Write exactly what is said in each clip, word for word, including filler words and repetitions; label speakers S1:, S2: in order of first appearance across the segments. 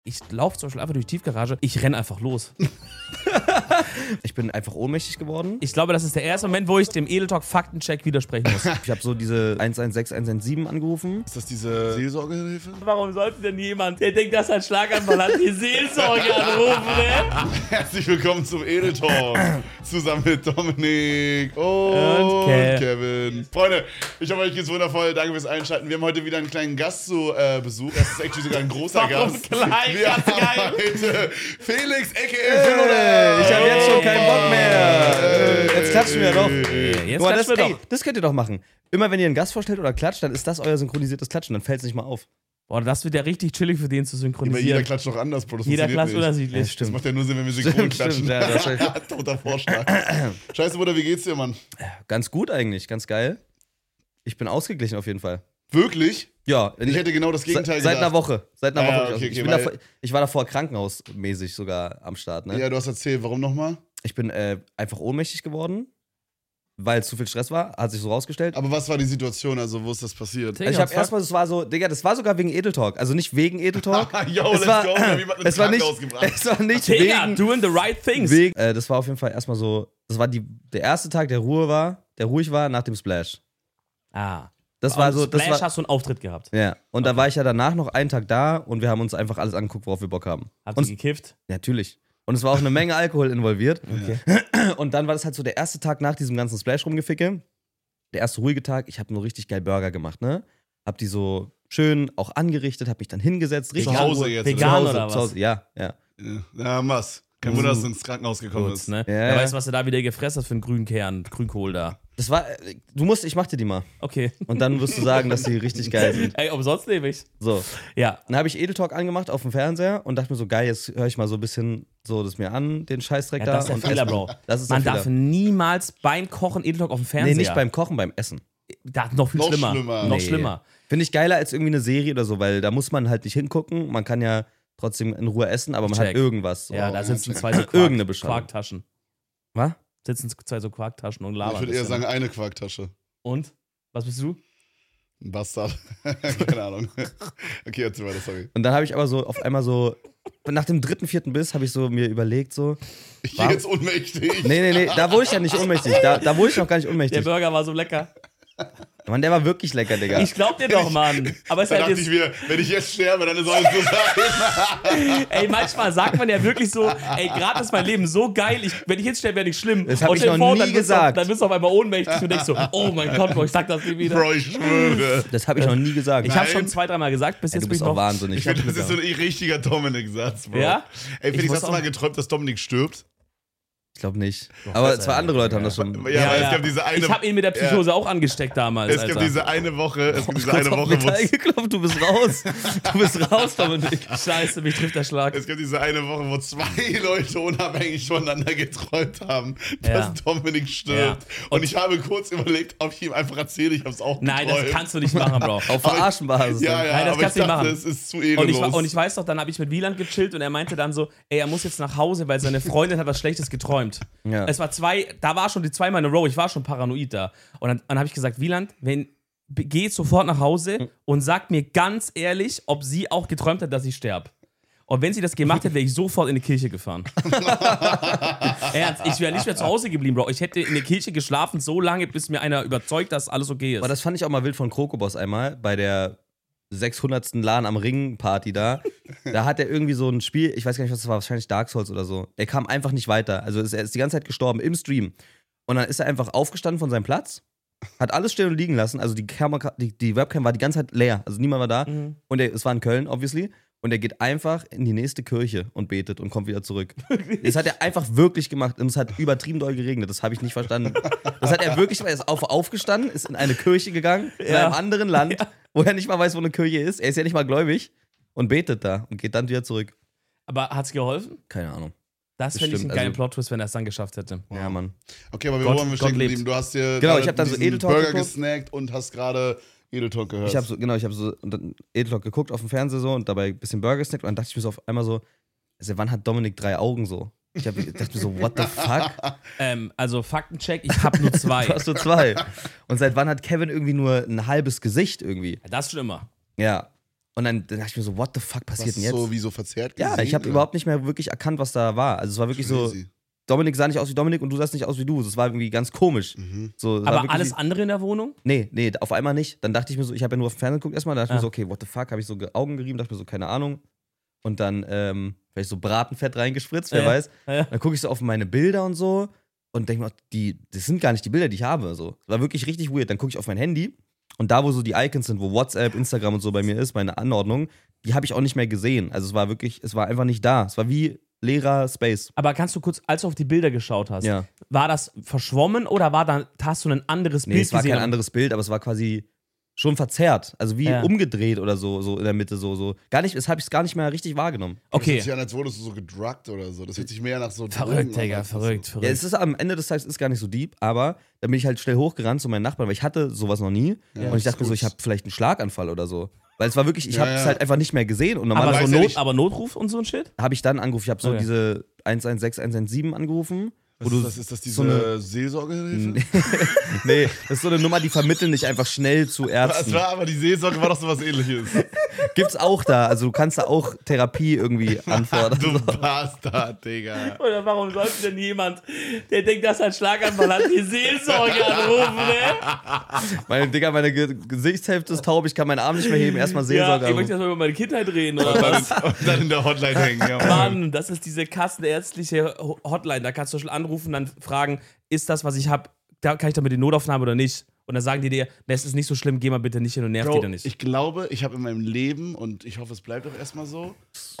S1: Ich laufe zum Beispiel einfach durch die Tiefgarage, ich renne einfach los.
S2: Ich bin einfach ohnmächtig geworden.
S1: Ich glaube, das ist der erste Moment, wo ich dem Edeltalk Faktencheck widersprechen muss.
S2: Ich habe so diese eins eins sechs, eins eins sieben angerufen.
S3: Ist das diese Seelsorgehilfe?
S1: Warum sollte denn jemand, der denkt, dass er einen Schlaganfall hat, die Seelsorge anrufen, ne?
S3: Herzlich willkommen zum Edeltalk. Zusammen mit Dominik und,
S1: Und Kev.
S3: Kevin. Freunde, ich hoffe, euch geht's wundervoll. Danke fürs Einschalten. Wir haben heute wieder einen kleinen Gast zu äh, Besuch. Das ist actually sogar ein großer
S1: Warum
S3: Gast.
S1: klein?
S3: Wir
S1: Ganz
S3: haben
S1: geil.
S3: heute Felix, a k a.
S2: Hey,
S3: Philodell.
S2: ich habe jetzt schon keinen Bock mehr.
S3: Hey.
S2: Jetzt klatschen wir doch.
S1: Jetzt
S2: Guck mal, das,
S1: klatschen wir
S2: ey,
S1: doch.
S2: das könnt ihr doch machen. Immer wenn ihr einen Gast vorstellt oder klatscht, dann ist das euer synchronisiertes Klatschen. Dann fällt es nicht mal auf.
S1: Boah, das wird ja richtig chillig für den zu
S3: Aber
S1: synchronisieren.
S3: jeder klatscht doch anders, Bro. Das
S1: Jeder
S3: funktioniert
S1: klatscht
S3: nicht.
S1: unterschiedlich.
S2: Ja,
S3: Das
S2: stimmt.
S3: macht ja nur Sinn, wenn wir synchron
S2: Stimmt,
S3: klatschen.
S2: stimmt, ja, das ist-
S3: Toter Vorschlag. Scheiße, Bruder, wie geht's dir, Mann?
S2: Ganz gut eigentlich, ganz geil. Ich bin ausgeglichen auf jeden Fall.
S3: Wirklich?
S2: Ja,
S3: Ich hätte genau das Gegenteil
S2: seit, seit einer
S3: gedacht.
S2: Woche. Seit einer
S3: Ah,
S2: Woche.
S3: ja,
S2: bin ich
S3: okay,
S2: aus- ich,
S3: okay,
S2: bin
S3: weil-
S2: davor, ich war davor krankenhausmäßig sogar am Start. Ne?
S3: Ja, du hast erzählt, warum nochmal?
S2: Ich bin äh, einfach ohnmächtig geworden, weil zu viel Stress war, hat sich so rausgestellt.
S3: Aber was war die Situation? Also, wo ist das passiert?
S1: Digga,
S2: Also ich habe
S1: fuck.
S2: erstmal, es war so, Digga, das war sogar wegen Edeltalk. Also nicht wegen Edeltalk.
S3: Yo,
S2: es
S3: let's
S2: war,
S3: go. Wir haben jemanden ins
S2: es war nicht,
S3: Krankenhaus gebracht.
S2: es war nicht
S1: Digga,
S2: wegen,
S1: doing the right things.
S2: wegen äh, das war auf jeden Fall erstmal so, das war die, der erste Tag, der Ruhe war, der ruhig war nach dem Splash.
S1: Ah.
S2: Das war so, das
S1: Splash
S2: war,
S1: hast du einen Auftritt gehabt.
S2: ja. Und da war ich ja danach noch einen Tag da und wir haben uns einfach alles angeguckt, worauf wir Bock haben.
S1: Habt
S2: Und
S1: ihr gekifft?
S2: natürlich. Und es war auch eine Menge Alkohol involviert.
S1: Okay.
S2: Und dann war das halt so der erste Tag nach diesem ganzen Splash-Rumgeficke. Der erste ruhige Tag. Ich habe nur richtig geil Burger gemacht, ne? Hab die so schön auch angerichtet, hab mich dann hingesetzt. Richtig
S3: Zu Hause
S2: Ruhe-
S3: jetzt,
S1: Vegan
S2: Zu Hause,
S1: oder
S2: zu
S1: was?
S2: Hause, ja, ja.
S3: Ja, ja was? Kein Wunder, dass du ins Krankenhaus gekommen
S1: Gut,
S3: bist.
S1: ne?
S2: Ja,
S1: Wer
S2: ja.
S1: weiß, was du da wieder gefressen hast für einen grünen Kern, Grünkohl da.
S2: Das war, äh, du musst, ich mach dir die mal.
S1: Okay.
S2: Und dann wirst du sagen, dass die richtig geil sind.
S1: Ey, umsonst nehme ich.
S2: So.
S1: Ja.
S2: Dann habe ich Edeltalk angemacht auf dem Fernseher und dachte mir so, geil, jetzt höre ich mal so ein bisschen so das mir an, den Scheißdreck
S1: Ja,
S2: da.
S1: das ist der
S2: und
S1: Fehler,
S2: ess-
S1: Bro.
S2: Das ist
S1: Man
S2: der
S1: darf
S2: Fehler.
S1: niemals beim Kochen Edeltalk auf dem Fernseher.
S2: Nee, nicht beim Kochen, beim Essen.
S1: Da, noch viel
S3: Noch
S1: schlimmer.
S3: schlimmer.
S1: Noch
S2: Nee.
S1: schlimmer.
S2: Finde ich geiler als irgendwie eine Serie oder so, weil da muss man halt nicht hingucken. Man kann ja trotzdem in Ruhe essen, aber man
S1: Check.
S2: hat irgendwas. So.
S1: Ja, da sitzen
S3: check.
S1: zwei so Quark,
S2: Irgendeine Beschreibung.
S1: Quarktaschen.
S2: Was?
S1: Sitzen zwei so Quarktaschen und labern.
S3: Ich würde
S1: ein
S3: eher
S1: bisschen.
S3: sagen, eine Quarktasche.
S1: Und? Was bist du?
S3: Ein Bastard. Keine Ahnung. Okay, erzähl weiter, sorry.
S2: Und dann habe ich aber so auf einmal so, nach dem dritten, vierten Biss habe ich so mir überlegt so,
S3: Ich
S2: Warum?
S3: gehe jetzt ohnmächtig.
S2: nee, nee, nee, da wurde ich ja nicht ohnmächtig. Da, da wurde ich noch gar nicht
S1: Der
S2: ohnmächtig.
S1: Burger war so lecker.
S2: Mann, der war wirklich lecker, Digga.
S1: Ich glaub dir doch, Mann. Aber es
S3: Da
S1: ist halt
S3: dachte ich
S1: jetzt,
S3: mir, wenn ich jetzt sterbe, dann soll es so sein.
S1: ey, manchmal sagt man ja wirklich so, ey, gerade ist mein Leben so geil, ich, wenn ich jetzt sterbe, wäre nicht schlimm.
S2: Das hab
S1: Und
S2: ich
S1: stell dir
S2: noch
S1: vor,
S2: nie
S1: dann bist du-
S2: gesagt.
S1: Dann bist du auf einmal ohnmächtig und denkst so, oh mein Gott, Bro, ich sag das nie wieder.
S3: Bro, ich schwöre.
S2: Das habe ich noch nie gesagt.
S1: Ich habe
S3: Nein.
S1: schon zwei, dreimal gesagt, bis
S2: Ey,
S1: jetzt
S2: du
S1: bin ich
S2: bist auch
S1: noch...
S2: wahnsinnig.
S3: Ich finde, das ist so ein richtiger Dominik-Satz, Bro.
S1: Ja?
S3: Ey, Felix,
S1: muss
S3: hast du
S1: auch-
S3: mal geträumt, dass Dominik stirbt?
S2: Ich glaube nicht. Aber
S1: besser,
S2: zwei andere Leute haben
S1: ja.
S2: das schon.
S3: Ja, aber es gab diese eine.
S1: Ich habe ihn mit der Psychose auch angesteckt damals,
S3: Es
S1: Alter.
S3: gab diese eine Woche, es gab diese
S2: Kurz
S3: eine
S2: auf
S3: Woche, wo
S2: Metall geklopft, du bist raus. Du bist raus, Dominik.
S1: Scheiße, mich trifft der Schlag.
S3: Es gab diese eine Woche, wo zwei Leute unabhängig voneinander geträumt haben,
S1: Ja.
S3: dass Dominik stirbt.
S1: Ja.
S3: Und ich habe kurz überlegt, ob ich ihm einfach erzähle, ich habe es auch
S1: Nein,
S3: geträumt.
S1: das kannst du nicht machen, Bro.
S2: Auf Verarschenbasis.
S3: Ja, ja,
S1: Nein, das
S3: aber
S1: kannst
S3: ich
S1: du nicht
S3: dachte,
S1: machen.
S3: es ist zu
S1: Und
S3: ehrenlos.
S1: ich, und ich weiß doch, dann habe ich mit Wieland gechillt und er meinte dann so, ey, er muss jetzt nach Hause, weil seine Freundin hat was Schlechtes geträumt.
S2: Ja.
S1: Es war zwei, da war schon die zweimal in a row, ich war schon paranoid da. Und dann, dann habe ich gesagt, Wieland, wenn, geh jetzt sofort nach Hause und sag mir ganz ehrlich, ob sie auch geträumt hat, dass ich sterbe. Und wenn sie das gemacht hätte, wäre ich sofort in die Kirche gefahren. Ernst, ich wäre nicht mehr zu Hause geblieben, Bro. Ich hätte in der Kirche geschlafen so lange, bis mir einer überzeugt, dass alles okay ist.
S2: Aber das fand ich auch mal wild von Krokoboss einmal bei der sechshundertsten LAN am Ring Party da. Da hat er irgendwie so ein Spiel, ich weiß gar nicht, was das war, wahrscheinlich Dark Souls oder so. Er kam einfach nicht weiter. Also ist- er ist die ganze Zeit gestorben im Stream. Und dann ist er einfach aufgestanden von seinem Platz, hat alles stehen und liegen lassen. Also die Kamera, die, die Webcam war die ganze Zeit leer. Also niemand war da.
S1: Mhm.
S2: Und er, es war in Köln, obviously. Und er geht einfach in die nächste Kirche und betet und kommt wieder zurück. Das hat er einfach wirklich gemacht und es hat übertrieben doll geregnet. Das habe ich nicht verstanden. Das hat er wirklich, er ist auf, aufgestanden, ist in eine Kirche gegangen, in
S1: Ja.
S2: einem anderen Land,
S1: Ja.
S2: wo er nicht mal weiß, wo eine Kirche ist. Er ist ja nicht mal gläubig und betet da und geht dann wieder zurück.
S1: Aber hat's geholfen?
S2: Keine Ahnung.
S1: Das fände ich einen
S2: Bestimmt,
S1: geilen
S2: also-
S1: Plot-Twist, wenn er es dann geschafft hätte.
S2: Ja, Mann.
S3: Okay, aber
S1: Gott-
S3: wo waren wir
S1: Gott
S3: stehen
S1: lebt.
S3: geblieben? Du hast dir
S2: Genau,
S3: gerade
S2: ich hab dann so
S3: diesen
S2: Edeltalk
S3: Burger
S2: geguckt.
S3: gesnackt und hast gerade Edeltalk gehört.
S2: Ich habe so, genau, ich habe so und dann Edeltalk geguckt auf dem Fernseher so und dabei ein bisschen Burger snackt und dann dachte ich mir so auf einmal so, also wann hat Dominik drei Augen so? Ich hab, dachte mir so, what the fuck?
S1: Ähm, also Faktencheck, ich habe nur zwei.
S2: Du hast nur zwei. Und seit wann hat Kevin irgendwie nur ein halbes Gesicht irgendwie?
S1: Das schon immer.
S2: Ja. Und dann, dann dachte ich mir so, what the fuck passiert
S3: Was
S2: denn jetzt?
S3: so wie so verzerrt gesehen?
S2: Ja, ich habe
S3: oder?
S2: überhaupt nicht mehr wirklich erkannt, was da war. Also es war wirklich so,
S3: Crazy.
S2: Dominik sah nicht aus wie Dominik und du sahst nicht aus wie du. Das war irgendwie ganz komisch.
S3: Mhm.
S2: So, es war
S1: Aber
S2: wirklich
S1: alles
S2: wie-
S1: andere in der Wohnung?
S2: Nee, nee, auf einmal nicht. Dann dachte ich mir so, ich habe ja nur auf den Fernsehen geguckt erstmal, da dachte ich
S1: Ja.
S2: mir so, okay, what the fuck, habe ich so ge- Augen gerieben, dachte mir so, keine Ahnung. Und dann ähm, vielleicht so Bratenfett reingespritzt, wer
S1: Ja.
S2: weiß.
S1: Ja.
S2: Dann gucke ich so auf meine Bilder und so und denke mir, die, das sind gar nicht die Bilder, die ich habe. So. Das war wirklich richtig weird. Dann gucke ich auf mein Handy und da, wo so die Icons sind, wo WhatsApp, Instagram und so bei mir ist, meine Anordnung, die habe ich auch nicht mehr gesehen. Also es war wirklich, es war einfach nicht da. Es war wie leerer Space.
S1: Aber kannst du kurz, als du auf die Bilder geschaut hast,
S2: Ja.
S1: war das verschwommen oder war da, hast du ein anderes
S2: Nee,
S1: Bild
S2: es war
S1: gesehen?
S2: kein anderes Bild, aber es war quasi schon verzerrt. Also wie
S1: Ja.
S2: umgedreht oder so, so in der Mitte, so, so. Gar nicht, das habe ich gar nicht mehr richtig wahrgenommen.
S3: Das hört
S1: Okay,
S3: sich an, als wurdest du so gedruckt oder so. Das hört sich mehr nach so
S1: verrückt,
S3: Drogen an,
S1: Digga,
S3: als das
S1: verrückt,
S3: So.
S1: verrückt.
S2: Ja, es ist am Ende des Tages ist gar nicht so deep, aber dann bin ich halt schnell hochgerannt zu meinen Nachbarn, weil ich hatte sowas noch nie.
S3: Ja,
S2: und ich
S3: das
S2: dachte mir
S3: ist
S2: so, ich
S3: gut.
S2: habe vielleicht einen Schlaganfall oder so. Weil es war wirklich, ich
S3: Ja,
S2: habe es
S3: ja.
S2: halt einfach nicht mehr gesehen. Und
S1: aber,
S2: normalerweise
S1: so
S3: weiß ja
S1: Not,
S3: nicht.
S1: aber Notruf und so ein Shit?
S2: habe ich dann angerufen. Ich habe so
S1: Okay.
S2: diese eins eins sechs, eins eins sieben angerufen. Wo
S3: Was
S2: du
S3: ist das? Ist das diese
S2: so eine-
S3: Seelsorgehilfe?
S2: Nee, das ist so eine Nummer, die vermitteln dich einfach schnell zu
S3: Das
S2: Ärzten.
S3: war aber die Seelsorge war doch so was ähnliches.
S2: Gibt's auch da. Also du kannst da auch Therapie irgendwie anfordern.
S3: Du Bastard, Digga.
S1: Oder warum sollte denn jemand, der denkt, dass er einen Schlaganfall hat, die Seelsorge anrufen, ne?
S2: Meine Digga, meine Ge Gesichtshälfte ist taub, ich kann meinen Arm nicht mehr heben. Erstmal
S1: Ja,
S2: Seelsorge.
S1: ich möchte erstmal über meine Kindheit reden, oder was?
S3: Und dann in der Hotline hängen. Ja, Mann.
S1: Mann, das ist diese kassenärztliche Hotline. Da kannst du schon anrufen, dann fragen, ist das, was ich habe, da kann ich damit die Notaufnahme oder nicht? Und dann sagen die dir, ne, es ist nicht so schlimm, geh mal bitte nicht hin und nerv die
S3: Bro,
S1: dann nicht.
S3: ich glaube, ich habe in meinem Leben, und ich hoffe, es bleibt auch erstmal so,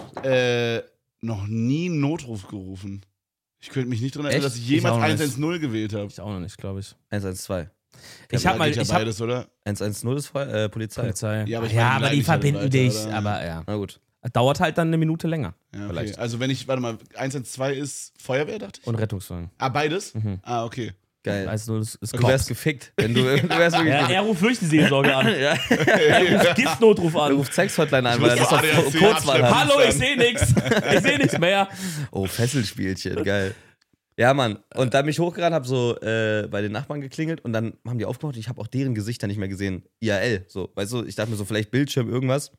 S3: äh, noch nie einen Notruf gerufen. Ich könnte mich nicht daran erinnern,
S2: Echt?
S3: dass ich
S1: Ich
S3: jemals
S1: auch nicht.
S3: eins eins null gewählt habe.
S1: Ich auch noch nicht, glaube ich.
S2: eins eins zwei.
S1: Ich habe mal,
S3: Geht ja
S1: ich habe
S3: beides, oder?
S2: eins eins null ist Feu äh, Polizei.
S1: Polizei.
S3: Ja,
S1: Ja,
S3: aber
S1: aber,
S3: ich meine, die
S1: ja, aber
S3: leiten
S1: die
S3: dich halt
S1: verbinden
S3: weiter,
S1: dich,
S3: oder?
S1: aber ja.
S2: Na gut.
S1: Dauert halt dann eine Minute länger.
S3: Ja, okay.
S1: Vielleicht.
S3: Also wenn ich, warte mal, eins eins zwei ist Feuerwehr, dachte ich?
S1: Und Rettungswagen.
S3: Ah, beides?
S1: Mhm.
S3: Ah, okay.
S2: Geil.
S1: Also, das ist
S2: Du wärst
S1: Cops.
S2: gefickt, wenn du, du wärst wirklich.
S1: Ja, er ruft wirklich die Seelsorge an.
S2: Ja.
S1: Er ruft Giftnotruf
S2: Er
S1: an.
S2: ruft Sex-Hotline an,
S3: Ich
S2: weil er
S3: muss
S2: das
S3: doch
S2: auf
S3: A D A C
S2: Kurzwahl hat.
S1: Hallo, ich sehe nichts. Ich sehe nichts mehr.
S2: Oh, Fesselspielchen, geil. Ja, Mann. Und dann bin ich hochgerannt, hab so äh, bei den Nachbarn geklingelt und dann haben die aufgemacht und ich habe auch deren Gesichter nicht mehr gesehen. I R L, so. Weißt du, ich dachte mir so, vielleicht Bildschirm, irgendwas.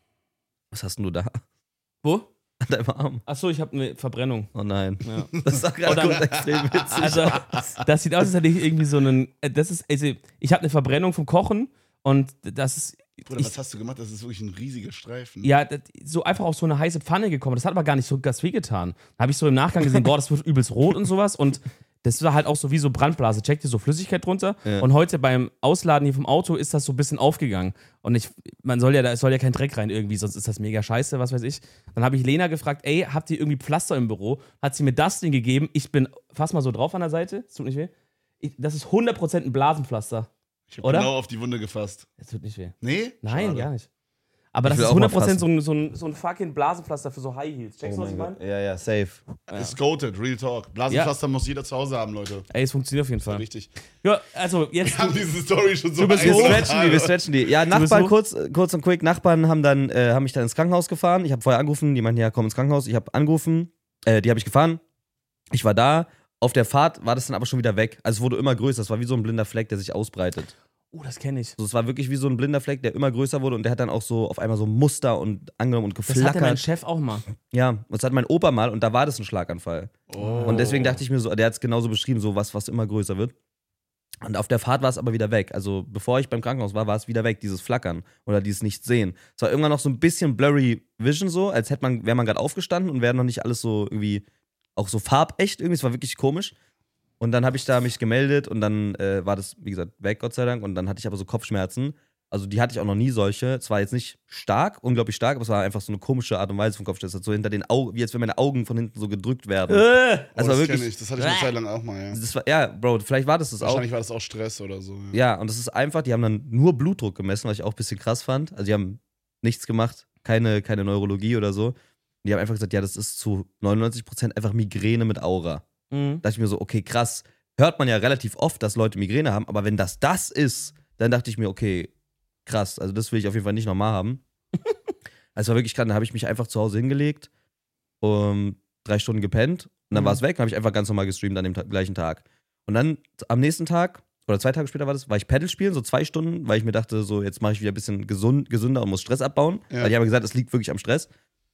S2: Was hast denn du da?
S1: Wo?
S2: An deinem Arm?
S1: Achso, ich habe eine Verbrennung.
S2: Oh nein.
S1: Ja.
S2: Das ist doch gerade
S1: Oder-
S2: kurz extrem witzig.
S1: Also, das sieht aus, als hätte ich irgendwie so einen. äh, Das ist, also, ich habe eine Verbrennung vom Kochen und das ist.
S3: Bruder,
S1: Ich,
S3: was hast du gemacht? Das ist wirklich ein riesiger Streifen.
S1: ja, das, so einfach auf so eine heiße Pfanne gekommen. Das hat aber gar nicht so ganz weh getan. Da habe ich so im Nachgang gesehen, boah, das wird übelst rot und sowas. Und das war halt auch so wie so Brandblase. Checkt ihr so Flüssigkeit drunter.
S2: Ja.
S1: Und heute beim Ausladen hier vom Auto ist das so ein bisschen aufgegangen. Und ich, man soll ja, da soll ja kein Dreck rein irgendwie, sonst ist das mega scheiße, was weiß ich. Dann habe ich Lena gefragt, ey, habt ihr irgendwie Pflaster im Büro? Hat sie mir das Ding gegeben. Ich bin, fass mal so drauf an der Seite. Das tut nicht weh. Ich, das ist hundert Prozent ein Blasenpflaster.
S3: Ich habe
S1: Oder?
S3: genau auf die Wunde gefasst.
S1: Das tut nicht weh.
S3: Nee?
S1: Nein,
S3: Schade.
S1: gar nicht. Aber
S2: Ich
S1: das
S2: will
S1: ist
S2: auch mal
S1: hundert Prozent so ein, so, ein, so ein fucking Blasenpflaster für so High Heels. Checkst du, was ich meine?
S2: Ja, ja, safe.
S3: Ist goated, real talk. Blasenpflaster muss jeder zu Hause haben, Leute.
S1: Ey, es funktioniert auf jeden Fall.
S3: Wichtig.
S1: Ja, also jetzt.
S3: Wir haben diese Story schon so
S1: Du bist
S2: Wir
S1: hoch.
S2: stretchen die, wir stretchen die. Ja,
S1: bist
S2: Nachbarn,
S1: hoch.
S2: kurz, kurz und quick, Nachbarn haben dann, äh, haben mich dann ins Krankenhaus gefahren. Ich habe vorher angerufen, die meinten, ja, komm ins Krankenhaus. Ich habe angerufen, äh, die habe ich gefahren. Ich war da. Auf der Fahrt war das dann aber schon wieder weg. Also es wurde immer größer. Es war wie so ein blinder Fleck, der sich ausbreitet.
S1: Oh, das kenne ich.
S2: Also es war wirklich wie so ein blinder Fleck, der immer größer wurde und der hat dann auch so auf einmal so Muster und angenommen und
S1: Das hatte mein
S2: geflackert.
S1: Chef auch mal.
S2: Ja, und das hat mein Opa mal und da war das ein Schlaganfall.
S3: Oh.
S2: Und deswegen dachte ich mir so, der hat es genauso beschrieben, so was, was immer größer wird. Und auf der Fahrt war es aber wieder weg. Also bevor ich beim Krankenhaus war, war es wieder weg, dieses Flackern oder dieses Nicht-Sehen. Es war irgendwann noch so ein bisschen blurry Vision so, als hätte man, wäre man gerade aufgestanden und wäre noch nicht alles so irgendwie, auch so farbecht irgendwie. Es war wirklich komisch. Und dann habe ich da mich gemeldet und dann äh, war das, wie gesagt, weg, Gott sei Dank. Und dann hatte ich aber so Kopfschmerzen. Also die hatte ich auch noch nie solche. Es war jetzt nicht stark, unglaublich stark, aber es war einfach so eine komische Art und Weise vom Kopfschmerzen. So hinter den Augen, wie als wenn meine Augen von hinten so gedrückt werden.
S1: Äh,
S3: Oh,
S2: Also
S3: das
S2: war
S3: kenn
S2: wirklich,
S3: ich. Das hatte ich eine Zeit lang auch mal, ja.
S2: das war, ja, Bro, vielleicht war das das auch.
S3: Wahrscheinlich war das auch Stress oder so. Ja.
S2: Ja, und das ist einfach, die haben dann nur Blutdruck gemessen, was ich auch ein bisschen krass fand. Also die haben nichts gemacht, keine, keine Neurologie oder so. Die haben einfach gesagt, ja, das ist zu neunundneunzig Prozent einfach Migräne mit Aura.
S1: mhm.
S2: Da dachte ich mir so, okay, krass. Hört man ja relativ oft, dass Leute Migräne haben, aber wenn das das ist, dann dachte ich mir, okay, krass, also das will ich auf jeden Fall nicht nochmal haben. Also war wirklich krass, dann habe ich mich einfach zu Hause hingelegt, um drei Stunden gepennt und dann
S1: Mhm.
S2: war es weg, dann habe ich einfach ganz normal gestreamt an dem Ta- gleichen Tag. Und dann am nächsten Tag oder zwei Tage später war das, war ich Paddle spielen, so zwei Stunden, weil ich mir dachte, so jetzt mache ich wieder ein bisschen gesund, gesünder und muss Stress abbauen.
S3: Ja.
S2: Weil ich habe gesagt, es liegt wirklich am Stress.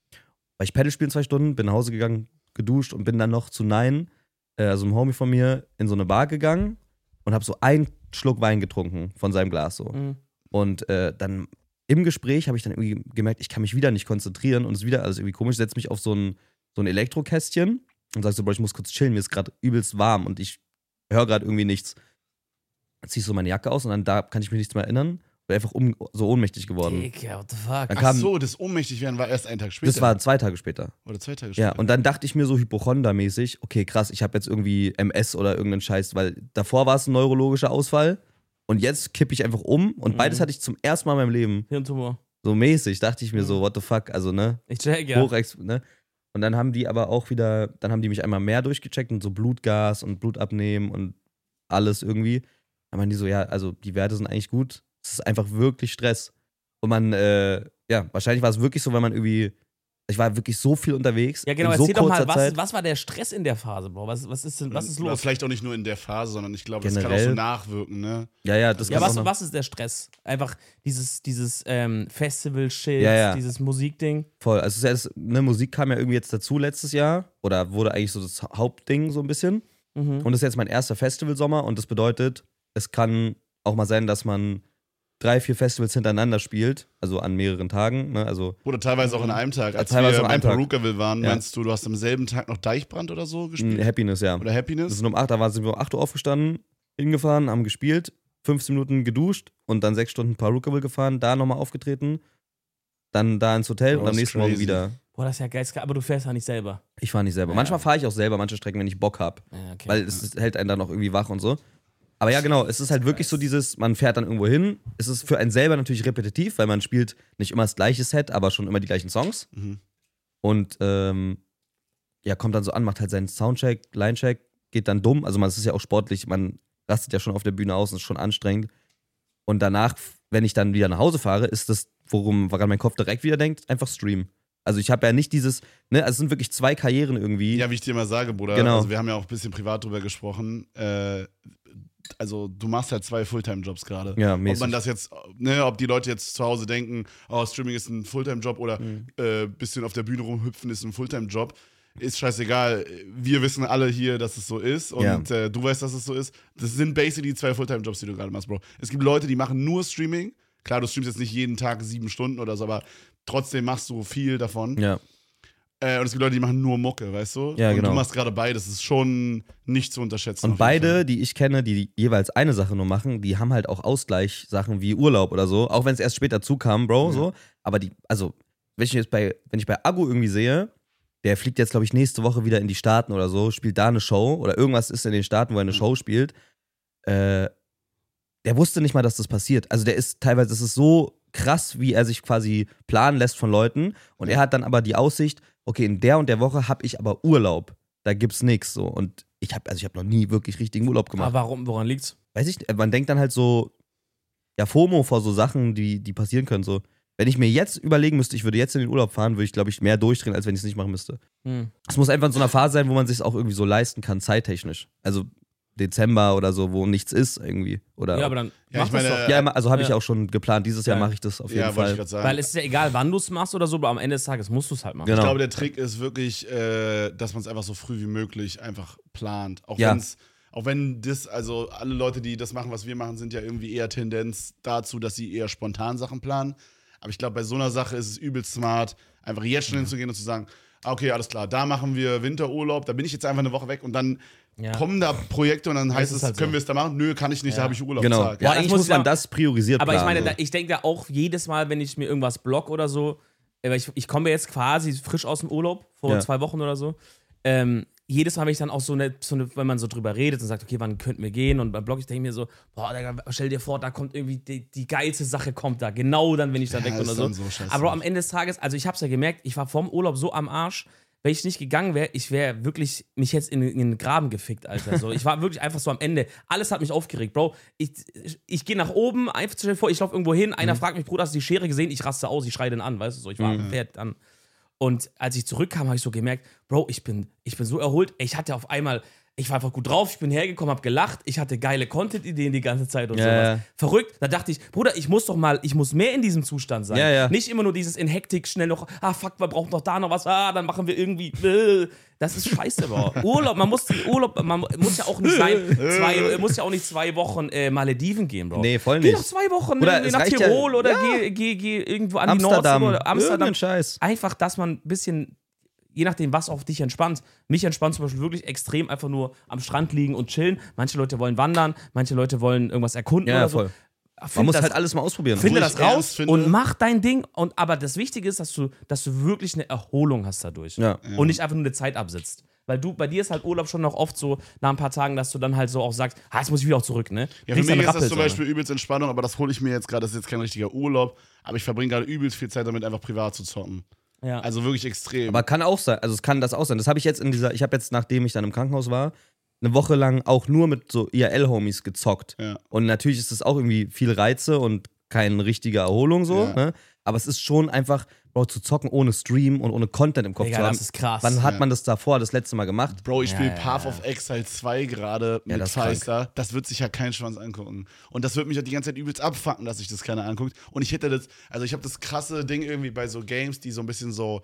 S2: War ich Paddle spielen zwei Stunden, bin nach Hause gegangen, geduscht und bin dann noch zu Nine, äh, also einem Homie von mir, in so eine Bar gegangen und habe so einen Schluck Wein getrunken von seinem Glas so.
S1: Mhm.
S2: Und äh, dann im Gespräch habe ich dann irgendwie gemerkt, ich kann mich wieder nicht konzentrieren und es ist wieder alles irgendwie komisch, setze mich auf so ein, so ein Elektrokästchen und sag so, Bro, ich muss kurz chillen, mir ist gerade übelst warm und ich höre gerade irgendwie nichts. Dann zieh ich so meine Jacke aus und dann da kann ich mich nichts mehr erinnern. Bin einfach um, so ohnmächtig geworden.
S1: Digga, what the fuck?
S2: Dann
S3: Ach
S2: kam,
S3: so, das Ohnmächtigwerden war erst einen Tag später.
S2: das war zwei Tage später.
S3: Oder zwei Tage später.
S2: Ja, und dann dachte ich mir so Hypochonder-mäßig, okay, krass, ich habe jetzt irgendwie M S oder irgendeinen Scheiß, weil davor war es ein neurologischer Ausfall und jetzt kippe ich einfach um und
S1: Mhm.
S2: beides hatte ich zum ersten Mal in meinem Leben.
S1: Hirntumor.
S2: So mäßig, dachte ich mir
S1: Mhm.
S2: so, what the fuck, also ne,
S1: Ich check, ja.
S2: Hochex, ne. Und dann haben die aber auch wieder, dann haben die mich einmal mehr durchgecheckt und so Blutgas und Blut abnehmen und alles irgendwie. Dann meinen die so, ja, also die Werte sind eigentlich gut, es ist einfach wirklich Stress. Und man, äh, ja, wahrscheinlich war es wirklich so, weil man irgendwie, ich war wirklich so viel unterwegs.
S1: Ja, genau,
S2: in so
S1: erzähl doch mal,
S2: kurzer
S1: was,
S2: Zeit.
S1: was war der Stress in der Phase, Bro? Was, was, ist, denn, was ist
S3: Oder
S1: los?
S3: vielleicht auch nicht nur in der Phase, sondern ich glaube, das kann auch
S2: Generell.
S3: so nachwirken, ne?
S2: Ja, ja, das
S1: Ja,
S2: kann auch
S1: was,
S2: noch-
S1: was ist der Stress? Einfach dieses, dieses ähm, Festival-Shit,
S2: Ja, ja.
S1: dieses Musikding.
S2: Voll. Also es ist ja das, ne, Musik kam ja irgendwie jetzt dazu letztes Jahr oder wurde eigentlich so das Hauptding so ein bisschen.
S1: Mhm.
S2: Und das ist jetzt mein erster Festivalsommer und das bedeutet, es kann auch mal sein, dass man drei, vier Festivals hintereinander spielt, also an mehreren Tagen. Ne? Also
S3: Oder teilweise auch an einem Tag. Als
S2: teilweise
S3: wir
S2: an
S3: bei
S2: einem Tag.
S3: Perukaville waren,
S2: Ja.
S3: meinst du, du hast am selben Tag noch Deichbrand oder so
S2: mh,
S3: gespielt?
S2: Happiness, ja.
S3: Oder
S2: Das
S3: Happiness?
S2: sind um acht, da waren sind wir um acht Uhr aufgestanden, hingefahren, haben gespielt, fünfzehn Minuten geduscht und dann sechs Stunden Perukaville gefahren, da nochmal aufgetreten, dann da ins Hotel
S3: Oh,
S2: und am
S3: das ist
S2: nächsten Morgen
S3: crazy.
S2: wieder.
S1: Boah, das ist ja geil, aber du fährst ja nicht selber.
S2: Ich fahre nicht selber.
S1: Ja.
S2: Manchmal fahre ich auch selber, manche Strecken, wenn ich Bock habe.
S1: Ja, okay.
S2: Weil es ist- hält einen dann noch irgendwie wach und so. Aber ja, genau, es ist halt wirklich so dieses, man fährt dann irgendwo hin. Es ist für einen selber natürlich repetitiv, weil man spielt nicht immer das gleiche Set, aber schon immer die gleichen Songs.
S3: Mhm.
S2: Und ähm, ja, kommt dann so an, macht halt seinen Soundcheck, Linecheck, geht dann dumm. Also man, es ist ja auch sportlich, man rastet ja schon auf der Bühne aus und ist schon anstrengend. Und danach, wenn ich dann wieder nach Hause fahre, ist das, worum woran mein Kopf direkt wieder denkt, einfach Stream. Also ich habe ja nicht dieses, ne, also es sind wirklich zwei Karrieren irgendwie.
S3: Ja, wie ich dir mal sage, Bruder,
S2: Genau.
S3: also wir haben ja auch ein bisschen privat drüber gesprochen. Äh, also du machst halt zwei Fulltime-Jobs gerade.
S2: Ja,
S3: Ob
S2: mäßig.
S3: man das jetzt, ne, ob die Leute jetzt zu Hause denken, oh, Streaming ist ein Fulltime-Job oder
S2: Mhm.
S3: äh, bisschen auf der Bühne rumhüpfen ist ein Fulltime-Job. Ist scheißegal. Wir wissen alle hier, dass es so ist und
S2: Ja.
S3: äh, du weißt, dass es so ist. Das sind basically zwei Fulltime-Jobs, die du gerade machst, Bro. Es gibt Leute, die machen nur Streaming. Klar, du streamst jetzt nicht jeden Tag sieben Stunden oder so, aber trotzdem machst du viel davon.
S2: Ja.
S3: Äh, und es gibt Leute, die machen nur Mucke, weißt du?
S2: Ja,
S3: und
S2: genau.
S3: du machst gerade beides. Das ist schon nicht zu unterschätzen.
S2: Und
S3: auf jeden
S2: beide, die ich kenne, die jeweils eine Sache nur machen, die haben halt auch Ausgleichssachen wie Urlaub oder so, auch wenn es erst später zukam, Bro,
S3: Ja.
S2: so. Aber die, also, wenn ich jetzt bei, wenn ich bei Agu irgendwie sehe, der fliegt jetzt, glaube ich, nächste Woche wieder in die Staaten oder so, spielt da eine Show oder irgendwas ist in den Staaten, wo er eine
S3: Mhm.
S2: Show spielt, äh, der wusste nicht mal, dass das passiert. Also der ist teilweise, das ist so krass, wie er sich quasi planen lässt von Leuten und er hat dann aber die Aussicht, okay, in der und der Woche habe ich aber Urlaub. Da gibt's nichts so. Und ich habe also ich habe noch nie wirklich richtigen Urlaub gemacht.
S1: Aber warum, woran liegt's?
S2: Weiß ich nicht, man denkt dann halt so, ja, FOMO vor so Sachen, die, die passieren können. So, wenn ich mir jetzt überlegen müsste, ich würde jetzt in den Urlaub fahren, würde ich, glaube ich, mehr durchdrehen, als wenn ich es nicht machen müsste.
S1: Hm.
S2: Es muss einfach in so einer Phase sein, wo man sich auch irgendwie so leisten kann, zeittechnisch. Also Dezember oder so, wo nichts ist irgendwie. Oder
S1: Ja, aber dann
S3: Ja,
S1: mach
S3: ich meine,
S1: das doch.
S2: ja, immer- also habe ich
S1: Ja.
S2: auch schon geplant. Dieses Jahr
S1: Ja.
S2: mache ich das auf jeden
S3: Ja, wollte ich
S2: Fall.
S3: gerade sagen.
S1: Weil es ist ja egal, wann du es machst oder so, aber am Ende des Tages musst du es halt machen.
S2: Genau.
S3: Ich glaube, der Trick ist wirklich, äh, dass man es einfach so früh wie möglich einfach plant. Auch
S2: Ja.
S3: wenn's, auch wenn das, also alle Leute, die das machen, was wir machen, sind ja irgendwie eher Tendenz dazu, dass sie eher spontan Sachen planen. Aber ich glaube, bei so einer Sache ist es übelst smart, einfach jetzt schon hinzugehen und zu sagen, ah, okay, alles klar, da machen wir Winterurlaub, da bin ich jetzt einfach eine Woche weg und dann
S1: Ja.
S3: kommen da Projekte und dann
S1: Ja,
S3: heißt
S1: es
S3: es,
S1: ist halt
S3: können
S1: so.
S3: wir es da machen? Nö, kann ich nicht, da
S1: Ja.
S3: habe ich Urlaub.
S2: Genau.
S3: Zack.
S2: Ja,
S1: das
S2: eigentlich
S1: muss
S2: muss
S1: ja-
S2: man das priorisiert
S1: Aber ich
S2: planen.
S1: meine,
S2: so.
S1: da, ich denke da auch jedes Mal, wenn ich mir irgendwas blog oder so, äh, weil ich, ich komme jetzt quasi frisch aus dem Urlaub, vor
S2: Ja.
S1: zwei Wochen oder so. Ähm, jedes Mal, wenn ich dann auch so eine, so eine, wenn man so drüber redet und sagt, okay, wann könnten wir gehen? Und beim Blog, ich denke mir so, boah, Digga, stell dir vor, da kommt irgendwie die, die geilste Sache kommt da. Genau dann, wenn ich da
S3: Ja,
S1: weg bin
S3: ist
S1: oder so.
S3: dann so scheiße.
S1: Aber am Ende des Tages, also ich hab's ja gemerkt, ich war vorm Urlaub so am Arsch, wenn ich nicht gegangen wäre, ich wäre wirklich mich jetzt in, in den Graben gefickt, Alter. So, ich war wirklich einfach so am Ende. Alles hat mich aufgeregt, Bro. Ich, ich, ich gehe nach oben, einfach stell dir vor, ich laufe irgendwo hin, einer fragt mich, Bruder, hast du die Schere gesehen? Ich raste aus, ich schreie den an, weißt du so. Ich war
S2: Mhm.
S1: fährt dann. Und als ich zurückkam, habe ich so gemerkt, Bro, ich bin, ich bin so erholt. Ich hatte auf einmal, ich war einfach gut drauf, ich bin hergekommen, hab gelacht, ich hatte geile Content-Ideen die ganze Zeit und
S2: Ja,
S1: sowas.
S2: ja.
S1: Verrückt. Da dachte ich, Bruder, ich muss doch mal, ich muss mehr in diesem Zustand sein.
S2: Ja, ja.
S1: Nicht immer nur dieses in Hektik schnell noch, ah fuck, wir brauchen doch da noch was, ah, dann machen wir irgendwie, äh. Das ist scheiße, Bro. Urlaub, man muss Urlaub, man muss ja auch nicht sein, zwei, muss ja auch nicht zwei Wochen äh, Malediven gehen, Bro.
S2: Nee, voll
S1: Geh
S2: nicht.
S1: doch zwei Wochen
S2: Oder
S1: irgendwie
S2: es
S1: nach
S2: reicht
S1: Tirol
S2: ja-
S1: oder
S2: ja.
S1: geh, geh, geh irgendwo an
S2: Amsterdam.
S1: die Nordsee oder Amsterdam.
S2: Irgendein Scheiß.
S1: Einfach, dass man ein bisschen, je nachdem, was auf dich entspannt. Mich entspannt zum Beispiel wirklich extrem einfach nur am Strand liegen und chillen. Manche Leute wollen wandern, manche Leute wollen irgendwas erkunden
S2: Ja,
S1: oder so.
S2: voll. Man
S1: Find
S2: muss
S1: das,
S2: halt alles mal ausprobieren.
S1: finde
S3: Wo
S1: das
S3: ich ernst
S1: raus
S3: finde-
S1: und mach dein Ding. Und, aber das Wichtige ist, dass du, dass du wirklich eine Erholung hast dadurch.
S2: Ja.
S1: Und nicht einfach nur eine Zeit absitzt. Weil du, bei dir ist halt Urlaub schon noch oft so, nach ein paar Tagen, dass du dann halt so auch sagst, ah, jetzt muss ich wieder auch zurück, ne?
S3: Ja, für
S1: Kriegst
S3: mich
S1: dann
S3: ist das
S1: Rappels,
S3: zum
S1: Alter.
S3: Beispiel übelst Entspannung, aber das hole ich mir jetzt gerade, das ist jetzt kein richtiger Urlaub, aber ich verbringe gerade übelst viel Zeit damit, einfach privat zu zocken.
S1: Ja.
S3: Also wirklich extrem.
S2: Aber kann auch sein, also es kann das auch sein. Das habe ich jetzt in dieser, ich habe jetzt, nachdem ich dann im Krankenhaus war, eine Woche lang auch nur mit so I R L-Homies gezockt.
S3: Ja.
S2: Und natürlich ist das auch irgendwie viel Reize und keine richtige Erholung so,
S3: Ja.
S2: ne? Aber es ist schon einfach, Bro, zu zocken ohne Stream und ohne Content im Kopf
S1: Digga,
S2: zu haben.
S1: das ist krass.
S2: Wann hat
S3: Ja.
S2: man das davor das letzte Mal gemacht?
S3: Bro, ich spiele
S1: Ja, ja,
S3: Path
S1: ja.
S3: of Exile zwei gerade
S2: Ja,
S3: mit
S2: das ist krank.
S3: Feister. Das wird sich ja kein Schwanz angucken. Und das wird mich ja die ganze Zeit übelst abfucken, dass sich das keiner anguckt. Und ich hätte das, also ich habe das krasse Ding irgendwie bei so Games, die so ein bisschen so.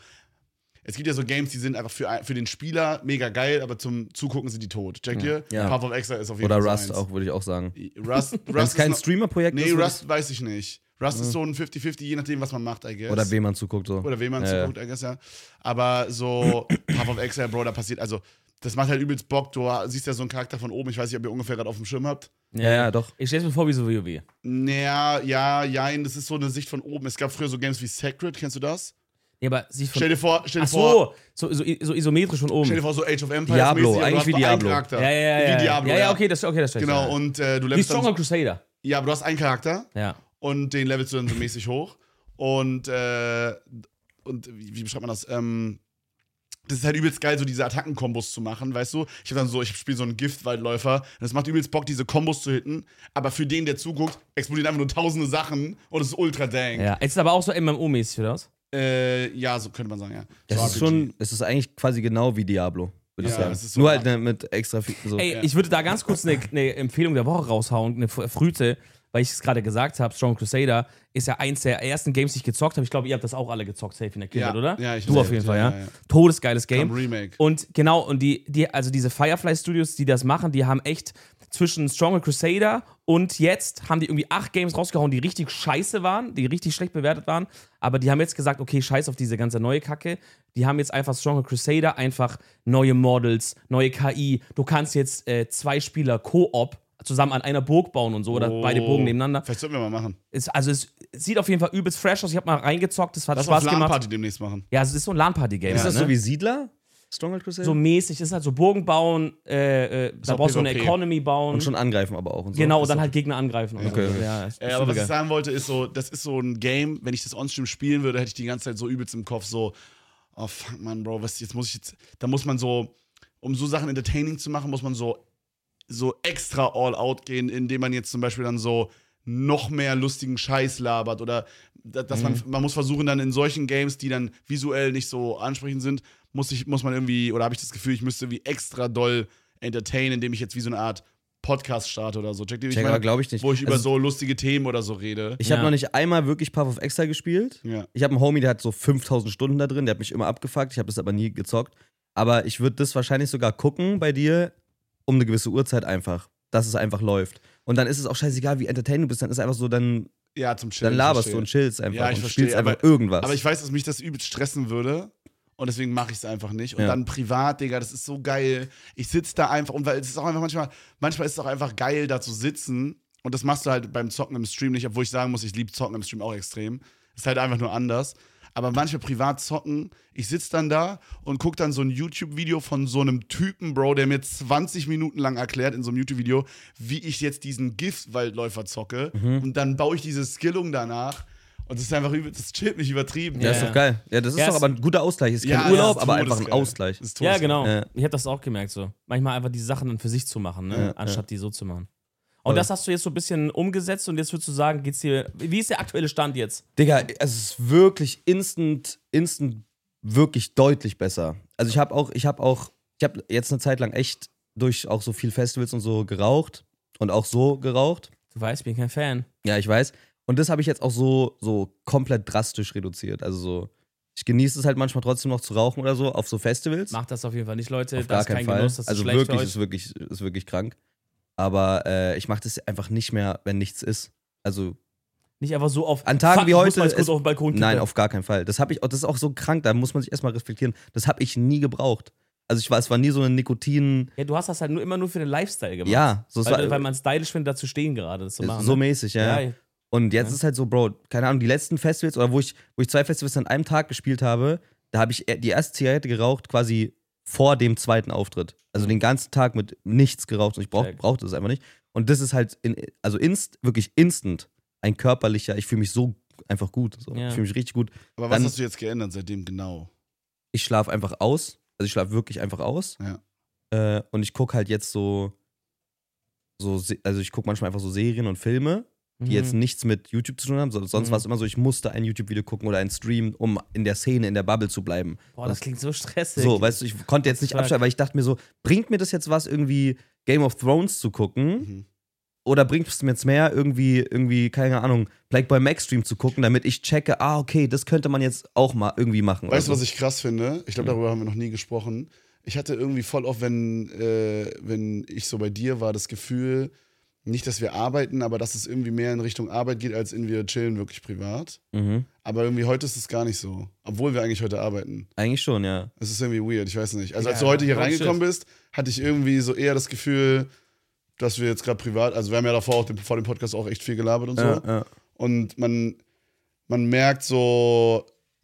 S3: Es gibt ja so Games, die sind einfach für, ein- für den Spieler mega geil, aber zum Zugucken sind die tot. Checkt ihr?
S2: Ja.
S3: Path of Exile ist auf jeden
S2: Oder
S3: Fall
S2: Rust
S3: so
S2: auch, würde ich auch sagen.
S3: eins. Rust,
S2: Wenn
S3: Rust
S2: es kein
S3: ist noch-
S2: Streamer-Projekt
S3: Nee,
S2: ist, würde
S3: Rust weiß ich nicht. Rust ist so ein fifty fifty, je nachdem, was man macht, I guess.
S2: ich- oder wem man zuguckt so.
S3: Oder wem man
S2: Ja, ja.
S3: zuguckt, I guess, ja. Aber so Path of Exile, Bro, da passiert, also das macht halt übelst Bock. Du siehst ja so einen Charakter von oben, ich weiß nicht, ob ihr ungefähr gerade auf dem Schirm habt.
S2: Ja, ja, doch.
S1: Ich stell's mir vor wie so WoW.
S3: Naja, ja, ja, das ist so eine Sicht von oben. Es gab früher so Games wie Sacred, kennst du das?
S1: Ja, aber sie von.
S3: Stell dir vor, stell dir
S1: Ach
S3: vor,
S1: so, so, so, so isometrisch von oben.
S3: stell dir vor, so Age of Empires.
S2: Diablo,
S3: mäßig, aber du
S2: eigentlich
S3: hast
S2: wie
S3: nur einen
S2: Diablo.
S3: Charakter.
S1: Ja, ja, ja.
S3: Wie
S1: ja.
S3: Diablo,
S1: ja, ja, okay, das, okay, das stell ich
S3: Genau,
S1: mir.
S3: und äh, du
S1: Wie
S3: levelst
S1: Stronger
S3: dann.
S1: Crusader.
S3: Ja, aber du hast einen Charakter
S1: Ja.
S3: und den levelst du dann so mäßig hoch. Und, äh, und wie, wie beschreibt man das? Ähm, das ist halt übelst geil, so diese Attackenkombos zu machen, weißt du? Ich hab dann so, ich spiele so einen Giftwaldläufer. Und es macht übelst Bock, diese Kombos zu hitten. Aber für den, der zuguckt, explodieren einfach nur tausende Sachen und es ist ultra dang.
S1: Ja. Es ist aber auch so M M O-mäßig, oder was?
S3: Äh, ja, so könnte man sagen, ja.
S2: Das
S3: So
S2: ist
S3: R P G.
S2: schon, es ist eigentlich quasi genau wie Diablo, würde ich
S3: Ja,
S2: sagen.
S3: das ist so
S2: Nur
S3: hart.
S2: halt ne, mit extra viel. So.
S1: Ey,
S3: Ja.
S1: ich würde da ganz kurz eine, eine Empfehlung der Woche raushauen, eine f- frühte, weil ich es gerade gesagt habe, Strong Crusader ist ja eins der ersten Games, die ich gezockt habe. Ich glaube, ihr habt das auch alle gezockt, safe in der Kindheit,
S3: Ja.
S1: oder?
S3: Ja, ich
S1: Du
S3: weiß.
S1: auf jeden Fall,
S3: Ja,
S1: ja.
S3: ja, ja.
S1: Todesgeiles Game.
S3: Kam Remake.
S1: Und genau, und die, die, also diese Firefly Studios, die das machen, die haben echt zwischen Stronger Crusader und jetzt haben die irgendwie acht Games rausgehauen, die richtig scheiße waren, die richtig schlecht bewertet waren. Aber die haben jetzt gesagt, okay, scheiß auf diese ganze neue Kacke. Die haben jetzt einfach Stronger Crusader, einfach neue Models, neue K I. Du kannst jetzt äh, zwei Spieler Koop zusammen an einer Burg bauen und so, oder
S3: Oh.
S1: beide Burgen nebeneinander.
S3: Vielleicht sollten wir mal machen.
S1: Es, also es sieht auf jeden Fall übelst fresh aus. Ich habe mal reingezockt, das hat
S3: Lass mal
S1: Spaß gemacht.
S3: LAN-Party demnächst machen.
S1: Ja, es ist so ein LAN-Party-Game.
S2: Ist das
S1: ne?
S2: so wie Siedler? Stronger Crusader?
S1: So mäßig, ist halt so Burgen bauen, äh, äh, da
S3: auch
S1: brauchst du eine
S3: PvP.
S1: Economy bauen.
S2: und schon angreifen aber auch und so.
S1: genau, und
S2: Ist
S1: dann
S2: so-
S1: halt Gegner angreifen. Und
S2: Okay.
S1: so. Ja, ist
S3: Äh, aber was
S1: geil.
S3: ich sagen wollte, ist so, das ist so ein Game, wenn ich das on-stream spielen würde, hätte ich die ganze Zeit so übelst im Kopf so, oh fuck, man, Bro, was, jetzt muss ich jetzt, da muss man so, um so Sachen entertaining zu machen, muss man so, so extra all out gehen, indem man jetzt zum Beispiel dann so noch mehr lustigen Scheiß labert oder da- dass man, man muss versuchen dann in solchen Games, die dann visuell nicht so ansprechend sind, muss ich, muss man irgendwie, oder habe ich das Gefühl, ich müsste wie extra doll entertainen, indem ich jetzt wie so eine Art Podcast starte oder so. Checkt ihr, wie ich
S2: Check,
S3: meine?
S2: aber glaube ich nicht.
S3: Wo ich über
S2: Also,
S3: so lustige Themen oder so rede.
S2: Ich habe
S1: Ja.
S2: noch nicht einmal wirklich Path of Exile gespielt.
S3: Ja.
S2: Ich habe einen Homie, der hat so fünftausend Stunden da drin, der hat mich immer abgefuckt. Ich habe das aber nie gezockt. Aber ich würde das wahrscheinlich sogar gucken bei dir um eine gewisse Uhrzeit einfach, dass es einfach läuft. Und dann ist es auch scheißegal, wie entertained du bist. Dann ist einfach so, dann,
S3: Ja, zum Chillen.
S2: dann laberst
S3: verstehe.
S2: du und chillst einfach
S3: Ja, ich
S2: und
S3: verstehe,
S2: spielst einfach
S3: aber-
S2: irgendwas.
S3: Aber ich weiß, dass mich das übelst stressen würde. Und deswegen mache ich es einfach nicht. Und
S2: Ja.
S3: dann privat, Digga, das ist so geil. Ich sitze da einfach, und weil es ist auch einfach manchmal, manchmal ist es auch einfach geil, da zu sitzen. Und das machst du halt beim Zocken im Stream nicht, obwohl ich sagen muss, ich liebe Zocken im Stream auch extrem. Ist halt einfach nur anders. Aber manchmal privat zocken, ich sitze dann da und gucke dann so ein YouTube-Video von so einem Typen, Bro, der mir zwanzig Minuten lang erklärt in so einem YouTube-Video, wie ich jetzt diesen Giftwaldläufer zocke.
S2: Mhm.
S3: Und dann baue ich diese Skillung danach. Und das ist einfach, übel- das chillt mich übertrieben.
S2: ja,
S1: Ja,
S2: ist
S1: ja.
S2: doch geil. Ja, das ist
S1: Ja,
S2: doch
S1: es-
S2: aber ein guter Ausgleich. Ist kein
S3: Ja,
S2: Urlaub,
S3: das ist
S2: aber einfach ein
S3: todesgeil.
S2: Ausgleich.
S3: Das ist
S1: Ja,
S3: todesgeil.
S1: genau.
S2: Ja.
S1: Ich habe das auch gemerkt so. Manchmal einfach die Sachen dann für sich zu machen, ne?
S2: Ja,
S1: anstatt die so zu machen.
S2: Voll.
S1: Und das hast du jetzt so ein bisschen umgesetzt und jetzt würdest du sagen, geht's dir. Wie ist der aktuelle Stand jetzt?
S2: Digga, es ist wirklich instant, instant wirklich deutlich besser. Also ich habe auch, ich habe auch, ich habe jetzt eine Zeit lang echt durch auch so viel Festivals und so geraucht und auch so geraucht.
S1: Du weißt, ich bin kein Fan.
S2: Ja, ich weiß. Und das habe ich jetzt auch so, so komplett drastisch reduziert. Also so, ich genieße es halt manchmal trotzdem noch zu rauchen oder so auf so Festivals.
S1: Macht das auf jeden Fall nicht, Leute.
S2: Auf
S1: das
S2: gar
S1: ist
S2: keinen
S1: kein
S2: Fall.
S1: Genuss, das ist
S2: also
S1: schlecht
S2: wirklich,
S1: für
S2: ist
S1: euch.
S2: wirklich, ist wirklich krank. Aber äh, ich mache das einfach nicht mehr, wenn nichts ist. Also
S1: Nicht einfach so auf.
S2: An Tagen
S1: Fuck,
S2: wie
S1: ich muss
S2: heute
S1: mal jetzt kurz
S2: ist-
S1: auf den Balkon kippen.
S2: nein, auf gar keinen Fall. Das habe ich, das ist auch so krank, da muss man sich erstmal reflektieren. Das habe ich nie gebraucht. Also ich war, es war nie so eine Nikotin.
S1: Ja, du hast das halt nur immer nur für den Lifestyle gemacht.
S2: Ja, so es
S1: Weil,
S2: war,
S1: weil man stylisch findet, da zu stehen gerade. Das zu machen,
S2: so
S1: ne?
S2: mäßig, ja.
S1: Ja,
S2: Und jetzt
S1: Ja.
S2: ist halt so, Bro, keine Ahnung, die letzten Festivals oder wo ich, wo ich zwei Festivals an einem Tag gespielt habe, da habe ich die erste Zigarette geraucht quasi vor dem zweiten Auftritt. Also den ganzen Tag mit nichts geraucht und ich brauch,
S1: Check.
S2: brauchte das einfach nicht. Und das ist halt, in, also inst, wirklich instant ein körperlicher, ich fühle mich so einfach gut. So.
S1: Ja.
S2: Ich fühle mich richtig gut.
S3: Aber was
S2: Dann-
S3: hast du jetzt geändert seitdem genau?
S2: Ich schlafe einfach aus. Also ich schlafe wirklich einfach aus.
S3: Ja.
S2: Äh, und ich gucke halt jetzt so, so, Se- also ich gucke manchmal einfach so Serien und Filme, die
S1: Mhm.
S2: jetzt nichts mit YouTube zu tun haben, sondern sonst
S1: Mhm.
S2: war es immer so, ich musste ein YouTube-Video gucken oder einen Stream, um in der Szene, in der Bubble zu bleiben.
S1: Boah, das klingt so stressig.
S2: So, weißt du, ich konnte jetzt nicht
S1: Fuck.
S2: abschalten, weil ich dachte mir so, bringt mir das jetzt was, irgendwie Game of Thrones zu gucken?
S3: Mhm.
S2: Oder bringt es mir jetzt mehr, irgendwie, irgendwie, keine Ahnung, Black Boy Max Stream zu gucken, damit ich checke, ah, okay, das könnte man jetzt auch mal irgendwie machen.
S3: Weißt du,
S2: oder
S3: was
S2: so.
S3: ich krass finde? Ich glaube,
S2: Ja.
S3: darüber haben wir noch nie gesprochen. Ich hatte irgendwie voll oft, wenn, äh, wenn ich so bei dir war, das Gefühl, nicht, dass wir arbeiten, aber dass es irgendwie mehr in Richtung Arbeit geht, als in wir chillen wirklich privat.
S2: Mhm.
S3: Aber irgendwie heute ist es gar nicht so. Obwohl wir eigentlich heute arbeiten.
S2: Eigentlich schon, ja.
S3: Es ist irgendwie weird, ich weiß nicht. Also als
S1: Ja,
S3: du heute hier
S1: no
S3: reingekommen bist, hatte ich irgendwie so eher das Gefühl, dass wir jetzt gerade privat, also wir haben ja davor auch den, vor dem Podcast auch echt viel gelabert und so.
S2: Ja, ja.
S3: Und man, man merkt so,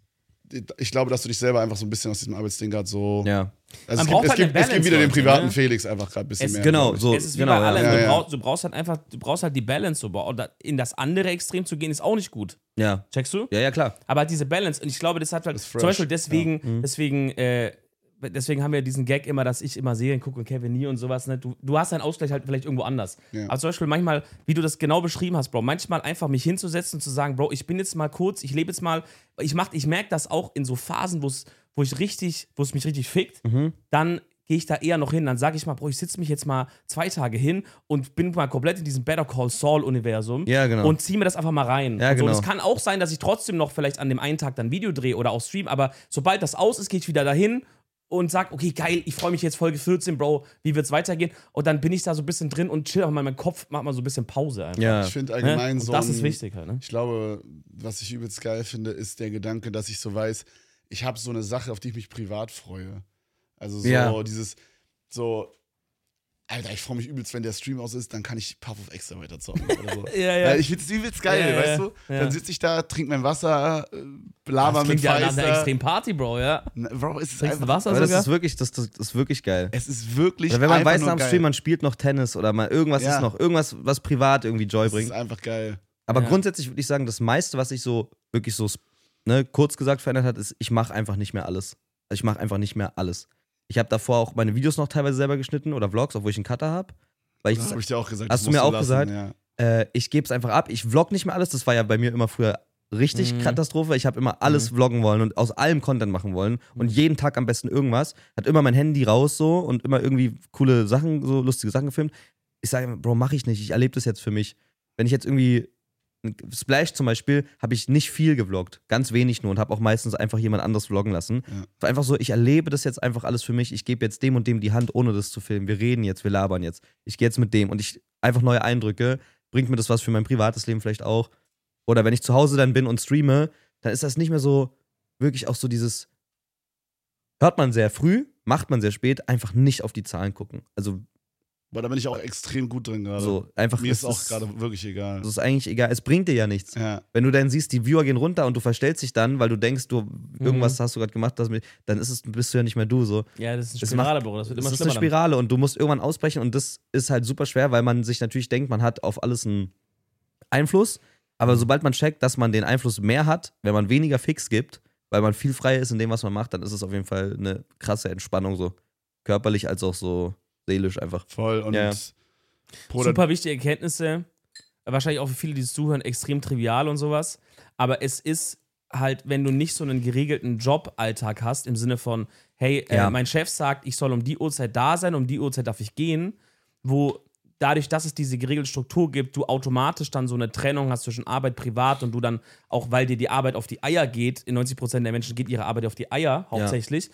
S3: ich glaube, dass du dich selber einfach so ein bisschen aus diesem Arbeitsding gerade so.
S2: ja.
S3: Also
S1: Man
S3: es,
S1: braucht
S3: gibt, es,
S1: halt
S3: gibt,
S1: eine
S3: es gibt wieder
S1: Balance,
S3: den privaten
S1: Leute, ne?
S3: Felix einfach gerade ein bisschen
S1: Es-
S3: mehr.
S2: Genau,
S3: glaub ich.
S2: so.
S1: Es ist wie
S2: genau,
S1: bei allem.
S3: ja.
S1: Du,
S3: Ja, ja.
S1: brauchst, du brauchst halt einfach, du brauchst halt die Balance. So. Oder in das andere Extrem zu gehen, ist auch nicht gut.
S2: Ja.
S1: Checkst du?
S2: Ja, ja, klar.
S1: Aber halt diese Balance, und ich glaube, das hat halt,
S3: Das ist
S1: zum
S3: fresh,
S1: Beispiel deswegen,
S2: Ja. Mhm.
S1: deswegen, äh, deswegen haben wir diesen Gag immer, dass ich immer Serien gucke und Kevin nie und sowas. Ne? Du, du hast deinen Ausgleich halt vielleicht irgendwo anders.
S3: Ja.
S1: Aber zum Beispiel manchmal, wie du das genau beschrieben hast, Bro, manchmal einfach mich hinzusetzen und zu sagen, Bro, ich bin jetzt mal kurz, ich lebe jetzt mal, ich, mach- ich merke das auch in so Phasen, wo's, wo ich richtig, wo es mich richtig fickt,
S2: Mhm.
S1: dann gehe ich da eher noch hin. Dann sage ich mal, Bro, ich sitze mich jetzt mal zwei Tage hin und bin mal komplett in diesem Better Call Saul-Universum
S2: Ja, genau.
S1: und ziehe mir das einfach mal rein.
S2: Ja,
S1: und so.
S2: genau.
S1: Es kann auch sein, dass ich trotzdem noch vielleicht an dem einen Tag dann Video drehe oder auch stream, aber sobald das aus ist, gehe ich wieder dahin und sag, okay, geil, ich freue mich jetzt Folge vierzehn, Bro, wie wird's weitergehen? Und dann bin ich da so ein bisschen drin und chill auch mal meinen Kopf, mach mal so ein bisschen Pause einfach.
S2: Ja.
S3: Ich finde
S1: Ne?
S3: allgemein
S1: Und
S3: so.
S1: das
S3: ein-
S1: ist wichtig halt, ne?
S3: Ich glaube, was ich übelst geil finde, ist der Gedanke, dass ich so weiß, ich habe so eine Sache, auf die ich mich privat freue. Also so
S2: Ja.
S3: dieses, so, Alter, ich freue mich übelst, wenn der Stream aus ist, dann kann ich Puff of Extra weiter zocken oder so.
S1: Ja,
S3: Ja, ich find's übelst geil,
S1: Ja, ja,
S3: weißt du?
S1: ja.
S3: Dann sitze ich da, trinke mein Wasser, äh,
S1: Das
S3: laber mit
S1: klingt ja nach einer
S3: Feister.
S1: extremen Party, Bro, ja.
S3: Na, Bro, es ist
S1: Trinkst du
S3: einfach,
S1: Wasser
S2: Aber das
S1: sogar?
S2: ist wirklich, das, das ist wirklich geil.
S3: es ist wirklich
S2: Oder wenn man
S3: einfach
S2: weiß
S3: nur
S2: am
S3: geil.
S2: Stream, man spielt noch Tennis oder mal irgendwas
S3: Ja.
S2: ist noch, irgendwas, was privat irgendwie Joy
S3: Es ist
S2: bringt.
S3: einfach geil.
S2: Aber
S1: Ja.
S2: grundsätzlich würde ich sagen, das meiste, was sich so wirklich so, ne, kurz gesagt verändert hat, ist, ich mache einfach nicht mehr alles. Also ich mache einfach nicht mehr alles. Ich habe davor auch meine Videos noch teilweise selber geschnitten oder Vlogs, obwohl ich einen Cutter habe. Weil ich
S3: Das habe ich dir auch gesagt.
S2: Hast
S3: das
S2: du mir
S3: musst
S2: auch
S3: lassen,
S2: gesagt?
S3: Ja.
S2: äh, ich gebe es einfach ab. Ich vlog nicht mehr alles. Das war ja bei mir immer früher richtig
S1: Mhm.
S2: Katastrophe. Ich habe immer alles vloggen wollen und aus allem Content machen wollen und jeden Tag am besten irgendwas. Hat immer mein Handy raus so und immer irgendwie coole Sachen, so lustige Sachen gefilmt. Ich sage immer, Bro, mache ich nicht. Ich erlebe das jetzt für mich. Wenn ich jetzt irgendwie Splash zum Beispiel, habe ich nicht viel gevloggt. Ganz wenig nur und habe auch meistens einfach jemand anderes vloggen lassen.
S3: Ja.
S2: Es war einfach so, ich erlebe das jetzt einfach alles für mich. Ich gebe jetzt dem und dem die Hand, ohne das zu filmen. Wir reden jetzt, wir labern jetzt. Ich gehe jetzt mit dem und ich einfach neue Eindrücke. Bringt mir das was für mein privates Leben vielleicht auch? Oder wenn ich zu Hause dann bin und streame, dann ist das nicht mehr so, wirklich auch so dieses, hört man sehr früh, macht man sehr spät, einfach nicht auf die Zahlen gucken. Also
S3: Aber da bin ich auch extrem gut drin gerade.
S2: so einfach.
S3: Mir ist
S2: es
S3: auch gerade wirklich egal.
S2: Das ist eigentlich egal. Es bringt dir ja nichts.
S3: Ja.
S2: Wenn du dann siehst, die Viewer gehen runter und du verstellst dich dann, weil du denkst, du irgendwas hast du gerade gemacht, das mit, dann ist es, bist du ja nicht mehr du so.
S1: Ja, das ist eine
S2: Es
S1: Spirale,
S2: macht-
S1: Bro. Das wird
S2: Es
S1: immer
S2: ist eine
S1: schlimmer.
S2: Spirale und du musst irgendwann ausbrechen und das ist halt super schwer, weil man sich natürlich denkt, man hat auf alles einen Einfluss, aber sobald man checkt, dass man den Einfluss mehr hat, wenn man weniger fix gibt, weil man viel freier ist in dem, was man macht, dann ist es auf jeden Fall eine krasse Entspannung, so körperlich als auch so seelisch einfach.
S3: Voll. Und
S2: Ja.
S3: Bruder,
S1: Super wichtige Erkenntnisse. Wahrscheinlich auch für viele, die es zuhören, extrem trivial und sowas. Aber es ist halt, wenn du nicht so einen geregelten Joballtag hast, im Sinne von, hey, äh,
S2: Ja.
S1: mein Chef sagt, ich soll um die Uhrzeit da sein, um die Uhrzeit darf ich gehen, wo dadurch, dass es diese geregelte Struktur gibt, du automatisch dann so eine Trennung hast zwischen Arbeit, Privat und du dann, auch weil dir die Arbeit auf die Eier geht, in neunzig Prozent der Menschen geht ihre Arbeit auf die Eier hauptsächlich,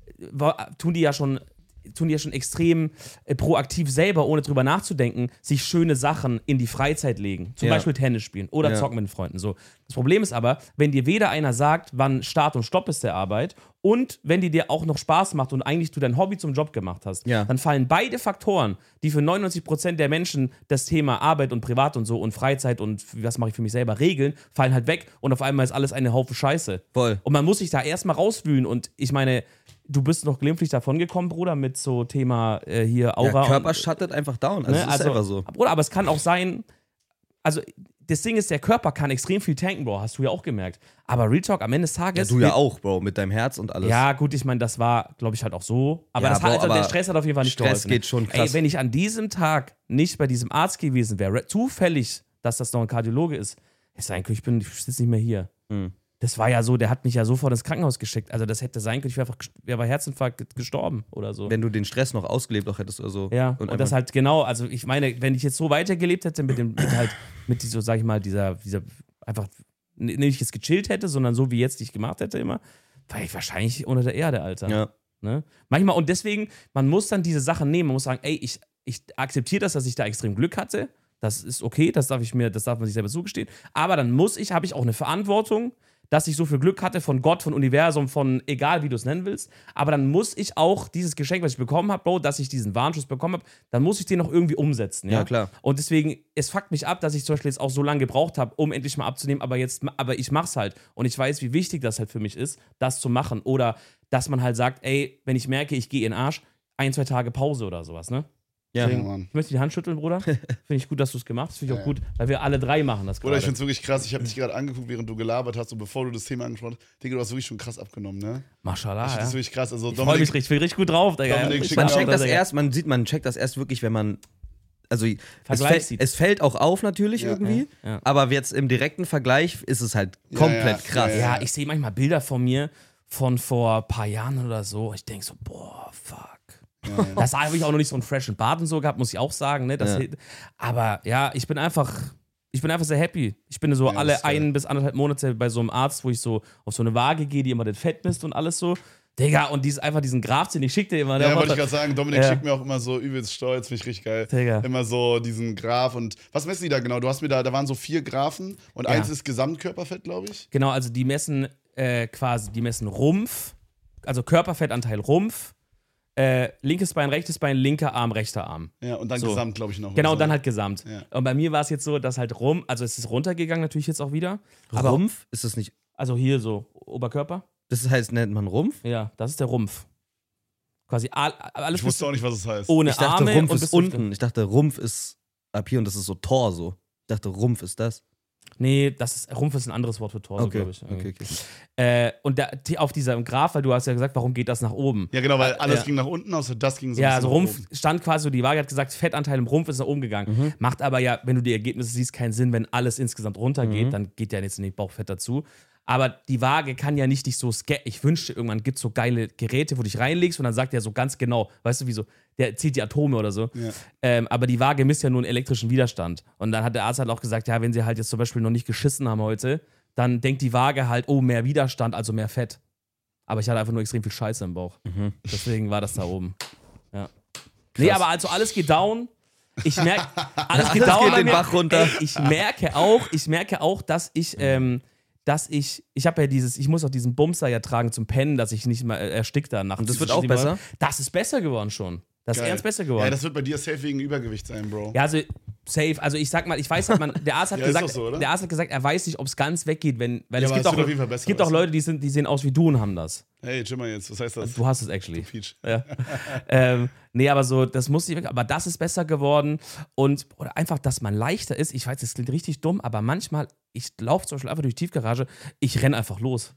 S1: wa- tun die ja schon tun die ja schon extrem äh, proaktiv selber, ohne drüber nachzudenken, sich schöne Sachen in die Freizeit legen. Zum
S2: Ja.
S1: Beispiel Tennis spielen oder
S2: Ja.
S1: zocken mit den Freunden. So. Das Problem ist aber, wenn dir weder einer sagt, wann Start und Stopp ist der Arbeit und wenn die dir auch noch Spaß macht und eigentlich du dein Hobby zum Job gemacht hast,
S2: Ja.
S1: dann fallen beide Faktoren, die für neunundneunzig Prozent der Menschen das Thema Arbeit und Privat und so und Freizeit und was mache ich für mich selber regeln, fallen halt weg und auf einmal ist alles eine Haufe Scheiße.
S2: Voll.
S1: Und man muss sich da erstmal rauswühlen und ich meine, du bist noch glimpflich davongekommen, Bruder, mit so Thema äh, hier Aura.
S2: Ja, Körper
S1: und,
S2: shuttet einfach down. Also,
S1: ne,
S2: es ist
S1: also,
S2: einfach so.
S1: Bruder, aber es kann auch sein, also das Ding ist, der Körper kann extrem viel tanken, Bro, hast du ja auch gemerkt. Aber Real Talk, am Ende des
S2: Ja,
S1: Tages...
S2: du ja auch, Bro, mit deinem Herz und alles.
S1: Ja, gut, ich meine, das war, glaube ich, halt auch so. Aber,
S2: Ja,
S1: das
S2: Bro,
S1: hat, also, der
S2: aber
S1: Stress hat auf jeden Fall nicht
S2: Stress
S1: geholfen.
S2: geht schon krass.
S1: Ey, wenn ich an diesem Tag nicht bei diesem Arzt gewesen wäre, zufällig, dass das noch ein Kardiologe ist, ist sein können, ich bin, ich sitze nicht mehr hier.
S2: Hm.
S1: Das war ja so, der hat mich ja sofort ins Krankenhaus geschickt. Also das hätte sein können, ich wäre einfach gest- wäre bei Herzinfarkt gestorben oder so.
S2: Wenn du den Stress noch ausgelebt auch hättest oder so.
S1: Ja, und, das
S2: einfach-
S1: halt genau, also ich meine, wenn ich jetzt so weitergelebt hätte mit dem, mit halt, mit dieser, sag ich mal, dieser, dieser, einfach, n- nicht jetzt gechillt hätte, sondern so wie jetzt, die ich gemacht hätte immer, wäre ich wahrscheinlich unter der Erde, Alter.
S2: Ja.
S1: Ne? Manchmal, und deswegen, man muss dann diese Sachen nehmen, man muss sagen, ey, ich, ich akzeptiere das, dass ich da extrem Glück hatte, das ist okay, das darf ich mir, das darf man sich selber zugestehen, aber dann muss ich, habe ich auch eine Verantwortung, dass ich so viel Glück hatte von Gott, von Universum, von egal wie du es nennen willst, aber dann muss ich auch dieses Geschenk, was ich bekommen habe, Bro, dass ich diesen Warnschuss bekommen habe, dann muss ich den noch irgendwie umsetzen. Ja,
S2: Ja, klar.
S1: Und deswegen, es fuckt mich ab, dass ich zum Beispiel jetzt auch so lange gebraucht habe, um endlich mal abzunehmen, aber jetzt, aber ich mach's halt. Und ich weiß, wie wichtig das halt für mich ist, das zu machen. Oder dass man halt sagt, ey, wenn ich merke, ich gehe in den Arsch, ein, zwei Tage Pause oder sowas, ne?
S2: Ja.
S1: Deswegen,
S3: Mann.
S1: ich möchte die Hand schütteln, Bruder. Finde ich gut, dass du es gemacht hast. Finde ich auch gut, weil wir alle drei machen das
S3: Oder ich
S1: gerade.
S3: finde es wirklich krass, ich habe dich gerade angeguckt, während du gelabert hast und bevor du das Thema angesprochen hast, Digga, du hast wirklich schon krass abgenommen, ne?
S1: Mashallah,
S3: Das
S1: ja.
S3: ist wirklich krass. Also
S1: Ich freue mich richtig, ich bin richtig gut drauf, Digga.
S3: Dominik,
S1: Ich
S3: schick
S1: bin
S2: Man
S3: mir
S1: auch
S3: auch
S2: checkt das
S1: Digga.
S2: erst, man sieht, man checkt das erst wirklich, wenn man. Also es
S1: Vergleich
S2: fällt,
S1: sieht.
S2: es fällt auch auf natürlich
S3: Ja.
S2: irgendwie,
S1: Ja, ja.
S2: aber jetzt im direkten Vergleich ist es halt
S3: Ja,
S2: komplett
S3: ja,
S2: krass.
S3: ja,
S1: Ja, ich sehe manchmal Bilder von mir von vor ein paar Jahren oder so. Ich denke so, boah, fuck.
S3: Ja, ja.
S1: Das habe ich auch noch nicht so einen freshen Bart und so gehabt, muss ich auch sagen. Ne? Das
S2: Ja.
S1: hilft. Aber ja, ich bin einfach, ich bin einfach sehr happy. Ich bin so
S3: Ja, das
S1: alle
S3: ist geil.
S1: ein bis anderthalb Monate bei so einem Arzt, wo ich so auf so eine Waage gehe, die immer das Fett misst und alles so. Digga, und dies, einfach diesen Graph, den ich schicke dir immer. Der
S3: Ja,
S1: macht
S3: wollte ich
S1: das-
S3: gerade sagen, Dominik
S1: Ja.
S3: schickt mir auch immer so übelst stolz, finde ich richtig geil.
S1: Digga.
S3: Immer so diesen Graph und was messen die da genau? Du hast mir da, da waren so vier Graphen und
S1: Ja.
S3: eins ist Gesamtkörperfett, glaube ich.
S1: Genau, also die messen äh, quasi, die messen Rumpf, also Körperfettanteil Rumpf, äh, linkes Bein, rechtes Bein, linker Arm, rechter Arm.
S3: Ja, und dann
S1: So.
S3: Gesamt, glaube ich, noch.
S1: Genau,
S3: oder so.
S1: dann halt Gesamt.
S3: Ja.
S1: Und bei mir war es jetzt so, dass halt rum, also es ist runtergegangen natürlich jetzt auch wieder. Aber
S2: Rumpf? Ist das nicht.
S1: Also hier so, Oberkörper.
S2: Das heißt, nennt man Rumpf?
S1: Ja, das ist der Rumpf. Quasi all, alles
S3: Ich wusste auch nicht, was es heißt.
S1: ohne
S2: Ich dachte,
S1: Arme
S2: Rumpf
S1: und
S2: ist
S1: bis zu-
S2: unten. Ich dachte, Rumpf ist ab hier und das ist so Tor so. Ich dachte, Rumpf ist das.
S1: Nee, das ist, Rumpf ist ein anderes Wort für Torso,
S2: Okay,
S1: glaube ich.
S2: okay, okay.
S1: Äh, und da, die, auf diesem Graph, weil du hast ja gesagt, warum geht das nach oben?
S3: Ja, genau, weil alles
S1: Ja.
S3: ging nach unten, außer das ging so ein
S1: Ja,
S3: bisschen
S1: also
S3: nach
S1: Rumpf
S3: oben.
S1: stand quasi so, die Waage hat gesagt, Fettanteil im Rumpf ist nach oben gegangen.
S2: Mhm.
S1: Macht aber ja, wenn du die Ergebnisse siehst, keinen Sinn, wenn alles insgesamt runtergeht,
S2: Mhm.
S1: dann geht ja jetzt nicht Bauchfett dazu. Aber die Waage kann ja nicht dich so scannen. Ich wünschte, irgendwann gibt es so geile Geräte, wo du dich reinlegst und dann sagt der so ganz genau, weißt du, wie so, der zählt die Atome oder so.
S3: Ja.
S1: Ähm, aber die Waage misst ja nur einen elektrischen Widerstand. Und dann hat der Arzt halt auch gesagt, ja, wenn sie halt jetzt zum Beispiel noch nicht geschissen haben heute, dann denkt die Waage halt, oh, mehr Widerstand, also mehr Fett. Aber ich hatte einfach nur extrem viel Scheiße im Bauch.
S2: Mhm.
S1: Deswegen war das da oben. Ja. Nee, aber also alles geht down. Ich merke, alles geht
S2: Alles
S1: down.
S2: geht
S1: bei
S2: den
S1: mir.
S2: Bach runter.
S1: Ey, ich merke auch, ich merke auch, dass ich, ähm, dass ich, ich habe ja dieses, ich muss auch diesen Bumser ja tragen zum Pennen, dass ich nicht mal äh, erstick da nachts.
S2: Und das wird auch besser?
S1: Das ist besser geworden schon. Das ist
S3: Geil.
S1: ernst besser geworden.
S3: Ja, das wird bei dir safe wegen Übergewicht sein, Bro.
S1: Ja, also safe. Also ich sag mal, ich weiß halt, man, der Arzt hat
S3: Ja, ist
S1: gesagt,
S3: doch so, oder?
S1: der Arzt hat gesagt, er weiß nicht, ob es ganz weggeht, wenn, weil
S3: Ja,
S1: es
S3: aber
S1: gibt
S3: es
S1: auch,
S3: wird auf jeden Fall besser,
S1: es gibt auch
S3: weißt du?
S1: Leute, die sind, die sehen aus wie du und haben das.
S3: Hey, chill mal jetzt, was heißt das?
S1: Du hast es actually.
S3: Peach.
S1: Ja. ähm, nee, aber so, das muss ich, aber das ist besser geworden und oder einfach, dass man leichter ist. Ich weiß, das klingt richtig dumm, aber manchmal, ich laufe zum Beispiel einfach durch die Tiefgarage, ich renne einfach los.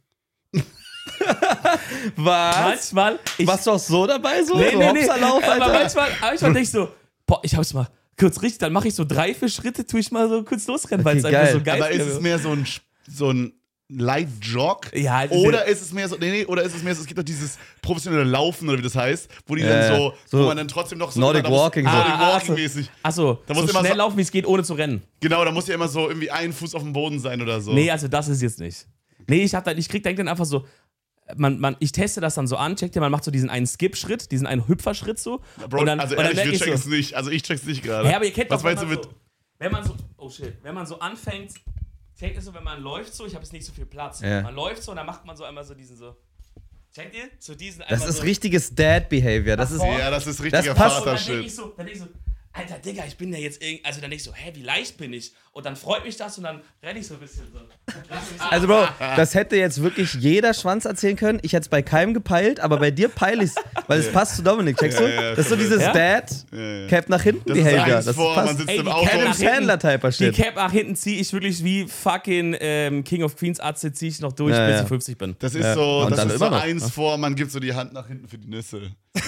S2: Was?
S1: Manchmal, ich,
S2: Warst du auch so dabei? So,
S1: nee,
S2: so
S1: nee, nee,
S2: Hopsalauf,
S1: aber
S2: Alter?
S1: manchmal, manchmal denke ich so, boah, ich hab's mal kurz richtig, dann mache ich so drei, vier Schritte, tue ich mal so kurz losrennen, weil es
S2: Okay,
S1: einfach
S2: geil.
S1: so geil
S3: Aber ist
S1: ist.
S3: es mehr so ein, so ein Light Jog?
S1: Ja, halt
S3: oder ist es mehr so, nee, nee, oder ist es mehr so, es gibt doch dieses professionelle Laufen oder wie das heißt, wo die
S2: Äh,
S3: dann so,
S2: so
S3: wo man dann trotzdem noch so
S2: Nordic
S3: da muss-
S2: Walking so.
S3: Nordic
S1: Ah, ah,
S3: Walking
S1: so.
S3: mäßig.
S1: Achso,
S3: Da
S1: so
S3: muss immer
S1: schnell
S3: so-
S1: laufen, wie es geht, ohne zu rennen.
S3: Genau, da muss ja immer so irgendwie ein Fuß auf dem Boden sein oder so.
S1: Nee, also das ist jetzt nicht. Nee, ich hab dann, ich krieg dann dann einfach so, man, man, ich teste das dann so an, check dir, man macht so diesen einen Skip-Schritt, diesen einen Hüpferschritt so.
S3: Bro,
S1: und dann,
S3: also
S1: und dann
S3: ehrlich,
S1: merk
S3: wir
S1: ich
S3: checken
S1: so,
S3: es nicht. Also ich check's nicht gerade.
S1: Ja, aber ihr kennt
S3: Was
S1: doch, wenn
S3: meinst du
S1: man
S3: mit.
S1: so, wenn man so, oh shit, wenn man so anfängt, checkt ihr so, wenn man läuft so, ich habe jetzt nicht so viel Platz.
S2: Ja.
S1: Man läuft so und dann macht man so einmal so diesen so, checkt ihr? So diesen
S2: Das
S1: einmal
S2: ist
S1: so,
S2: richtiges Dad-Behavior. Das ist.
S1: Nach vorne.
S3: Ja, das ist richtiger
S2: passt.
S1: Und dann denke
S3: Vatershit.
S1: ich so, dann denk ich so, Alter, Digga, ich bin ja jetzt irgendwie, also dann denk ich so, hä, wie leicht bin ich? Und dann freut mich das und dann renne ich so ein bisschen so.
S2: Also, Bro, das hätte jetzt wirklich jeder Schwanz erzählen können. Ich hätte es bei keinem gepeilt, aber bei dir peile ich's, weil es passt zu Dominik, checkst du?
S3: Ja, ja,
S2: das ist so
S3: komplett.
S2: dieses
S1: Ja?
S2: Dad,
S3: ja.
S2: Cap nach hinten
S3: Das ist
S2: Behavior.
S3: Angst
S2: Das
S3: vor, man
S2: passt.
S3: sitzt
S1: Ey,
S3: im
S1: die
S3: Auto.
S1: Cap
S2: Adam
S1: nach hinten-
S2: Sandler-Typer
S1: Die
S2: Shit.
S1: Cap nach hinten ziehe ich wirklich wie fucking ähm, King of Queens Atze, ziehe ich noch durch,
S2: Ja,
S1: bis
S2: ja.
S1: ich fünfzig bin.
S3: Das ist
S2: Ja.
S3: so,
S2: Und
S3: das
S2: dann
S3: ist so
S2: immer noch,
S3: eins
S2: ne?
S3: vor, man gibt so die Hand nach hinten für die Nüsse.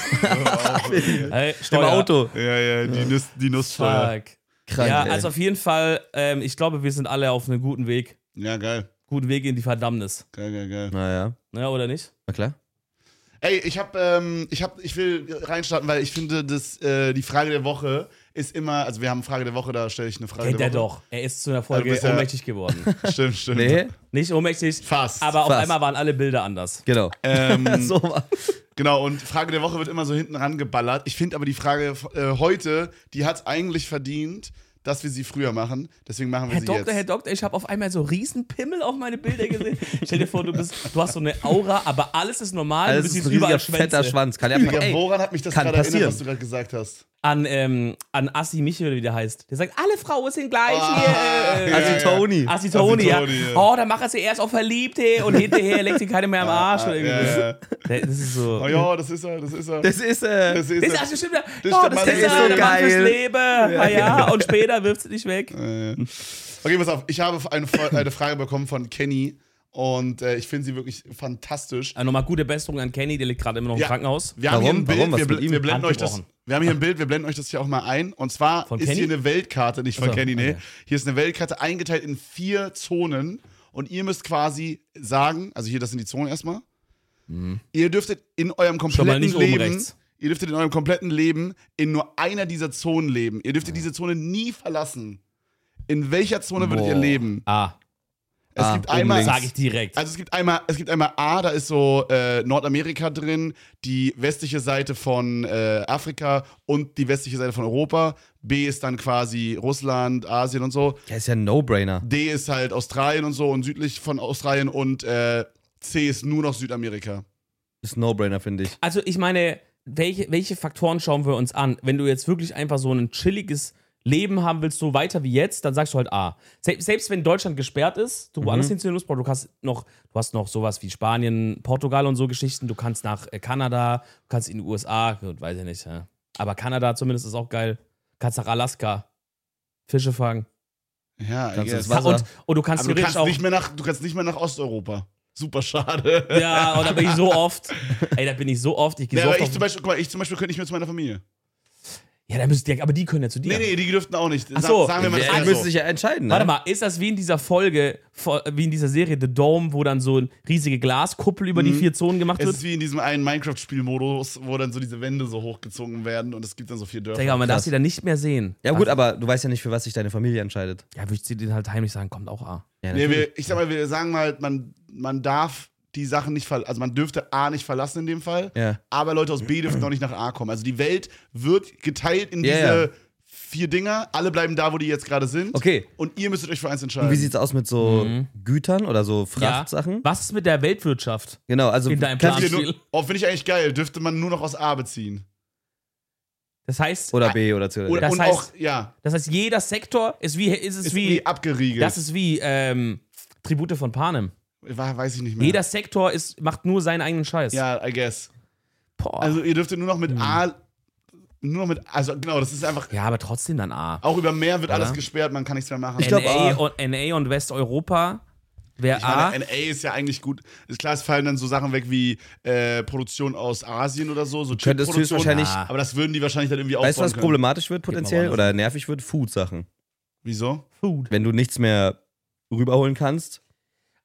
S1: Hey,
S2: Im
S1: Steuer.
S2: Auto.
S3: Ja, ja, die, Nuss, die Nusssteuer.
S1: Fuck.
S2: Krank,
S1: Ja,
S2: ey.
S1: also auf jeden Fall, ähm, ich glaube, wir sind alle auf einem guten Weg.
S3: Ja, geil.
S1: Guten Weg in die Verdammnis.
S3: Geil, geil, geil.
S2: Naja,
S1: Ja, oder nicht?
S2: na klar.
S3: Ey, ich hab, ähm, ich hab, ich will reinstarten, weil ich finde, dass äh, die Frage der Woche ist immer, also wir haben Frage der Woche, da stelle ich eine Frage
S1: Kennt
S3: der
S1: er
S3: Woche.
S1: doch. Er ist zu einer
S3: Also
S1: Folge
S3: bist ja-
S1: ohnmächtig geworden.
S3: Stimmt, stimmt.
S2: Nee,
S1: Nicht ohnmächtig,
S3: Fast.
S1: aber auf
S2: Fast.
S1: einmal waren alle Bilder anders.
S2: genau.
S3: Ähm,
S2: so war.
S3: Genau, und Frage der Woche wird immer so hinten rangeballert. Ich finde aber die Frage äh, heute, die hat eigentlich verdient, dass wir sie früher machen. Deswegen machen wir
S1: Herr
S3: sie
S1: Doktor,
S3: jetzt.
S1: Herr Doktor, ich habe auf einmal so riesen Pimmel auf meine Bilder gesehen. Stell dir vor, du bist, du hast so eine Aura, aber alles ist normal.
S2: Alles
S1: du
S2: ist
S1: siehst
S2: ein
S1: überall
S2: riesiger, fetter
S1: Schwänze.
S2: Schwanz. Kann ja
S3: Digga,
S2: ey,
S3: woran hat mich das
S2: kann
S3: gerade erinnert,
S2: passieren.
S3: was du gerade gesagt hast?
S1: An, ähm, an Assi Michi, oder wie der heißt. Der sagt, alle Frauen sind gleich
S3: Ah,
S1: hier. Äh,
S2: Also
S3: ja,
S2: Tony.
S1: Assi Tony, ja.
S3: Tony, ja.
S1: Oh, dann macht er sie erst auch verliebt, hey, und hinterher legt sie keine mehr am Arsch.
S3: Ah,
S1: oder irgendwie.
S3: ja, ja.
S1: Das ist so.
S3: Oh ja, das ist er, das ist er.
S2: Das ist, äh,
S3: Das ist
S1: Ist
S3: er.
S1: das bestimmt,
S3: Das
S1: oh,
S3: stimmt,
S1: das
S3: Mann,
S1: ist
S3: das ist
S1: er,
S3: so
S1: der Mann fürs
S2: geil.
S1: Leben. Ja, ja, und später wirft sie dich weg.
S3: Äh. Okay, pass auf. Ich habe eine, eine Frage bekommen von Kenny und äh, ich finde sie wirklich fantastisch.
S1: Also nochmal gute Besserung an Kenny, der liegt gerade immer noch im
S3: Ja.
S1: Krankenhaus.
S3: Wir haben hier
S2: Warum?
S3: ein Bild,
S2: Warum? Was
S3: wir,
S2: mit
S3: bl
S2: ihm?
S3: wir blenden
S1: Hand
S3: euch das.
S1: gebrochen.
S3: Wir haben hier ein Bild, wir blenden euch das hier auch mal ein. Und zwar
S1: Von
S3: ist
S1: Kenny?
S3: hier eine Weltkarte, nicht von
S1: Achso,
S3: Kenny, nee.
S1: okay.
S3: Hier ist eine Weltkarte eingeteilt in vier Zonen und ihr müsst quasi sagen, also hier, das sind die Zonen erstmal. Ihr dürftet in eurem
S1: Mhm. Schon mal
S3: kompletten
S1: nicht oben
S3: Leben,
S1: rechts.
S3: ihr dürftet in eurem kompletten Leben in nur einer dieser Zonen leben. Ihr dürftet diese Zone nie verlassen. In welcher Zone würdet ihr
S2: Boah.
S3: leben?
S1: Ah,
S3: Es
S2: Ah,
S3: gibt
S2: oben
S3: einmal,
S2: links.
S1: sage ich direkt.
S3: also es gibt einmal, es gibt einmal A, da ist so äh, Nordamerika drin, die westliche Seite von äh, Afrika und die westliche Seite von Europa. B ist dann quasi Russland, Asien und so.
S2: ja, ist ja ein No-Brainer.
S3: D ist halt Australien und so und südlich von Australien und äh, C ist nur noch Südamerika.
S2: Ist ein No-Brainer, finde ich.
S1: Also ich meine, welche, welche Faktoren schauen wir uns an? Wenn du jetzt wirklich einfach so ein chilliges Leben haben willst, so weiter wie jetzt, dann sagst du halt A. Se selbst wenn Deutschland gesperrt ist, du woanders hinziehen musst, du hast noch, du hast noch sowas wie Spanien, Portugal und so Geschichten, du kannst nach äh, Kanada, du kannst in die U S A, gut, weiß ich nicht, ja. Aber Kanada zumindest ist auch geil. Du kannst nach Alaska Fische fangen.
S3: Ja, I
S2: Kannst
S3: guess.
S2: ins Wasser.
S1: Und, und du kannst
S3: Aber du
S1: theoretisch
S3: kannst,
S1: auch.
S3: nicht mehr nach, du kannst nicht mehr nach Osteuropa. Super schade.
S1: Ja, und da bin ich so oft. Ey, da bin ich so oft. Ich gehe
S3: Ja,
S1: so
S3: aber
S1: oft.
S3: ich
S1: auf-
S3: zum, Beispiel, guck mal, ich zum Beispiel könnte nicht mehr zu meiner Familie.
S1: Ja, da müsst ihr, aber die können ja zu dir.
S3: Nee, nee, die dürften auch nicht.
S1: Ach so.
S3: Sagen wir mal, das
S2: Ja,
S3: wäre
S2: müssen
S3: so.
S2: sich ja entscheiden, ne?
S1: Warte mal, ist das wie in dieser Folge, vor- wie in dieser Serie The Dome, wo dann so eine riesige Glaskuppel über die vier Zonen gemacht
S3: Es
S1: wird?
S3: ist wie in diesem einen Minecraft-Spielmodus, wo dann so diese Wände so hochgezogen werden und es gibt dann so vier Dörfer.
S1: Digga, man darf
S2: Krass.
S1: sie dann nicht mehr sehen.
S2: Ja, gut, aber du weißt ja nicht, für was sich deine Familie entscheidet.
S1: Ja, würde ich sie denen halt heimlich sagen, kommt auch A.
S2: Ja,
S3: Nee,
S2: natürlich.
S3: wir, ich sag mal, wir sagen mal, man, man darf die Sachen nicht verlassen, also man dürfte A nicht verlassen in dem Fall,
S2: Ja.
S3: aber Leute aus B dürfen noch nicht nach A kommen. Also die Welt wird geteilt in
S2: Ja,
S3: diese
S2: ja.
S3: vier Dinger, alle bleiben da, wo die jetzt gerade sind.
S2: Okay.
S3: Und ihr müsstet euch für eins entscheiden.
S2: Und wie sieht's aus mit so
S1: Mhm.
S2: Gütern oder so Frachtsachen?
S1: Was ist mit der Weltwirtschaft?
S2: Genau, also
S1: In deinem
S2: kannst
S1: Plan.
S2: du-
S3: Ihr nur- Oh, finde ich eigentlich geil. Dürfte man nur noch aus A beziehen.
S1: Das heißt,
S2: oder B oder C.
S3: Oder,
S1: Das
S3: und
S1: heißt-
S3: auch, ja,
S1: das heißt, jeder Sektor ist wie, ist es
S3: ist
S1: wie,
S3: wie abgeriegelt.
S1: das ist wie ähm, Tribute von Panem.
S3: War, weiß ich nicht mehr.
S1: Jeder Sektor ist, macht nur seinen eigenen Scheiß.
S3: Ja, I guess.
S1: Boah.
S3: Also ihr dürftet nur noch mit A, nur noch mit, also genau, das ist einfach,
S1: ja, aber trotzdem dann A.
S3: auch über Meer wird
S1: Oder?
S3: alles gesperrt, man kann nichts mehr machen.
S2: Ich glaub,
S1: N A,
S2: A.
S1: und, N A und Westeuropa wäre
S3: Ich
S1: A.
S3: meine, N A ist ja eigentlich gut. Ist klar, es fallen dann so Sachen weg wie äh, Produktion aus Asien oder so, so
S2: könntest
S3: Chip-Produktion.
S2: höchstwahrscheinlich-
S1: Ah.
S3: Aber das würden die wahrscheinlich dann irgendwie
S2: Weißt du,
S3: aufbauen
S2: was
S3: können.
S2: problematisch wird potenziell
S1: woanders
S2: oder nervig wird? Food-Sachen.
S3: Wieso?
S1: Food.
S2: Wenn du nichts mehr rüberholen kannst.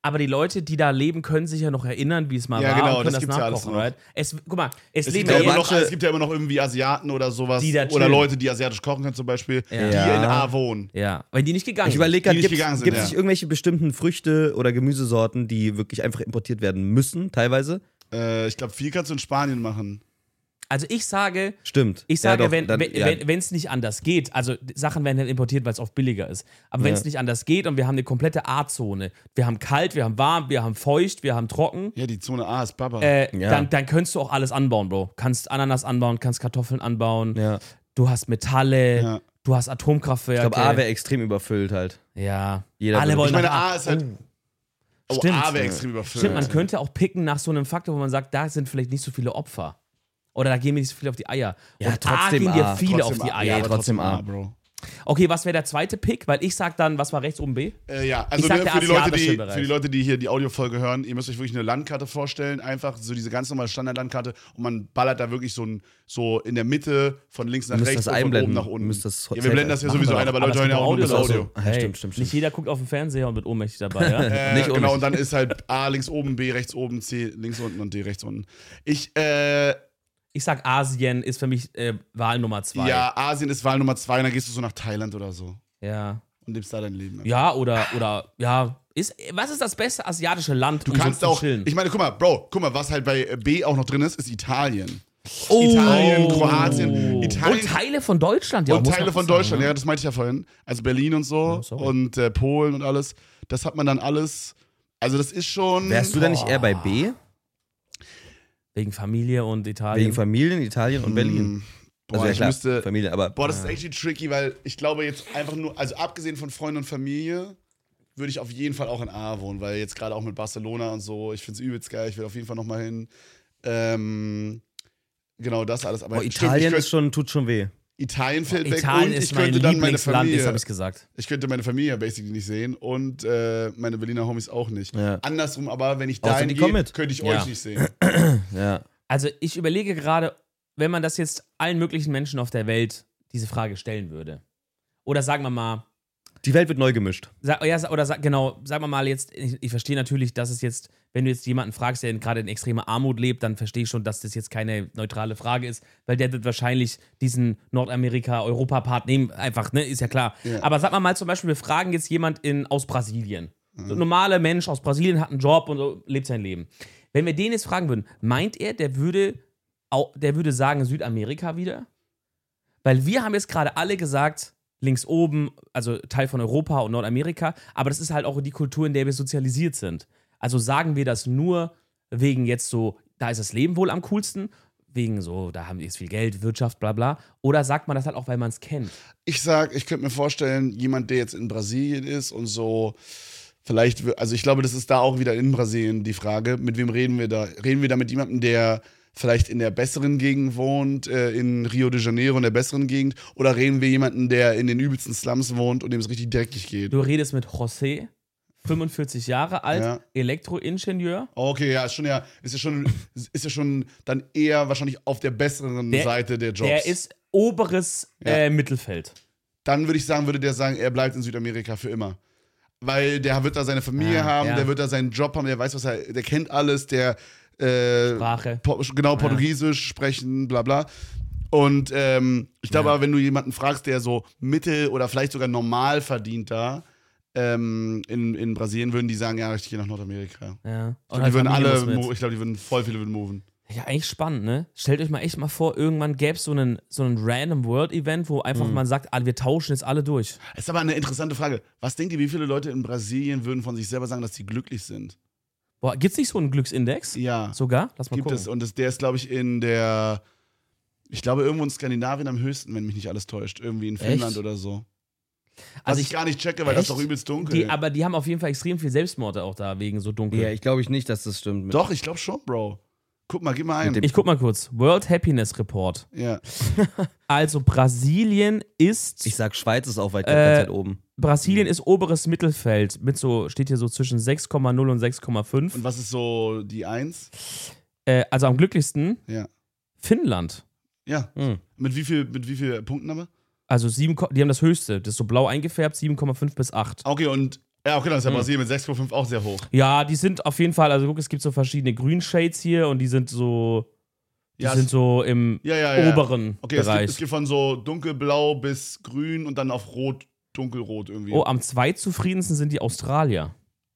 S1: aber die Leute, die da leben, können sich ja noch erinnern, wie es mal
S3: Ja,
S1: war
S3: genau,
S1: und können
S3: das
S1: das
S3: gibt's ja alles
S1: nachkochen,
S3: noch.
S1: right? Es, guck mal, es,
S3: Es
S1: leben
S3: gibt,
S1: ja
S3: ja immer
S1: jetzt,
S3: noch, es gibt ja immer noch irgendwie Asiaten oder sowas.
S1: Die da
S3: oder
S1: chillen.
S3: Leute, die asiatisch kochen können zum Beispiel,
S1: Ja.
S3: die in A wohnen.
S1: ja, weil die nicht gegangen
S2: Ich überlege gerade,
S3: Die nicht
S2: gibt
S3: gegangen sind,
S2: es
S3: ja.
S2: nicht irgendwelche bestimmten Früchte oder Gemüsesorten, die wirklich einfach importiert werden müssen, teilweise?
S3: Äh, ich glaube, viel kannst du in Spanien machen.
S1: Also ich sage,
S2: Stimmt.
S1: ich sage,
S2: Ja, doch,
S1: wenn
S2: dann-
S1: wenn
S2: ja.
S1: wenn- wenn es nicht anders geht, also Sachen werden halt importiert, weil es oft billiger ist. Aber wenn es
S2: Ja.
S1: nicht anders geht und wir haben eine komplette A-Zone, wir haben kalt, wir haben warm, wir haben feucht, wir haben trocken,
S3: Ja, die Zone A ist Baba.
S1: äh,
S2: Ja.
S1: dann, dann kannst du auch alles anbauen, Bro. Kannst Ananas anbauen, kannst Kartoffeln anbauen,
S2: Ja.
S1: du hast Metalle,
S3: Ja.
S1: du hast Atomkraftwerke.
S2: Ich glaube, A wäre extrem überfüllt halt.
S1: ja.
S2: Jeder
S1: Alle
S2: würde-
S1: wollen
S3: ich meine,
S1: nach
S3: A ist halt. Oh,
S1: Stimmt.
S3: A wäre extrem überfüllt.
S1: Stimmt, man könnte auch picken nach so einem Faktor, wo man sagt, da sind vielleicht nicht so viele Opfer. Oder da gehen mir nicht so viele auf die Eier.
S2: Ja,
S1: und A
S2: trotzdem
S1: gehen dir
S2: A.
S1: viele
S3: Trotzdem
S1: auf die
S3: A.
S1: Eier.
S3: Ja, aber
S2: trotzdem
S3: trotzdem
S2: A.
S3: A, Bro.
S1: Okay, was wäre der zweite Pick? Weil ich sag dann, was war rechts oben B?
S3: Äh, ja, also
S1: sag
S3: ne,
S1: der
S3: für, die Leute,
S1: asiatische
S3: die,
S1: Bereich.
S3: für die Leute, die hier die Audiofolge hören, ihr müsst euch wirklich eine Landkarte vorstellen, einfach so diese ganz normale Standardlandkarte und man ballert da wirklich so, ein, so in der Mitte von links nach
S2: müsst
S3: rechts
S2: das
S3: und von oben
S2: einblenden.
S3: nach
S2: Ihr
S3: unten.
S2: müsst das
S3: ja, wir blenden das ja
S1: Machen
S3: sowieso
S1: wir
S3: ein,
S1: doch.
S3: aber Leute
S1: es
S3: hören ja
S1: gibt
S3: auch nur das
S1: Audio.
S3: Audio.
S2: Ah,
S1: Hey,
S2: stimmt, stimmt,
S1: Nicht
S2: stimmt.
S1: jeder guckt auf den Fernseher und wird ohnmächtig dabei, ja?
S3: Äh,
S2: Nicht
S3: genau,
S2: ohne.
S3: und dann ist halt A links oben, B rechts oben, C links unten und D rechts unten. Ich, äh,
S1: Ich sag, Asien ist für mich äh, Wahl Nummer zwei.
S3: ja, Asien ist Wahl Nummer zwei und dann gehst du so nach Thailand oder so
S1: Ja.
S3: und lebst da dein Leben.
S1: Ja, oder, oder, ja. Ist, was ist das beste asiatische Land,
S3: Du
S1: um
S3: kannst
S1: so zu
S3: auch,
S1: chillen?
S3: ich meine, guck mal, Bro, guck mal, was halt bei B auch noch drin ist, ist Italien.
S1: Oh.
S3: Italien, Kroatien, Italien
S1: Und Teile von Deutschland, ja.
S3: und
S1: muss
S3: Teile
S1: man
S3: von
S1: auch sagen,
S3: Deutschland,
S1: ne?
S3: ja, das meinte ich ja vorhin. Also Berlin und so
S1: Ja, sorry.
S3: und äh, Polen und alles. Das hat man dann alles. Also das ist schon.
S2: Wärst du dann nicht eher bei B?
S1: Wegen Familie und Italien.
S2: Wegen Familien, Italien und Berlin.
S3: Hm, Boah,
S2: Also ja
S3: ich
S2: klar,
S3: müsste.
S2: Familie, aber
S3: Boah, das ist actually tricky, weil ich glaube jetzt einfach nur, also abgesehen von Freunden und Familie, würde ich auf jeden Fall auch in A wohnen, weil jetzt gerade auch mit Barcelona und so, ich finde es übelst geil, ich will auf jeden Fall nochmal hin. Ähm, genau das alles. Aber
S2: boah,
S3: stimmt,
S2: Italien
S3: ich könnt-
S2: ist schon, tut schon weh.
S3: Italien fällt weg
S1: Italien
S3: und
S1: ist
S3: ich
S1: mein
S3: könnte dann meine
S1: Lieblingsland,
S3: Familie.
S1: das habe ich gesagt.
S3: Ich könnte meine Familie basically nicht sehen und äh, meine Berliner Homies auch nicht.
S2: Ja.
S3: Andersrum aber, wenn ich
S2: Außer
S3: dahin
S2: die
S3: gehe,
S2: kommen mit.
S3: könnte ich
S1: Ja.
S3: euch nicht sehen.
S2: Ja.
S1: Also ich überlege gerade, wenn man das jetzt allen möglichen Menschen auf der Welt diese Frage stellen würde. Oder sagen wir mal,
S2: Die Welt wird neu gemischt.
S1: Sag, ja, oder sag, genau, sagen wir mal jetzt, ich, ich verstehe natürlich, dass es jetzt, wenn du jetzt jemanden fragst, der in- gerade in extremer Armut lebt, dann verstehe ich schon, dass das jetzt keine neutrale Frage ist, weil der wird wahrscheinlich diesen Nordamerika-Europa-Part nehmen, einfach, ne, ist ja klar.
S3: Ja.
S1: Aber sag mal mal zum Beispiel, wir fragen jetzt jemand in, aus Brasilien. So ein normaler Mensch aus Brasilien hat einen Job und so, lebt sein Leben. Wenn wir den jetzt fragen würden, meint er, der würde, au- der würde sagen Südamerika wieder? Weil wir haben jetzt gerade alle gesagt, links oben, also Teil von Europa und Nordamerika, aber das ist halt auch die Kultur, in der wir sozialisiert sind. Also sagen wir das nur wegen jetzt so, da ist das Leben wohl am coolsten, wegen so, da haben wir jetzt viel Geld, Wirtschaft, bla bla, oder sagt man das halt auch, weil man es kennt?
S3: Ich sag, ich könnte mir vorstellen, jemand, der jetzt in Brasilien ist und so, vielleicht, wir- also ich glaube, das ist da auch wieder in Brasilien die Frage, mit wem reden wir da? Reden wir da mit jemandem, der vielleicht in der besseren Gegend wohnt, äh, in Rio de Janeiro in der besseren Gegend, oder reden wir jemanden, der in den übelsten Slums wohnt und dem es richtig dreckig geht?
S1: Du redest mit José, fünfundvierzig Jahre alt,
S3: Ja.
S1: Elektroingenieur.
S3: Okay, ja, ist schon ja, ist ja schon, ist ja schon dann eher wahrscheinlich auf der besseren
S1: Der-
S3: Seite der Jobs.
S1: Der ist oberes
S3: Ja.
S1: äh, Mittelfeld.
S3: Dann würde ich sagen, würde der sagen, er bleibt in Südamerika für immer. Weil der wird da seine Familie
S1: Ah,
S3: haben,
S1: ja.
S3: der wird da seinen Job haben, der weiß, was er, der kennt alles, der äh,
S1: Sprache.
S3: Po genau Portugiesisch sprechen, bla bla. Und ähm, ich glaube
S1: Ja.
S3: aber, wenn du jemanden fragst, der so mittel oder vielleicht sogar normal verdient da, ähm, in, in Brasilien, würden die sagen, ja, ich gehe nach Nordamerika.
S1: Ja.
S3: Ich glaube, die würden
S1: Familie
S3: alle,
S1: muss mit.
S3: mo- ich glaube, die würden voll viele würden moven.
S1: Ja, eigentlich spannend, ne? Stellt euch mal echt mal vor, irgendwann gäbe es so einen, so einen random World-Event, wo einfach
S3: Mhm.
S1: man sagt, ah, wir tauschen jetzt alle durch.
S3: Ist aber eine interessante Frage. Was denkt ihr, wie viele Leute in Brasilien würden von sich selber sagen, dass sie glücklich sind?
S1: Boah, gibt's nicht so einen Glücksindex?
S3: Ja.
S1: Sogar? Lass mal
S3: Gibt
S1: gucken.
S3: es. Und das, der ist, glaube ich, in der, ich glaube, irgendwo in Skandinavien am höchsten, wenn mich nicht alles täuscht. Irgendwie in Finnland
S1: Echt?
S3: oder so. Was
S1: Also
S3: ich,
S1: ich-
S3: gar nicht checke, weil das ist
S1: Echt?
S3: doch übelst dunkel.
S1: Die, aber die haben auf jeden Fall extrem viel Selbstmorde auch da, wegen so dunkel.
S2: Ja, ich glaube ich nicht, dass das stimmt. Mit
S3: Doch, ich glaube schon, Bro. Guck mal, gib mal ein.
S2: Mit dem-
S1: Ich guck mal kurz. World Happiness Report.
S3: Ja.
S1: Also Brasilien ist.
S2: Ich sag, Schweiz ist auch weit,
S1: Äh,
S2: ganz weit oben.
S1: Brasilien ist oberes Mittelfeld. Mit so, steht hier so zwischen sechs Komma null und sechs Komma fünf.
S3: Und was ist so die Eins?
S1: Äh, also am glücklichsten
S3: Ja.
S1: Finnland.
S3: Ja.
S2: Hm.
S3: Mit wie viel, mit wie viel Punkten aber?
S1: Also sieben, Ko- die haben das höchste. Das ist so blau eingefärbt, sieben Komma fünf bis acht.
S3: Okay, und Ja, okay, dann ist ja Brasilien mit sechs Komma fünf auch sehr hoch.
S1: Ja, die sind auf jeden Fall, also guck, es gibt so verschiedene Grünshades hier und die sind so, die
S3: Ja,
S1: sind
S3: es-
S1: so im
S3: Ja, ja, ja.
S1: oberen
S3: Okay, es gibt,
S1: Bereich.
S3: es gibt von so dunkelblau bis grün und dann auf rot, dunkelrot irgendwie.
S1: Oh, am zweitzufriedensten sind die Australier.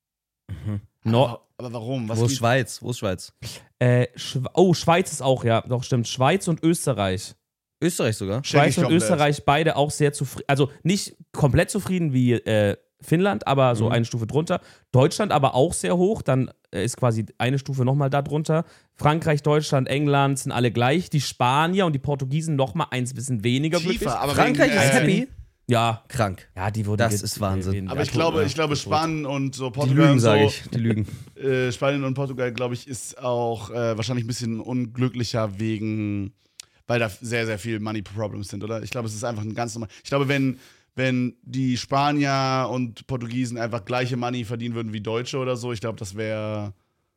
S1: No,
S3: aber, aber warum? Was
S2: Wo ist
S3: gibt-
S2: Schweiz? Wo ist Schweiz?
S1: äh, Schwe oh, Schweiz ist auch, ja, doch stimmt. Schweiz und Österreich.
S2: Österreich sogar?
S3: Check
S1: Schweiz
S3: ich
S1: und
S3: komplett.
S1: Österreich beide auch sehr zufrieden. Also nicht komplett zufrieden wie äh, Finnland, aber so
S2: Mhm.
S1: eine Stufe drunter. Deutschland aber auch sehr hoch. Dann äh, ist quasi eine Stufe nochmal da drunter. Frankreich, Deutschland, England sind alle gleich. Die Spanier und die Portugiesen nochmal eins bisschen weniger glücklich.
S3: Tiefer, aber
S2: Frankreich
S3: wegen,
S2: ist
S3: äh,
S2: happy?
S1: Ja,
S2: Krank.
S1: ja, die wurden
S2: Das
S1: jetzt-
S2: ist Wahnsinn.
S1: den-
S3: Aber
S1: ja,
S3: ich
S1: tot,
S3: glaube,
S1: ja.
S3: ich glaube,
S1: Tot.
S3: Spanien und so
S2: Die
S3: Portugal
S2: Lügen,
S3: und so,
S2: sage ich. Die Lügen.
S3: äh, Spanien und Portugal, glaube ich, ist auch äh, wahrscheinlich ein bisschen unglücklicher wegen, weil da sehr, sehr viel Money Problems sind, oder? Ich glaube, es ist einfach ein ganz normal. Ich glaube, wenn, wenn die Spanier und Portugiesen einfach gleiche Money verdienen würden wie Deutsche oder so, ich glaube, das wäre.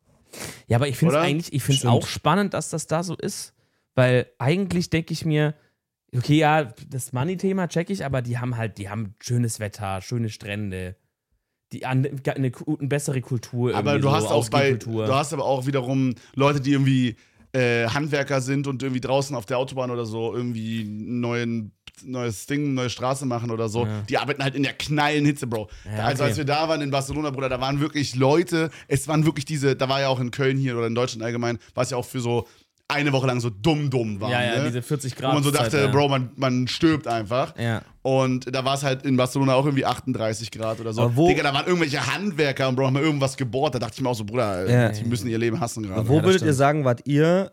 S1: Ja, aber ich finde es
S3: Oder?
S1: eigentlich, ich finde es
S2: Stimmt.
S1: auch spannend, dass das da so ist, weil eigentlich denke ich mir, okay, ja, das Money-Thema check ich, aber die haben halt, die haben schönes Wetter, schöne Strände, die eine, eine, eine bessere Kultur.
S3: Aber
S1: irgendwie
S3: du
S1: so,
S3: hast auch bei,
S1: Ausgehkultur.
S3: du hast aber auch wiederum Leute, die irgendwie äh, Handwerker sind und irgendwie draußen auf der Autobahn oder so irgendwie einen neuen neues Ding, neue Straße machen oder so.
S1: Ja.
S3: Die arbeiten halt in der knallen Hitze, Bro.
S1: Ja,
S3: Also
S1: okay.
S3: als wir da waren in Barcelona, Bruder, da waren wirklich Leute, es waren wirklich diese, da war ja auch in Köln hier oder in Deutschland allgemein, war es ja auch für so eine Woche lang so dumm, dumm war.
S1: ja, ja,
S3: ne?
S1: diese vierzig Grad.
S3: Wo man so dachte,
S1: Zeit, ja.
S3: Bro, man, man stirbt einfach.
S1: Ja.
S3: Und da war es halt in Barcelona auch irgendwie achtunddreißig Grad oder so.
S2: Aber wo-
S3: Digga, da waren irgendwelche Handwerker und Bro, haben irgendwas gebohrt. Da dachte ich mir auch so, Bruder,
S2: Ja.
S3: die müssen ihr Leben hassen gerade.
S2: Wo
S1: das
S2: würdet ihr
S1: stimmt.
S2: sagen, wart ihr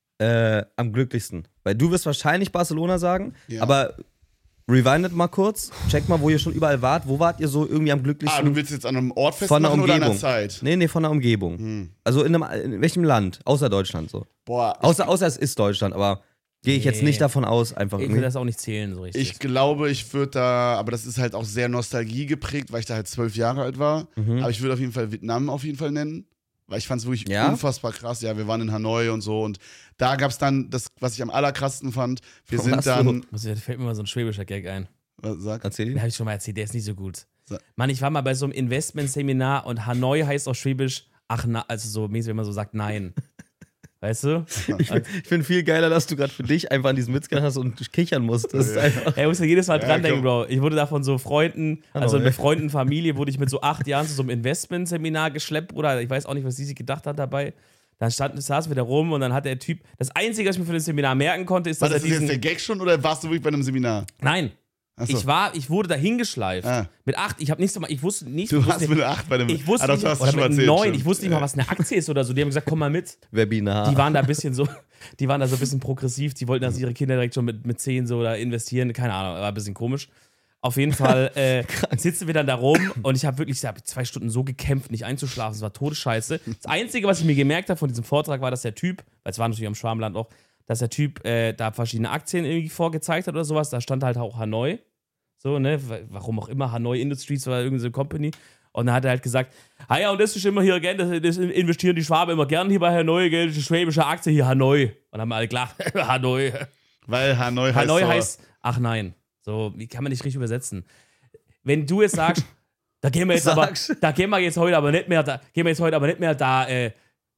S2: äh, am glücklichsten? Weil du wirst wahrscheinlich Barcelona sagen,
S3: Ja.
S2: aber rewindet mal kurz, checkt mal, wo ihr schon überall wart. Wo wart ihr so irgendwie am
S3: Ah,
S2: glücklichsten?
S3: du willst jetzt an einem Ort
S2: von der
S3: festmachen oder an
S2: Umgebung.
S3: der Zeit?
S2: Nee, nee, von der Umgebung.
S3: Hm.
S2: Also in, einem, in welchem Land? Außer Deutschland so.
S3: Boah,
S2: Außer, außer es ist Deutschland, aber gehe ich jetzt
S1: Nee.
S2: nicht davon aus, einfach
S1: Ich will
S2: irgendwie.
S1: das auch nicht zählen, so richtig.
S3: ich glaube, ich würde da, aber das ist halt auch sehr Nostalgie geprägt, weil ich da halt zwölf Jahre alt war.
S2: Mhm.
S3: Aber ich würde auf jeden Fall Vietnam auf jeden Fall nennen. Weil ich fand es wirklich
S2: Ja?
S3: unfassbar krass. Ja, wir waren in Hanoi und so. Und da gab es dann das, was ich am allerkrassesten fand. Wir
S2: Warum
S3: sind
S2: hast du-
S3: dann.
S1: Also, da fällt mir mal so ein schwäbischer Gag ein.
S3: Was, sag?
S2: Erzähl
S1: Den
S2: ihn.
S1: habe ich schon mal erzählt, der ist nicht so gut.
S3: So.
S1: Mann, ich war mal bei so einem Investmentseminar und Hanoi heißt auf Schwäbisch, ach, na, also so mäßig, wenn man so sagt, nein. Weißt du?
S2: Ich, ich finde viel geiler, dass du gerade für dich einfach an diesen Witz gedacht hast und kichern musst. Das ist
S3: Ja.
S2: einfach.
S1: Ey, ich muss ja jedes Mal
S3: Ja,
S1: dran denken,
S3: komm.
S1: Bro. Ich wurde da von so Freunden, also
S2: Hanoi.
S1: mit Freunden, Familie, wurde ich mit so acht Jahren zu so einem Investmentseminar geschleppt, Bruder. Ich weiß auch nicht, was die sich gedacht hat dabei. Dann stand, saßen wir da rum und dann hat der Typ, das Einzige, was ich mir für das Seminar merken konnte, ist,
S3: Was,
S1: dass
S3: ist
S1: er
S3: das
S1: diesen...
S3: jetzt der Gag schon oder warst du wirklich bei einem Seminar?
S1: Nein,
S3: Achso.
S1: ich war, ich wurde da hingeschleift.
S3: Ah.
S1: Mit acht, ich habe nichts gemacht, ich wusste nicht...
S3: Du
S1: ich wusste
S3: warst
S1: nicht,
S3: mit einer acht bei einem.
S1: ich wusste
S3: ah, doch,
S1: nicht,
S3: du hast
S1: oder
S3: es schon
S1: mit
S3: erzählt,
S1: neun,
S3: stimmt.
S1: ich wusste nicht mal, was eine Aktie ist oder so. Die haben gesagt, komm mal mit.
S2: Webinar.
S1: Die waren da ein bisschen so, die waren da so ein bisschen progressiv, die wollten, dass ihre Kinder direkt schon mit, mit zehn so da investieren, keine Ahnung, war ein bisschen komisch. Auf jeden Fall äh, sitzen wir dann da rum und ich habe wirklich ich hab zwei Stunden so gekämpft, nicht einzuschlafen, es war todesscheiße. Das Einzige, was ich mir gemerkt habe von diesem Vortrag, war, dass der Typ, weil es war natürlich am Schwarmland auch, dass der Typ äh, da verschiedene Aktien irgendwie vorgezeigt hat oder sowas, da stand halt auch Hanoi, so, ne, warum auch immer, Hanoi Industries oder irgendeine so Company. Und dann hat er halt gesagt, ah ja, und das ist immer hier, gell, das, das investieren die Schwaben immer gern hier bei Hanoi, gell, das ist schwäbische Aktie hier, Hanoi. Und dann haben wir alle gelacht, Hanoi.
S3: Weil Hanoi heißt.
S1: Hanoi
S3: so,
S1: heißt, ach nein. So, wie kann man nicht richtig übersetzen? Wenn du jetzt sagst, da gehen wir jetzt aber,
S2: Sag's.
S1: da gehen wir jetzt heute aber nicht mehr, da gehen wir jetzt heute aber nicht mehr da, äh,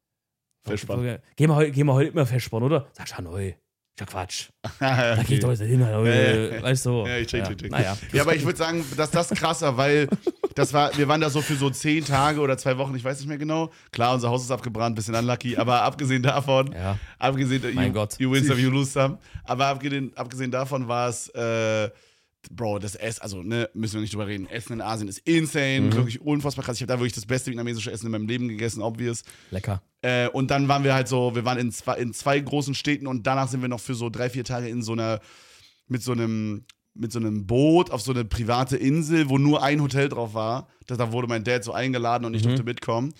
S3: Verspann.
S1: gehen wir heute, gehen wir heute nicht mehr festspannen, oder? Sagst Hanoi. Ist ja Quatsch. Da
S3: okay.
S1: geht doch nicht hin, Hanoi.
S3: Ja, ja, ja.
S1: Weißt du?
S3: Ja, ich check, check, check.
S1: Naja.
S3: Ja, aber ich würde sagen, dass das krasser, weil das war, wir waren da so für so zehn Tage oder zwei Wochen, ich weiß nicht mehr genau. Klar, unser Haus ist abgebrannt, bisschen unlucky, aber abgesehen davon,
S1: Ja.
S3: abgesehen,
S1: Mein
S3: you,
S1: Gott.
S3: you win some, you lose some, aber abgesehen, abgesehen davon war es, äh, Bro, das Essen, also, ne, müssen wir nicht drüber reden. Essen in Asien ist insane,
S1: Mhm.
S3: wirklich unfassbar krass. Ich habe da wirklich das beste vietnamesische Essen in meinem Leben gegessen, obvious.
S1: Lecker.
S3: Äh, und dann waren wir halt so, wir waren in zwei, in zwei großen Städten und danach sind wir noch für so drei, vier Tage in so einer, mit so einem, mit so einem Boot auf so eine private Insel, wo nur ein Hotel drauf war. Da, da wurde mein Dad so eingeladen und ich durfte mitkommen.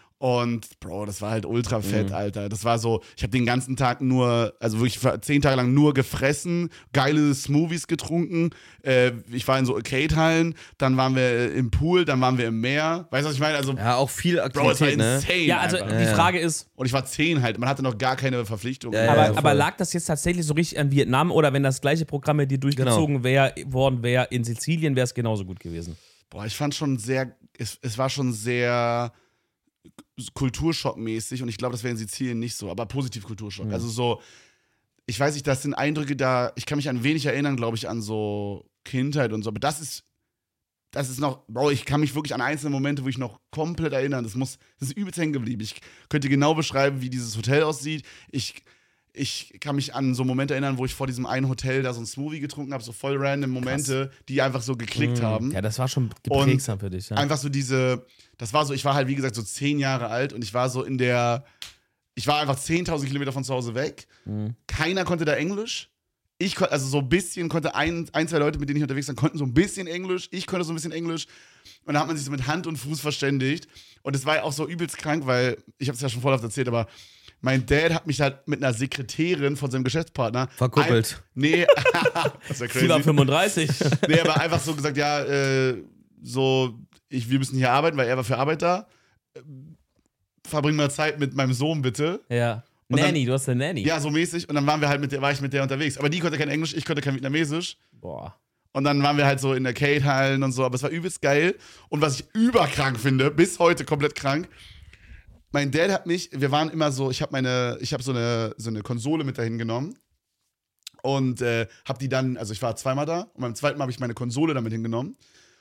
S3: Und Bro, das war halt ultra fett, Alter. Das war so, ich habe den ganzen Tag nur, also wirklich zehn Tage lang nur gefressen, geile Smoothies getrunken. Äh, ich war in so Arcade-Hallen, dann waren wir im Pool, dann waren wir im Meer. Weißt du, was ich meine? Also,
S2: Ja, auch viel
S3: Bro, es war
S2: Aktivität, ne?
S3: insane.
S1: Ja, also
S3: einfach.
S1: die
S2: Ja.
S1: Frage ist,
S3: Und ich war zehn halt, man hatte noch gar keine Verpflichtung.
S2: Ja, ja,
S1: aber,
S2: ja,
S1: aber
S2: voll.
S1: lag das jetzt tatsächlich so richtig an Vietnam oder wenn das gleiche Programm mit dir durchgezogen wär, worden wäre in Sizilien, wäre es genauso gut gewesen?
S3: Boah, ich fand schon sehr, es, es war schon sehr Kulturschockmäßig und ich glaube, das wäre in Sizilien nicht so, aber positiv Kulturschock.
S2: Mhm.
S3: Also so, ich weiß nicht, das sind Eindrücke da, ich kann mich an wenig erinnern, glaube ich, an so Kindheit und so, aber das ist, das ist noch, Bro, ich kann mich wirklich an einzelne Momente, wo ich noch komplett erinnern, das muss, das ist übelst hängen geblieben. Ich könnte genau beschreiben, wie dieses Hotel aussieht. Ich, ich kann mich an so Momente erinnern, wo ich vor diesem einen Hotel da so ein Smoothie getrunken habe, so voll random Momente, Krass. die einfach so geklickt
S2: Mhm.
S3: haben.
S1: Ja, das war schon geprägsam für dich. Ja.
S3: Einfach so diese, das war so, ich war halt wie gesagt so zehn Jahre alt und ich war so in der, ich war einfach zehntausend Kilometer von zu Hause weg.
S1: Mhm.
S3: Keiner konnte da Englisch. Ich konnte, also so ein bisschen konnte ein, ein, zwei Leute, mit denen ich unterwegs war, konnten so ein bisschen Englisch. Ich konnte so ein bisschen Englisch. Und da hat man sich so mit Hand und Fuß verständigt. Und es war ja auch so übelst krank, weil, ich habe es ja schon voll oft erzählt, aber mein Dad hat mich halt mit einer Sekretärin von seinem Geschäftspartner
S2: Verkuppelt.
S3: Ein, nee, das wäre
S1: Fieber
S3: crazy.
S1: fünfunddreißig.
S3: Nee, aber einfach so gesagt, ja, äh, so, ich, wir müssen hier arbeiten, weil er war für Arbeit da. Verbring mal Zeit mit meinem Sohn, bitte.
S1: Ja.
S3: Und
S1: Nanny,
S3: dann,
S1: du hast eine Nanny.
S3: Ja, so mäßig. Und dann waren wir halt mit der, war ich mit der unterwegs. Aber die konnte kein Englisch, ich konnte kein Vietnamesisch.
S1: Boah.
S3: Und dann waren wir halt so in der Arcade-Hallen und so. Aber es war übelst geil. Und was ich überkrank finde, bis heute komplett krank, mein Dad hat mich, wir waren immer so, ich habe meine, ich habe so eine, so eine Konsole mit dahin genommen. Und äh, hab die dann, also ich war zweimal da. Und beim zweiten Mal habe ich meine Konsole damit hingenommen.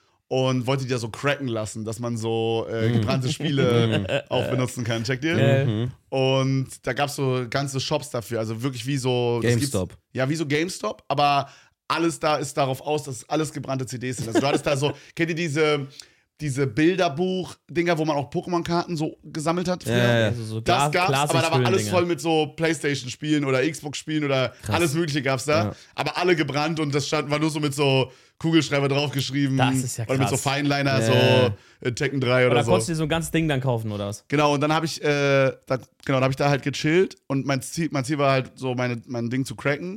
S3: Und wollte die da so cracken lassen, dass man so äh, gebrannte Spiele auch benutzen kann. Checkt ihr?
S1: Mhm.
S3: Und da gab es so ganze Shops dafür. Also wirklich wie so. das
S2: GameStop.
S3: gibt's- Ja, wie so GameStop, aber alles da ist darauf aus, dass alles gebrannte C Ds sind. Also du hattest da so, kennt ihr diese, diese Bilderbuch-Dinger, wo man auch Pokémon-Karten so gesammelt hat? früher?
S2: Ja, ja.
S1: Also so
S3: Das
S1: Glas-
S3: gab's, aber da war alles
S1: Plastikfüllendinger.
S3: voll mit so Playstation-Spielen oder Xbox-Spielen oder
S2: Krass.
S3: alles Mögliche gab's da.
S2: Ja.
S3: Aber alle gebrannt und das stand, war nur so mit so Kugelschreiber draufgeschrieben.
S1: Das ist ja
S3: Oder mit so
S1: krass.
S3: Fineliner,
S2: Ja.
S3: so äh, Tekken drei oder
S1: Oder
S3: so.
S1: konntest du dir so ein ganzes Ding dann kaufen, oder was?
S3: Genau, und dann habe ich, äh, da, genau, dann habe ich da halt gechillt und mein Ziel, mein Ziel war halt so, meine, mein Ding zu cracken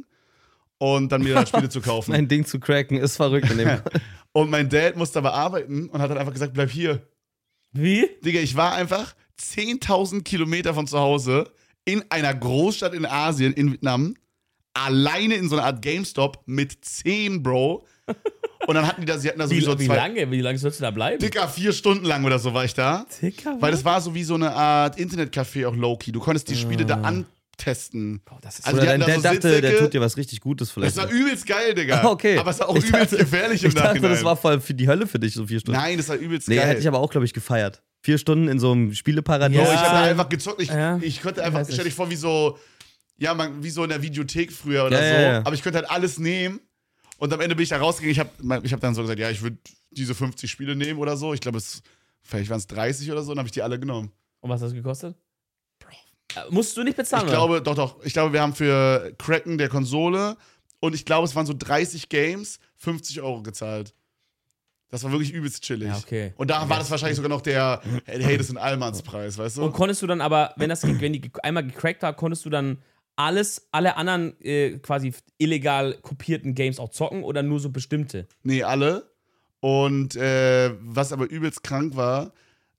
S3: und dann mir halt Spiele zu kaufen.
S2: Mein Ding zu cracken ist verrückt in dem.
S3: Und mein Dad musste aber arbeiten und hat dann einfach gesagt, bleib hier.
S1: Wie?
S3: Digga, ich war einfach zehntausend Kilometer von zu Hause in einer Großstadt in Asien, in Vietnam, alleine in so einer Art GameStop mit zehn, Bro. Und dann hatten die da, sie hatten da
S1: Wie,
S3: sowieso
S1: wie
S3: zwei.
S1: lange? Wie lange sollst du da bleiben?
S3: Dicker, vier Stunden lang oder so war ich da.
S1: Dicker,
S3: Weil das war so wie so eine Art Internetcafé, auch low-key. Du konntest die Spiele da antesten.
S1: Boah, das ist
S3: Also
S2: Oder
S3: die
S2: dein
S3: hatten da
S2: Dad
S3: so
S2: dachte, der
S3: Sitzsäcke.
S2: tut dir was richtig Gutes vielleicht.
S3: Das war übelst geil, Digga.
S2: Ah, okay.
S3: Aber es war auch
S2: Ich
S3: übelst
S2: dachte-
S3: gefährlich im
S2: Ich dachte,
S3: Nachhinein.
S2: das war voll für die Hölle für dich, so vier Stunden.
S3: Nein, das war übelst
S2: Nee,
S3: geil.
S2: hätte ich aber auch, glaube ich, gefeiert. Vier Stunden in so einem Spieleparadies.
S3: Bro,
S1: Ja.
S3: ich hab da einfach gezockt. Ich,
S1: Ja.
S3: ich könnte einfach,
S1: Weiß
S3: stell dich
S1: ich.
S3: vor, wie so, ja, man, wie so in der Videothek früher oder
S2: Ja,
S3: so.
S2: ja, ja.
S3: Aber ich könnte halt alles nehmen. Und am Ende bin ich da rausgegangen. Ich habe ich hab dann so gesagt, ja, ich würde diese fünfzig Spiele nehmen oder so. Ich glaube, es vielleicht waren es dreißig oder so. Und habe ich die alle genommen.
S1: Und was hat das gekostet? Bro. Musst du nicht bezahlen,
S3: Ich glaube, doch, doch. Ich glaube, wir haben für Cracken der Konsole und ich glaube, es waren so dreißig Games, fünfzig Euro gezahlt. Das war wirklich übelst chillig.
S1: Ja, okay.
S3: Und da war das wahrscheinlich sogar noch der, hey, das ist ein Allmannspreis, weißt du?
S1: Und konntest du dann aber, wenn das wenn die ge- einmal gecrackt war, konntest du dann alles, alle anderen äh, quasi illegal kopierten Games auch zocken oder nur so bestimmte?
S3: Nee, alle. Und äh, was aber übelst krank war,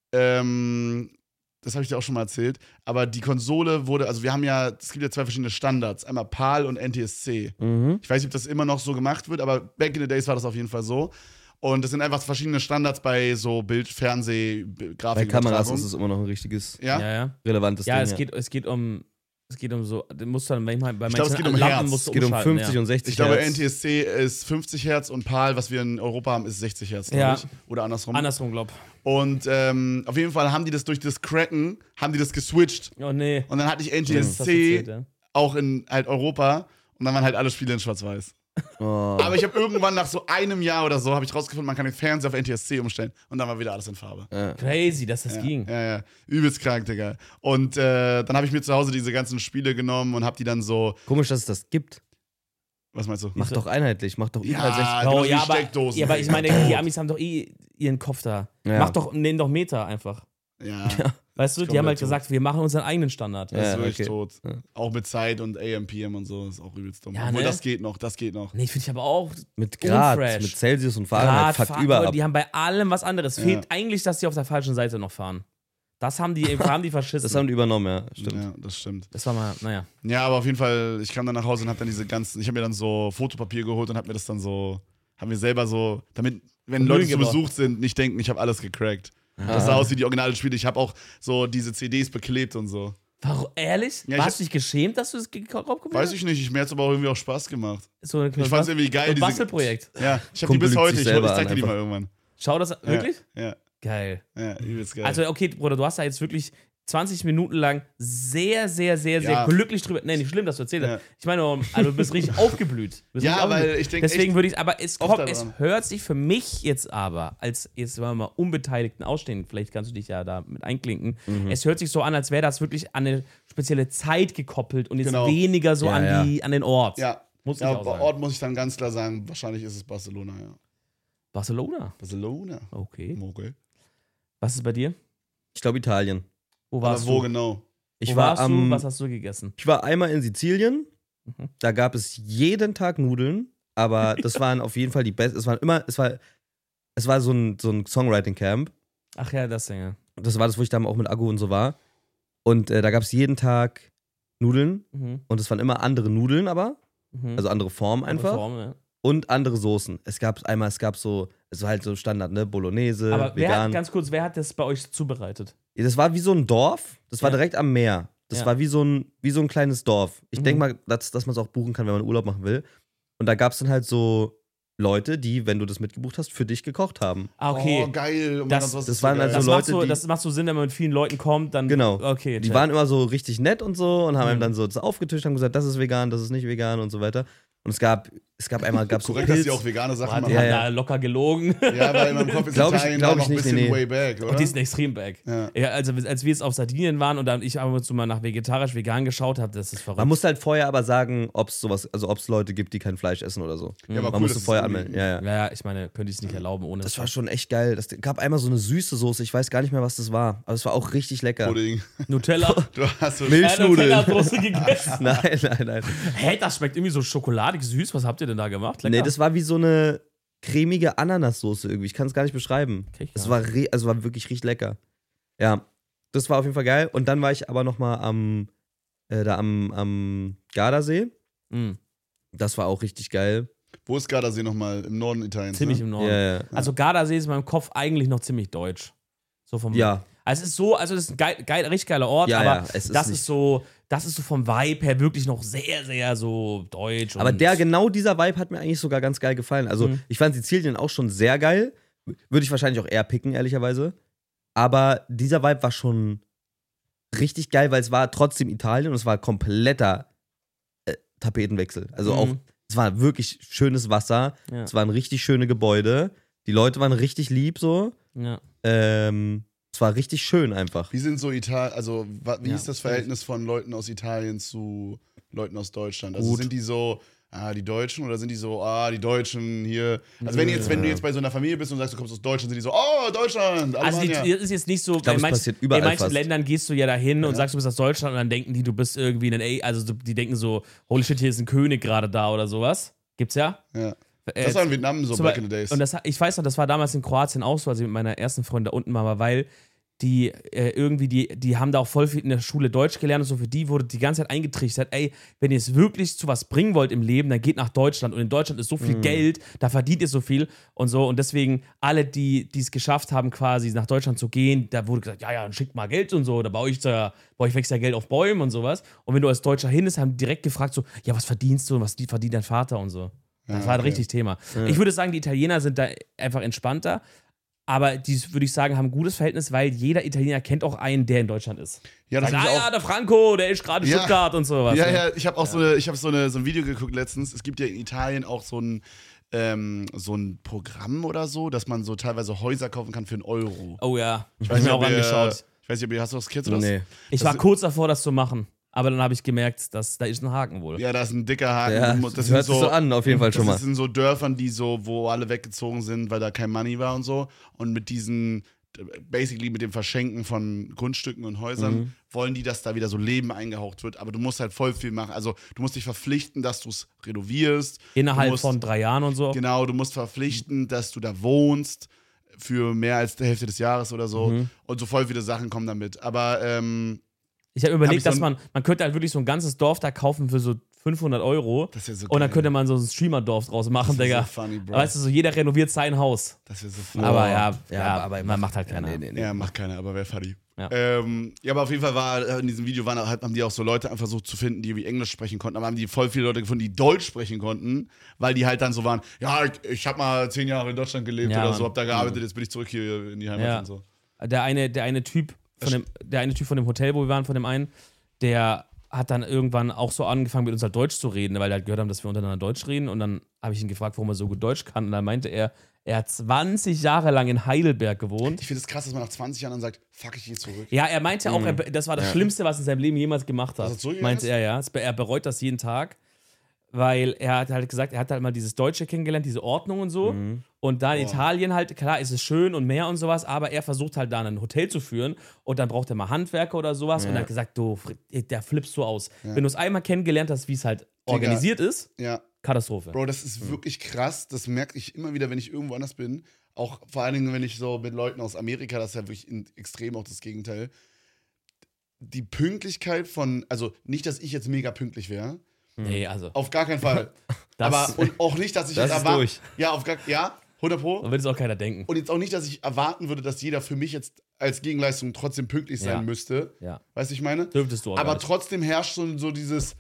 S3: ähm, das habe ich dir auch schon mal erzählt, aber die Konsole wurde, also wir haben ja, es gibt ja zwei verschiedene Standards, einmal PAL und N T S C.
S2: Mhm.
S3: Ich weiß nicht, ob das immer noch so gemacht wird, aber back in the days war das auf jeden Fall so. Und das sind einfach verschiedene Standards bei so Bild, Fernseh, B-
S2: Bei Kameras
S3: Grafikübertragung.
S2: ist es immer noch ein richtiges,
S3: Ja?
S1: ja. Ja,
S2: relevantes
S1: ja
S2: Ding.
S1: es, geht, es geht um. Es geht um so, du musst dann manchmal bei
S3: Ich glaub, es
S1: manchen
S3: geht um
S1: Lampen
S3: Hertz.
S1: musst du
S2: Es geht um
S1: umschalten,
S2: fünfzig
S1: ja.
S2: und sechzig
S3: Ich glaube,
S2: Hertz.
S3: N T S C ist fünfzig Hertz und PAL, was wir in Europa haben, ist sechzig Hertz, glaube
S1: Ja.
S3: ich. Oder andersrum.
S1: Andersrum, glaub.
S3: Und ähm, auf jeden Fall haben die das durch das Cracken, haben die das geswitcht.
S1: Oh nee.
S3: Und dann hatte ich N T
S1: Das
S3: S
S1: hast du
S3: C
S1: erzählt, ja.
S3: auch in halt Europa und dann waren halt alle Spiele in Schwarz-Weiß.
S2: Oh.
S3: Aber ich habe irgendwann nach so einem Jahr oder so, habe ich rausgefunden, man kann den Fernseher auf N T S C umstellen und dann war wieder alles in Farbe.
S2: Ja.
S1: Crazy, dass das
S3: Ja,
S1: ging.
S3: ja, ja. Übelst krank, Digga. Und äh, dann habe ich mir zu Hause diese ganzen Spiele genommen und habe die dann so,
S2: Komisch, dass es das gibt.
S3: was meinst du?
S2: Mach doch einheitlich, mach doch überall
S3: Ja,
S2: sechzig.
S3: genau
S1: Oh,
S3: wie
S1: ja, aber,
S3: Steckdosen.
S1: ja, aber ich meine, die Amis haben doch eh ihren Kopf da.
S2: Ja.
S1: Mach doch, nenn doch Meter einfach.
S3: Ja,
S1: Weißt du,
S3: Ich
S1: die haben
S3: komm
S1: halt
S3: dazu.
S1: gesagt, wir machen unseren eigenen Standard.
S3: das
S2: Ja,
S3: ist wirklich
S2: okay.
S3: tot.
S2: Ja.
S3: Auch mit Zeit und A M P M und so, ist auch übelst dumm.
S1: Ja,
S3: Obwohl,
S1: ne?
S3: das geht noch, das geht noch.
S1: Nee, finde ich aber auch.
S2: Mit Grad,
S1: Unfresh.
S2: mit Celsius und Fahrenheit,
S1: Grad,
S2: fuckt
S1: Fahr-
S2: überall ab.
S1: Die haben bei allem was anderes.
S3: Ja.
S1: Fehlt eigentlich, dass die auf der falschen Seite noch fahren. Das haben die, haben die verschissen.
S2: Das haben die übernommen, ja, stimmt.
S3: Ja, das stimmt.
S1: Das war mal, naja.
S3: Ja, aber auf jeden Fall, ich kam dann nach Hause und hab dann diese ganzen, ich habe mir dann so Fotopapier geholt und hab mir das dann so haben wir selber so, damit, wenn
S1: Und
S3: Leute
S1: Mühe
S3: zu
S1: gebaut.
S3: Besuch sind, nicht denken, ich habe alles gecrackt. Das sah aus wie die originalen Spiele. Ich habe auch so diese C Ds beklebt und so.
S1: Warum, ehrlich?
S3: Ja, ich
S1: Warst
S3: hab-
S1: du dich geschämt, dass du das gekauft hast?
S3: Weiß ich nicht, ich, mir hat's aber auch irgendwie auch Spaß gemacht.
S1: So ein
S3: Ich fand's irgendwie geil.
S1: so ein
S3: diese-
S1: Bastelprojekt.
S3: Ja, ich habe die
S2: Kumpel
S3: bis
S2: lügt
S3: heute.
S2: sich
S3: Ich,
S2: selber
S3: ich zeig dir
S2: an
S3: die
S2: einfach.
S3: mal irgendwann.
S1: Schau das, wirklich?
S3: Ja,
S1: Geil.
S3: ja, ja übelst geil.
S1: Also, okay, Bruder, du hast da jetzt wirklich zwanzig Minuten lang sehr, sehr, sehr, sehr
S3: Ja.
S1: glücklich drüber. Nee, nicht schlimm, dass du erzählt hast.
S3: Ja.
S1: Ich meine, also, du bist richtig aufgeblüht. Du bist
S3: Ja,
S1: richtig aufgeblüht.
S3: weil ich denk
S1: Deswegen
S3: echt
S1: würde ich, aber es,
S3: oft
S1: kommt, es
S3: daran.
S1: hört sich für mich jetzt aber, als jetzt wollen wir mal Unbeteiligten ausstehen, vielleicht kannst du dich ja da mit einklinken.
S3: Mhm.
S1: Es hört sich so an, als wäre das wirklich an eine spezielle Zeit gekoppelt und jetzt
S3: Genau.
S1: weniger so
S2: Ja,
S1: an,
S2: ja.
S1: die, an den Ort.
S3: ja,
S1: Muss ich
S3: ja
S1: auch
S3: bei
S1: sagen.
S3: Ort muss ich dann ganz klar sagen, wahrscheinlich ist es Barcelona, ja.
S1: Barcelona.
S3: Barcelona.
S1: Okay.
S3: Okay.
S1: Was ist bei dir?
S2: Ich glaube Italien.
S1: Wo
S3: Aber
S1: warst
S3: wo
S1: du?
S3: genau?
S2: Ich
S1: Wo
S2: war
S1: warst
S2: am,
S1: du? Was hast du gegessen?
S2: Ich war einmal in Sizilien.
S1: Mhm.
S2: Da gab es jeden Tag Nudeln, aber das waren auf jeden Fall die besten. Es war immer, es war, es war so ein, so ein Songwriting-Camp.
S1: Ach ja, das Ding, ja.
S2: Das war das, wo ich dann auch mit Agu und so war. Und äh, da gab es jeden Tag Nudeln
S1: Mhm.
S2: und es waren immer andere Nudeln, aber
S1: Mhm.
S2: also andere Formen einfach
S1: Form, ja.
S2: und andere Soßen. Es gab einmal, es gab so, es war halt so Standard, ne, Bolognese,
S1: Aber wer hat,
S2: vegan.
S1: ganz kurz, wer hat das bei euch zubereitet?
S2: Das war wie so ein Dorf. Das war
S1: Ja.
S2: direkt am Meer. Das
S1: Ja.
S2: war wie so ein, wie so ein kleines Dorf. Ich
S1: Mhm.
S2: denke mal, dass, dass man es auch buchen kann, wenn man Urlaub machen will. Und da gab es dann halt so Leute, die, wenn du das mitgebucht hast, für dich gekocht haben.
S1: Ah, okay.
S3: Oh, geil. Oh mein
S1: Das-
S3: Gott, was
S2: das
S3: ist
S2: waren
S3: so
S2: also
S3: geil.
S1: das,
S2: Leute,
S1: macht so,
S2: die-
S1: das macht so Sinn, wenn man mit vielen Leuten kommt, dann.
S2: Genau.
S1: Okay,
S2: Die
S1: check.
S2: waren immer so richtig nett und so und haben
S1: Mhm.
S2: einem dann so das aufgetischt, haben gesagt, das ist vegan, das ist nicht vegan und so weiter. Und es gab, es gab einmal, gab so
S3: Korrekt, dass
S2: Pilz.
S3: die auch vegane Sachen
S1: Mann, die
S3: machen.
S1: haben
S2: Ja,
S1: da
S2: ja.
S1: locker gelogen.
S3: Ja, weil in meinem Kopf ist
S2: Glaub ich-
S3: Italien
S2: glaub
S3: da
S2: ich
S3: noch ein
S2: nicht,
S3: bisschen
S2: nee, nee.
S3: way back, oder?
S1: Und die sind extrem back.
S3: Ja.
S1: Ja, also als wir jetzt auf Sardinien waren und dann ich ab und zu mal nach vegetarisch, vegan geschaut habe, das ist verrückt.
S2: Man muss halt vorher aber sagen, ob es sowas, also ob es Leute gibt, die kein Fleisch essen oder so.
S3: Ja, aber
S2: Man
S3: cool,
S2: musste
S3: dass es
S2: vorher
S3: irgendwie-
S2: anmelden. Ja, ja.
S1: ja, ja, ich meine, könnte ich es nicht erlauben ohne.
S2: Das war schon echt geil. Das gab einmal so eine süße Soße, ich weiß gar nicht mehr, was das war. Aber es war auch richtig lecker.
S3: Pudding.
S1: Nutella.
S3: Du hast so
S2: Milchnudeln.
S1: Ja, Nutella-Soße gegessen.
S2: Nein, nein, nein.
S1: Hä, das schmeckt irgendwie so schokoladig süß. Was habt ihr denn da gemacht? Lecker.
S2: Nee, das war wie so eine cremige Ananassoße irgendwie. Ich kann es gar nicht beschreiben.
S1: Krieg ich
S2: Das
S1: gar
S2: war, re also war wirklich richtig lecker. Ja, das war auf jeden Fall geil. Und dann war ich aber noch mal am, äh, da am, am Gardasee.
S1: Mhm.
S2: Das war auch richtig geil.
S3: Wo ist Gardasee nochmal? Im Norden Italiens.
S1: Ziemlich
S3: ne?
S1: im
S2: Ja,
S1: Norden.
S2: ja.
S1: Also Gardasee ist in meinem Kopf eigentlich noch ziemlich deutsch. So vom
S2: Ja,
S1: Also es ist so, also das ist ein geil, geil, richtig geiler Ort,
S2: Ja,
S1: aber
S2: ja, es ist
S1: das
S2: nicht-
S1: ist so, das ist so vom Vibe her wirklich noch sehr, sehr so deutsch.
S2: aber
S1: und
S2: der, genau dieser Vibe hat mir eigentlich sogar ganz geil gefallen. Also,
S1: Mhm.
S2: ich fand Sizilien auch schon sehr geil. Würde ich wahrscheinlich auch eher picken, ehrlicherweise. Aber dieser Vibe war schon richtig geil, weil es war trotzdem Italien und es war kompletter äh, Tapetenwechsel. Also
S1: Mhm.
S2: auch, es war wirklich schönes Wasser,
S1: Ja.
S2: es waren richtig schöne Gebäude, die Leute waren richtig lieb so.
S1: Ja.
S2: Ähm, es war richtig schön einfach.
S3: Wie sind so Italien, also wa- wie
S1: Ja.
S3: ist das Verhältnis von Leuten aus Italien zu Leuten aus Deutschland? Also
S2: Gut.
S3: sind die so, ah, die Deutschen oder sind die so, ah, die Deutschen hier? Also wenn, jetzt, wenn du jetzt bei so einer Familie bist und sagst, du kommst aus Deutschland, sind die so, oh, Deutschland,
S1: Also die,
S3: Alemannia.
S1: das ist jetzt nicht so,
S2: glaub,
S1: in
S2: es
S1: manchen,
S2: passiert überall
S1: in manchen
S2: fast.
S1: Ländern gehst du ja dahin und
S3: Ja.
S1: sagst, du bist aus Deutschland und dann denken die, du bist irgendwie ein, ey, also die denken so, holy shit, hier ist ein König gerade da oder sowas. Gibt's ja.
S3: Ja.
S1: Äh,
S3: Das war in Vietnam so
S1: Zum
S3: back
S1: Be-
S3: in the days.
S1: Und das, ich weiß noch, das war damals in Kroatien auch so, als ich mit meiner ersten Freundin da unten war, weil die äh, irgendwie, die, die haben da auch voll viel in der Schule Deutsch gelernt und so, für die wurde die ganze Zeit eingetrichtert, ey, wenn ihr es wirklich zu was bringen wollt im Leben, dann geht nach Deutschland und in Deutschland ist so viel
S2: Mhm.
S1: Geld, da verdient ihr so viel und so und deswegen alle, die die es geschafft haben, quasi nach Deutschland zu gehen, da wurde gesagt, ja, ja, dann schickt mal Geld und so, da baue ich da, baue ich wächst ja Geld auf Bäumen und sowas und wenn du als Deutscher hin bist, haben die direkt gefragt so, ja, was verdienst du und was die- verdient dein Vater und so. Das
S3: Ja,
S1: war ein
S3: okay.
S1: richtig Thema. Ich würde sagen, die Italiener sind da einfach entspannter, aber die, würde ich sagen, haben ein gutes Verhältnis, weil jeder Italiener kennt auch einen, der in Deutschland ist.
S3: Ja, das
S1: Sagt,
S3: hab
S1: ah
S3: ich auch.
S1: ja, der Franco, der ist gerade in
S3: Ja.
S1: Stuttgart und sowas.
S3: Ja,
S1: ne?
S3: ja, ich habe auch so eine, ich habe so, eine, so ein Video geguckt letztens. Es gibt ja in Italien auch so ein, ähm, so ein Programm oder so, dass man so teilweise Häuser kaufen kann für einen Euro.
S1: Oh ja, ich
S3: Ich
S1: habe mir auch
S3: ob ihr-
S1: angeschaut.
S3: Ich weiß nicht, ob ihr, hast du das kennst du das?
S2: Nee.
S1: Ich
S3: das
S1: war
S3: ist-
S1: kurz davor, das zu machen, aber dann habe ich gemerkt, dass da ist ein Haken wohl.
S3: Ja, da ist ein dicker Haken.
S2: Ja,
S3: Du mu-
S2: das hört sich so an, auf jeden Fall schon mal.
S3: Das sind so Dörfern, die so, wo alle weggezogen sind, weil da kein Money war und so. Und mit diesen, basically mit dem Verschenken von Grundstücken und Häusern,
S2: Mhm.
S3: wollen die, dass da wieder so Leben eingehaucht wird. Aber du musst halt voll viel machen. Also du musst dich verpflichten, dass du es renovierst.
S1: Innerhalb
S3: du musst,
S1: von drei Jahren und so.
S3: Genau, du musst verpflichten, dass du da wohnst für mehr als die Hälfte des Jahres oder so.
S2: Mhm.
S3: Und so voll viele Sachen kommen damit. Aber ähm,
S1: Ich habe überlegt,
S3: Hab ich so
S1: dass
S3: ein-
S1: man, man könnte halt wirklich so ein ganzes Dorf da kaufen für so fünfhundert Euro.
S3: Das wäre so geil.
S1: Und dann könnte man so ein Streamerdorf draus machen,
S3: das wär
S1: Digga.
S3: so funny, Bro.
S1: Weißt du, so jeder renoviert sein Haus.
S3: Das wäre so funny.
S1: Aber ja,
S2: Ja,
S1: ja,
S2: aber- aber
S1: man macht halt keiner.
S2: Nee, nee, nee.
S3: Ja, macht keiner, aber wäre funny.
S1: Ja.
S3: Ähm, ja, aber auf jeden Fall war äh, in diesem Video waren, halt, haben die auch so Leute einfach versucht zu finden, die irgendwie Englisch sprechen konnten, aber haben die voll viele Leute gefunden, die Deutsch sprechen konnten, weil die halt dann so waren, ja, ich, ich habe mal zehn Jahre in Deutschland gelebt
S1: Ja,
S3: oder
S1: Mann.
S3: so, hab da gearbeitet, jetzt bin ich zurück hier in die Heimat
S1: Ja.
S3: und so.
S1: Der eine, der eine Typ von dem, der eine Typ von dem Hotel, wo wir waren, von dem einen, der hat dann irgendwann auch so angefangen, mit uns halt Deutsch zu reden, weil er halt gehört haben, dass wir untereinander Deutsch reden. Und dann habe ich ihn gefragt, warum er so gut Deutsch kann. Und dann meinte er, er hat zwanzig Jahre lang in Heidelberg gewohnt.
S3: Ich finde es krass, dass man nach zwanzig Jahren dann sagt, fuck, ich gehe zurück.
S1: Ja, er meinte auch, er, das war das
S2: Ja.
S1: Schlimmste, was er in seinem Leben jemals gemacht hat.
S3: Dass er zurückgegangen
S1: Meinte
S3: ist?
S1: er, ja. Es- Er bereut das jeden Tag, weil er hat halt gesagt, er hat halt mal dieses Deutsche kennengelernt, diese Ordnung und so. Und da in
S3: Boah.
S1: Italien halt, klar, ist es schön und mehr und sowas, aber er versucht halt da ein Hotel zu führen und dann braucht er mal Handwerker oder sowas. Und er hat gesagt, du, Fri- der flippst so aus. Wenn du es einmal kennengelernt hast, wie es halt organisiert ist,
S3: Ja,
S1: Katastrophe.
S3: Bro, das ist wirklich krass. Das merke ich immer wieder, wenn ich irgendwo anders bin. Auch vor allen Dingen, wenn ich so mit Leuten aus Amerika, das ist ja wirklich in, extrem auch das Gegenteil. Die Pünktlichkeit von, also nicht, dass ich jetzt mega pünktlich wäre.
S1: Nee, also.
S3: Auf gar keinen Fall.
S1: Das-
S3: Aber und auch nicht, dass ich
S2: Das
S3: jetzt
S2: ist
S3: erwarte.
S2: durch.
S3: Ja, auf gar, ja, hundert Pro.
S1: Da wird es auch keiner denken.
S3: Und jetzt auch nicht, dass ich erwarten würde, dass jeder für mich jetzt als Gegenleistung trotzdem pünktlich sein
S1: Ja.
S3: müsste.
S1: Ja.
S3: Weißt du, ich meine?
S1: Dürftest du auch
S3: Aber
S1: gar nicht.
S3: trotzdem herrscht so, so dieses.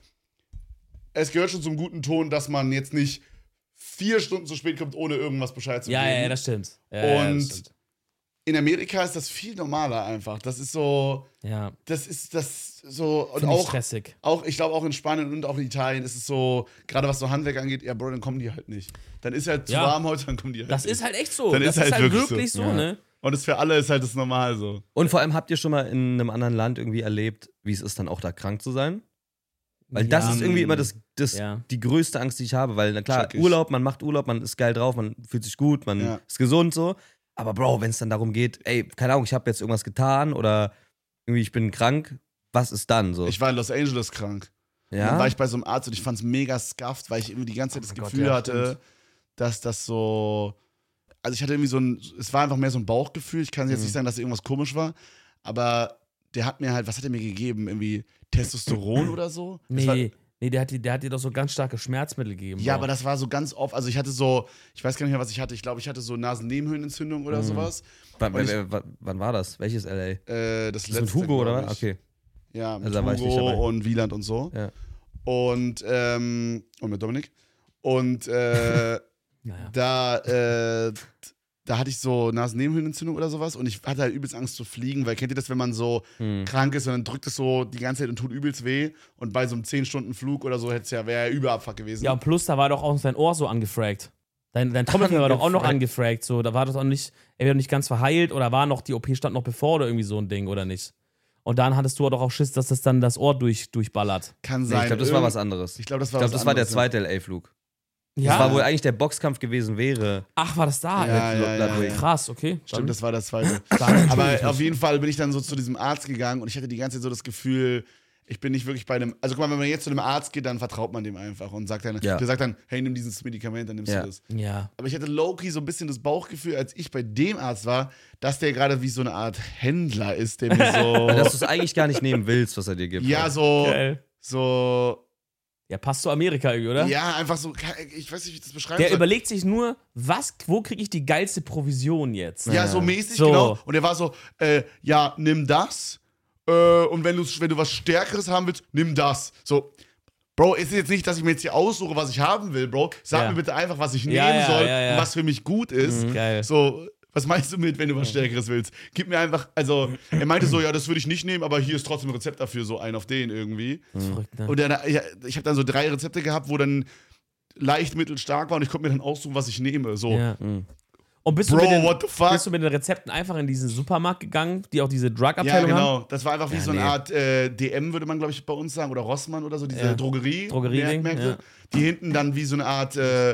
S3: Es gehört schon zum guten Ton, dass man jetzt nicht vier Stunden zu spät kommt, ohne irgendwas Bescheid zu
S1: Ja,
S3: geben.
S1: ja, ja, das stimmt. Ja, ja,
S3: Und
S1: das stimmt.
S3: in Amerika ist das viel normaler einfach. Das ist so.
S1: Ja,
S3: Das ist das so. Und
S1: finde ich
S3: auch.
S1: stressig.
S3: Auch, ich glaube, auch in Spanien und auch in Italien ist es so, gerade was so Handwerk angeht, ja, Bro, dann kommen die halt nicht. Dann ist halt zu
S1: Ja.
S3: warm heute, dann kommen die halt
S1: Das
S3: nicht.
S1: ist halt echt so.
S3: Dann
S1: das
S3: ist halt wirklich
S1: wirklich so,
S2: so. Ja.
S1: ne?
S3: Und das für alle ist halt das normal so.
S2: Und vor allem habt ihr schon mal in einem anderen Land irgendwie erlebt, wie es ist, dann auch da krank zu sein? Weil das
S1: Ja.
S2: ist irgendwie immer das, das,
S1: Ja.
S2: die größte Angst, die ich habe. Weil, na klar,
S3: Check ich.
S2: Urlaub, man macht Urlaub, man ist geil drauf, man fühlt sich gut, man
S3: Ja.
S2: ist gesund so. Aber Bro, wenn es dann darum geht, ey, keine Ahnung, ich habe jetzt irgendwas getan oder irgendwie ich bin krank, was ist dann so?
S3: Ich war in Los Angeles krank. Und dann
S2: ja?
S3: war ich bei so einem Arzt und ich fand's mega scuffed, weil ich irgendwie die ganze Zeit das
S1: Oh mein Gott,
S3: Gefühl
S1: ja,
S3: hatte,
S1: stimmt.
S3: dass das so. Also ich hatte irgendwie so ein. Es war einfach mehr so ein Bauchgefühl. Ich kann jetzt
S2: Mhm.
S3: nicht sagen, dass irgendwas komisch war, aber der hat mir halt, was hat er mir gegeben? Irgendwie Testosteron oder so? Das war,
S1: Nee, nee der, hat, die- der hat dir doch so ganz starke Schmerzmittel gegeben.
S3: ja,
S1: Bro.
S3: aber das war so ganz oft. Also ich hatte so, ich weiß gar nicht mehr, was ich hatte. Ich glaube, ich hatte so Nasennebenhöhlenentzündung oder
S2: Mhm.
S3: sowas.
S2: wann,
S3: und ich-
S2: wann, wann, wann war das? Welches L A?
S3: Äh, das
S2: Das ist mit
S3: letzte,
S2: Hugo, oder?
S3: glaub ich.
S2: Okay.
S3: Ja, mit
S2: Also da war ich nicht
S3: Hugo
S2: dabei.
S3: und Wieland und so.
S2: Ja.
S3: Und, ähm, und mit Dominik. Und äh,
S1: Naja.
S3: da, äh, da hatte ich so Nasennebenhöhlenentzündung oder sowas und ich hatte halt übelst Angst zu fliegen, weil kennt ihr das, wenn man so
S2: Hm.
S3: krank ist und dann drückt es so die ganze Zeit und tut übelst weh und bei so einem zehn Stunden Flug oder so hätte es ja, wäre ja Überabfuck gewesen.
S1: Ja, und plus, da war doch auch dein Ohr so angefragt. Dein, dein Trommelfell war doch auch noch
S2: Angefragt.
S1: angefragt. So, da war das auch nicht, er wäre nicht ganz verheilt oder war noch, die O P stand noch bevor oder irgendwie so ein Ding, oder nicht? Und dann hattest du doch auch Schiss, dass das dann das Ohr durch, durchballert.
S3: Kann
S2: Nee,
S3: sein.
S2: ich glaube, das war
S3: Irgend-
S2: was anderes.
S3: Ich glaube, das
S2: Ich
S3: war
S2: glaube,
S3: was
S2: das war der
S3: anderes,
S2: zweite L A-Flug.
S1: Ja?
S2: Das war wohl eigentlich der Boxkampf gewesen wäre.
S1: Ach, war das da?
S3: Ja,
S2: mit
S3: ja, ja,
S2: Ludwig.
S3: ja.
S1: Krass, okay.
S3: Ja. Stimmt, das war das zweite.
S1: Dann-
S3: Aber auf jeden Fall bin ich dann so zu diesem Arzt gegangen und ich hatte die ganze Zeit so das Gefühl, ich bin nicht wirklich bei einem. Also guck mal, wenn man jetzt zu einem Arzt geht, dann vertraut man dem einfach und sagt dann,
S2: Ja.
S3: der sagt dann, hey, nimm dieses Medikament, dann nimmst
S2: Ja.
S3: du das.
S1: Ja.
S3: Aber ich hatte low-key so ein bisschen das Bauchgefühl, als ich bei dem Arzt war, dass der gerade wie so eine Art Händler ist, der mir so.
S2: Dass du es eigentlich gar nicht nehmen willst, was er dir gibt.
S3: ja, so.
S1: Geil.
S3: So.
S1: Ja, passt zu Amerika irgendwie, oder?
S3: Ja, einfach so. Ich weiß nicht, wie ich das beschreiben
S1: Der
S3: soll.
S1: überlegt sich nur, was, wo kriege ich die geilste Provision jetzt?
S3: Ja, so mäßig,
S1: So.
S3: genau. Und er war so, äh, ja, nimm das. Äh, und wenn du, wenn du was Stärkeres haben willst, nimm das. So, Bro, ist jetzt nicht, dass ich mir jetzt hier aussuche, was ich haben will, Bro. Sag
S1: Ja.
S3: mir bitte einfach, was ich
S1: Ja,
S3: nehmen
S1: ja,
S3: soll
S1: ja, ja.
S3: und was für mich gut ist.
S1: Mhm, geil.
S3: So, was meinst du mit, wenn du was Stärkeres willst? Gib mir einfach, also, er meinte so, ja, das würde ich nicht nehmen, aber hier ist trotzdem ein Rezept dafür, so ein auf den irgendwie.
S1: Das ist verrückt, ne?
S3: Und dann, ja, ich habe dann so drei Rezepte gehabt, wo dann leicht, mittel, stark war und ich konnte mir dann aussuchen, was ich nehme. So,
S1: Ja.
S2: Mhm.
S1: Und bist,
S3: Bro,
S1: du mit den,
S3: what the fuck?
S1: bist du mit den Rezepten einfach in diesen Supermarkt gegangen, die auch diese
S3: Ja,
S1: Drug-Abteilung haben?
S3: genau. Das war einfach wie
S2: Ja,
S3: so eine
S2: nee.
S3: Art äh, D M, würde man, glaube ich, bei uns sagen, oder Rossmann oder so, diese
S1: Ja.
S3: Drogerie.
S1: Drogerie-Ding,
S3: Märkte,
S1: ja.
S3: die hinten dann wie so eine Art äh,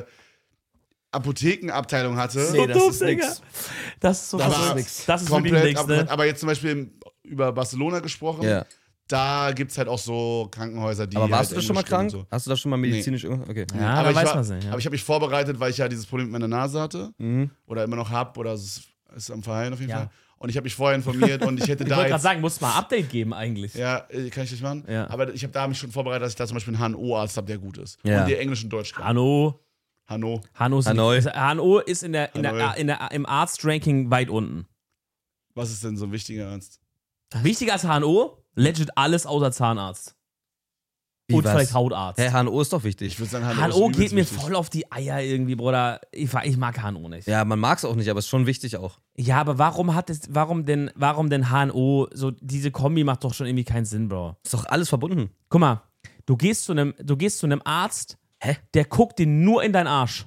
S3: Apothekenabteilung hatte.
S1: Nee, das
S2: doof,
S1: ist nix. Das ist so
S3: Das
S1: verrückt.
S3: war
S1: nix. Das ist
S3: komplett
S1: wirklich nix,
S3: abgehört.
S1: ne?
S3: Aber jetzt zum Beispiel im, über Barcelona gesprochen,
S2: Ja.
S3: da gibt es halt auch so Krankenhäuser, die.
S2: Aber warst
S3: halt
S2: du da schon mal
S3: Englisch können
S2: krank?
S3: und
S2: Hast du da schon mal medizinisch irgendwas? Okay.
S1: Ja,
S3: aber
S1: da
S3: ich
S1: weiß
S3: war,
S1: man's nicht. Ja.
S3: Aber ich habe mich vorbereitet, weil ich ja dieses Problem mit meiner Nase hatte.
S2: Mhm.
S3: Oder immer noch habe. Oder es ist, ist am Verheilen auf jeden
S1: Ja.
S3: Fall. und ich habe mich vorher informiert und ich hätte
S1: Ich
S3: da
S1: wollte gerade
S3: jetzt...
S1: sagen, muss mal ein Update geben eigentlich.
S3: Ja, äh, kann ich das machen?
S1: Ja.
S3: Aber ich habe da mich schon vorbereitet, dass ich da zum Beispiel einen H N O-Arzt habe, der gut ist.
S2: Ja.
S3: Und der Englisch und Deutsch kann.
S1: Hanno.
S3: Hanno.
S1: Hanno ist,
S2: Hanoi.
S1: ist, H N O ist in der, in der,
S3: Hanoi.
S1: in der, im Arzt-Ranking weit unten.
S3: Was ist denn so ein wichtiger Arzt?
S1: Wichtiger als H N O? Legit alles außer Zahnarzt.
S2: Wie,
S1: Und
S2: was?
S1: vielleicht Hautarzt.
S2: Hä, H N O ist doch wichtig.
S3: Ich würde sagen, H N O,
S1: H N O
S3: ist
S1: geht mir
S3: übelst wichtig.
S1: voll auf die Eier irgendwie, Bruder. Ich, ich mag H N O nicht.
S2: Ja, man mag es auch nicht, aber es ist schon wichtig auch.
S1: Ja, aber warum hat es, warum denn, warum denn H N O, so diese Kombi macht doch schon irgendwie keinen Sinn, Bro.
S2: Ist doch alles verbunden.
S1: Guck mal, du gehst zu einem, du gehst zu einem Arzt,
S2: Hä?
S1: der guckt dir nur in deinen Arsch.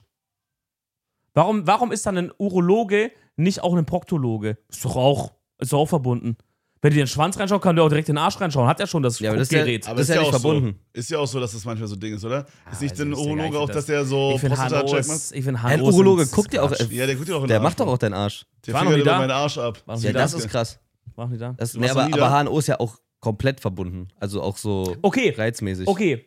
S1: Warum, warum ist dann ein Urologe nicht auch ein Proktologe? Ist doch auch, ist doch auch verbunden. Wenn dir den Schwanz reinschaut, kann der auch direkt in den Arsch reinschauen. Hat er schon das
S2: Ja, aber das ist ja-
S1: Gerät.
S3: Aber
S2: Das ist ja nicht
S3: auch
S2: verbunden.
S3: So. Ist ja auch so, dass das manchmal so ein Ding ist, oder? ist nicht
S1: weiß
S3: ein
S1: ich nicht, Digga.
S3: Urologe
S1: Ich
S3: auch,
S1: find
S3: dass der so
S1: ich finde H N O
S3: Prostata-Check macht?
S1: ist, ich finde H
S2: Ein
S1: N O
S2: Urologe
S1: ist-
S2: guckt dir auch.
S3: Ja, der guckt dir auch in
S2: Der
S3: den
S2: macht
S3: Arsch.
S2: doch auch deinen Arsch.
S3: Der
S1: War noch
S3: fingert
S1: nie
S3: über
S1: da?
S3: meinen Arsch ab.
S1: Machen
S2: Ja,
S1: die
S2: das
S1: da?
S2: ist krass.
S1: Machen die da?
S2: Das,
S3: Du
S2: nee,
S3: warst
S2: aber,
S3: noch nie
S2: aber
S3: da?
S2: H N O ist ja auch komplett verbunden. Also auch so
S1: Okay,
S2: reizmäßig.
S1: okay.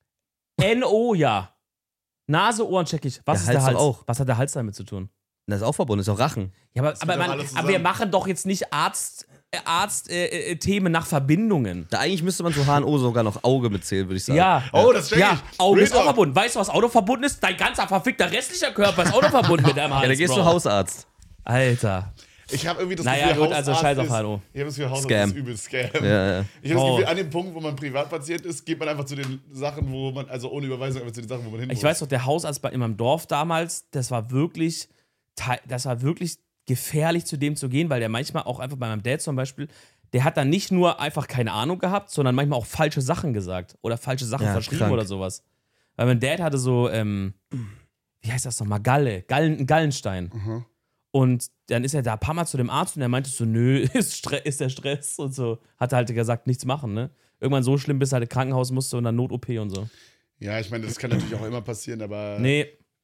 S1: N O, ja. Nase, Ohren check ich. Was
S2: Der
S1: ist
S2: Hals
S1: der Hals?
S2: doch auch.
S1: Was hat der Hals damit zu tun?
S2: Das ist auch verbunden, ist auch Rachen.
S1: Ja, aber,
S3: geht
S1: aber,
S3: doch
S1: man,
S3: alles
S1: aber wir
S3: zusammen.
S1: machen doch jetzt nicht Arzt, äh, Arzt äh, äh, Themen nach Verbindungen.
S2: Da eigentlich müsste man zu H N O sogar noch Auge mitzählen, würde ich sagen.
S1: Ja.
S3: Oh, das check
S1: Ja,
S3: ich.
S1: Auge
S3: Real
S1: ist auch
S3: Talk.
S1: verbunden. Weißt du, was Auto verbunden ist? Dein ganzer verfickter restlicher Körper ist auch noch verbunden mit deinem Hals.
S2: Ja, da gehst
S1: Bro.
S2: du Hausarzt.
S1: Alter.
S3: Ich habe irgendwie das
S1: Naja,
S3: Gefühl,
S1: gut, also
S3: Hausarzt
S1: scheiß auf
S3: ist-
S1: H N O.
S3: Ich habe das Gefühl, Hausarzt
S2: Scam.
S3: ist übel Scam.
S2: Ja, ja.
S3: Ich habe das
S1: Oh.
S3: Gefühl, an dem Punkt, wo man Privatpatient ist, geht man einfach zu den Sachen, wo man, also ohne Überweisung, einfach zu den Sachen, wo man hin
S1: Ich
S3: muss.
S1: weiß doch, der Hausarzt bei in meinem Dorf damals, das war wirklich, te- das war wirklich gefährlich, zu dem zu gehen, weil der manchmal auch einfach bei meinem Dad zum Beispiel, der hat dann nicht nur einfach keine Ahnung gehabt, sondern manchmal auch falsche Sachen gesagt oder falsche Sachen
S2: Ja,
S1: verschrieben
S2: krank.
S1: oder sowas. Weil mein Dad hatte so, ähm, wie heißt das nochmal, Galle, Gallen, einen Gallenstein.
S3: Mhm.
S1: Und dann ist er da ein paar Mal zu dem Arzt und er meinte so, nö, ist, Stre ist der Stress und so. Hat er halt gesagt, nichts machen, ne? Irgendwann so schlimm, bis er halt ins Krankenhaus musste und dann Not-O P und so.
S3: Ja, ich meine, das kann natürlich auch immer passieren, aber
S1: Nee.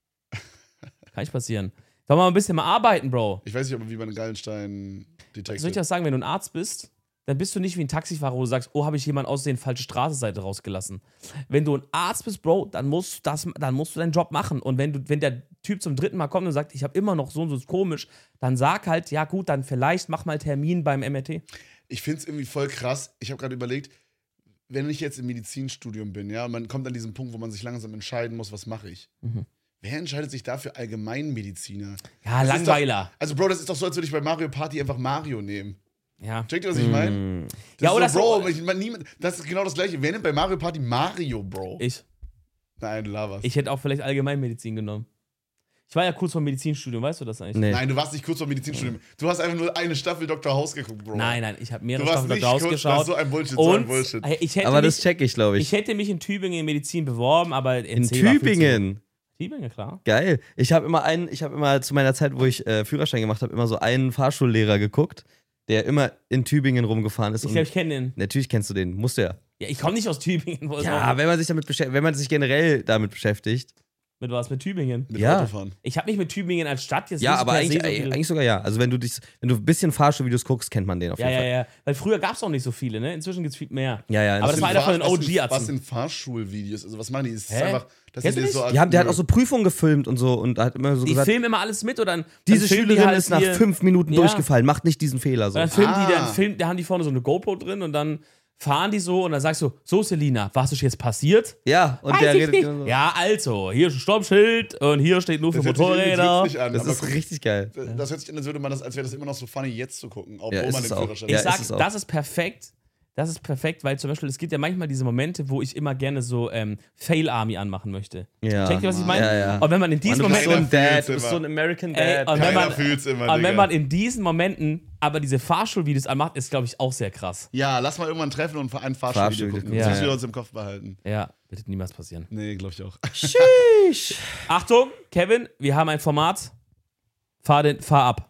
S1: Kann nicht passieren. Sollen wir mal ein bisschen mal arbeiten, Bro?
S3: ich weiß nicht, ob wie man einen Gallenstein
S1: Soll ich dir
S3: detektiert.
S1: was sagen, wenn du ein Arzt bist, dann bist du nicht wie ein Taxifahrer, wo du sagst, oh, habe ich jemand aus der falschen Straßenseite rausgelassen. Wenn du ein Arzt bist, Bro, dann musst, das, dann musst du deinen Job machen. Und wenn, du, wenn der Typ zum dritten Mal kommt und sagt, ich habe immer noch so und so, ist komisch, dann sag halt, ja gut, dann vielleicht mach mal Termin beim M R T.
S3: Ich finde es irgendwie voll krass. Ich habe gerade überlegt, wenn ich jetzt im Medizinstudium bin, ja, und man kommt an diesen Punkt, wo man sich langsam entscheiden muss, was mache ich?
S1: Mhm.
S3: Wer entscheidet sich dafür Allgemeinmediziner?
S1: Ja,
S3: Das ist
S1: Langweiler.
S3: Doch, also, Bro, das ist doch so, als würde ich bei Mario Party einfach Mario nehmen.
S1: Ja.
S3: Checkt ihr, was ich meine?
S2: Mm.
S1: Ja, oder
S3: ist so,
S1: so-
S3: Bro, ich, man, niemand, das ist genau das Gleiche. Wer nimmt bei Mario Party Mario, Bro?
S1: Ich.
S3: Nein, du laberst.
S1: Ich hätte auch vielleicht Allgemeinmedizin genommen. Ich war ja kurz vor dem Medizinstudium, weißt du das eigentlich?
S2: Nee.
S3: Nein, du warst nicht kurz vor Medizinstudium. Du hast einfach nur eine Staffel Doktor House geguckt, Bro.
S1: Nein, nein, ich habe
S3: Du
S1: mehrere
S3: warst
S1: Staffeln
S3: nicht
S1: Doktor
S3: kurz, das
S1: ausgeschaut.
S3: ist so ein Bullshit, so ein
S1: Und
S3: Bullshit.
S1: hey, ich hätte
S2: Aber
S1: mich,
S2: das check ich, glaube
S1: ich
S2: ich.
S1: hätte mich in Tübingen in Medizin beworben, aber
S2: In
S1: N C war viel zu-
S2: Tübingen.
S1: Tübingen, klar.
S2: Geil. Ich habe immer einen, ich habe immer zu meiner Zeit, wo ich äh, Führerschein gemacht habe, immer so einen Fahrschullehrer geguckt, der immer in Tübingen rumgefahren ist.
S1: Ich
S2: und
S1: glaube, ich kenne den.
S2: natürlich kennst du den, musst du ja.
S1: Ja, ich komme nicht aus Tübingen. Wo ist
S2: Ja,
S1: auch-
S2: wenn man sich damit beschäftigt, wenn man sich generell damit beschäftigt.
S1: mit was? Mit Tübingen.
S3: Mit
S2: Ja.
S3: Autofahren.
S1: Ich habe mich mit Tübingen als Stadt jetzt
S2: Ja,
S1: nicht
S2: aber
S1: per se
S2: eigentlich,
S1: so viel-
S2: eigentlich sogar ja. Also wenn du dich, wenn du ein bisschen Fahrschulvideos guckst, kennt man den auf
S1: Ja,
S2: jeden
S1: ja,
S2: Fall.
S1: ja. Weil früher gab es auch nicht so viele, ne? Inzwischen gibt es viel mehr.
S2: Ja, ja.
S1: Aber das war
S3: sind
S1: einer von den
S3: Fahr- was sind-
S1: O G-Arzten.
S3: Was sind Fahrschulvideos? Also, was machen die? Es ist
S1: Hä?
S3: einfach, dass
S1: Kennst
S3: die
S1: du
S3: das so
S1: nicht?
S3: als-
S2: Die haben, der hat auch so Prüfungen gefilmt und so und hat immer so
S1: Die
S2: gesagt,
S1: filmen immer alles mit oder dann.
S2: diese
S1: dann filmen die
S2: Schülerin
S1: halt
S2: ist nach
S1: hier-
S2: fünf Minuten
S1: Ja.
S2: durchgefallen, macht nicht diesen Fehler so.
S1: Und dann filmen die,
S3: Ah.
S1: dann filmen, da haben die vorne so eine GoPro drin und dann fahren die so und dann sagst du, so Selina, was ist jetzt passiert?
S2: Ja, und
S1: Weiß
S2: der
S1: ich
S2: redet
S1: nicht.
S2: genau so.
S1: Ja, also, hier ist ein Stoppschild und hier steht nur für
S3: Das hört sich irgendwie
S1: Motorräder.
S3: witzig an,
S2: Das
S3: aber
S2: ist
S3: guck,
S2: richtig geil.
S3: das hört sich an, als würde man das, als wäre das immer noch so funny, jetzt zu gucken, obwohl
S2: Ja, ist
S3: man
S2: es
S3: den
S2: auch.
S3: Führerschein
S1: Ich
S2: Ja,
S3: hat.
S2: ist
S1: sag,
S2: es auch.
S1: das ist perfekt. Das ist perfekt, weil zum Beispiel, es gibt ja manchmal diese Momente, wo ich immer gerne so ähm, Fail-Army anmachen möchte.
S2: Ja.
S1: Checkt ihr, was ich meine?
S2: Ja, ja.
S1: Und wenn man in diesen
S2: Du bist so
S1: Momenten.
S2: ein
S3: Keiner
S2: Dad, du bist
S3: fühlt's
S2: so ein American
S1: Ey,
S2: Dad.
S1: und wenn
S3: Keiner
S1: man,
S3: fühlt's immer,
S1: und wenn
S3: Digga.
S1: man in diesen Momenten aber diese Fahrschulvideos anmacht, ist, glaube ich, auch sehr krass.
S3: Ja, lass mal irgendwann treffen und ein Fahrschulvideo
S2: Fahrschulvideo
S3: gucken.
S2: gucken.
S3: Das
S1: Ja,
S3: müssen wir
S1: ja.
S3: uns im Kopf behalten.
S1: Ja, wird niemals passieren.
S3: Nee, glaube ich auch.
S2: Sheesh.
S1: Achtung, Kevin, wir haben ein Format. Fahr, den, fahr ab.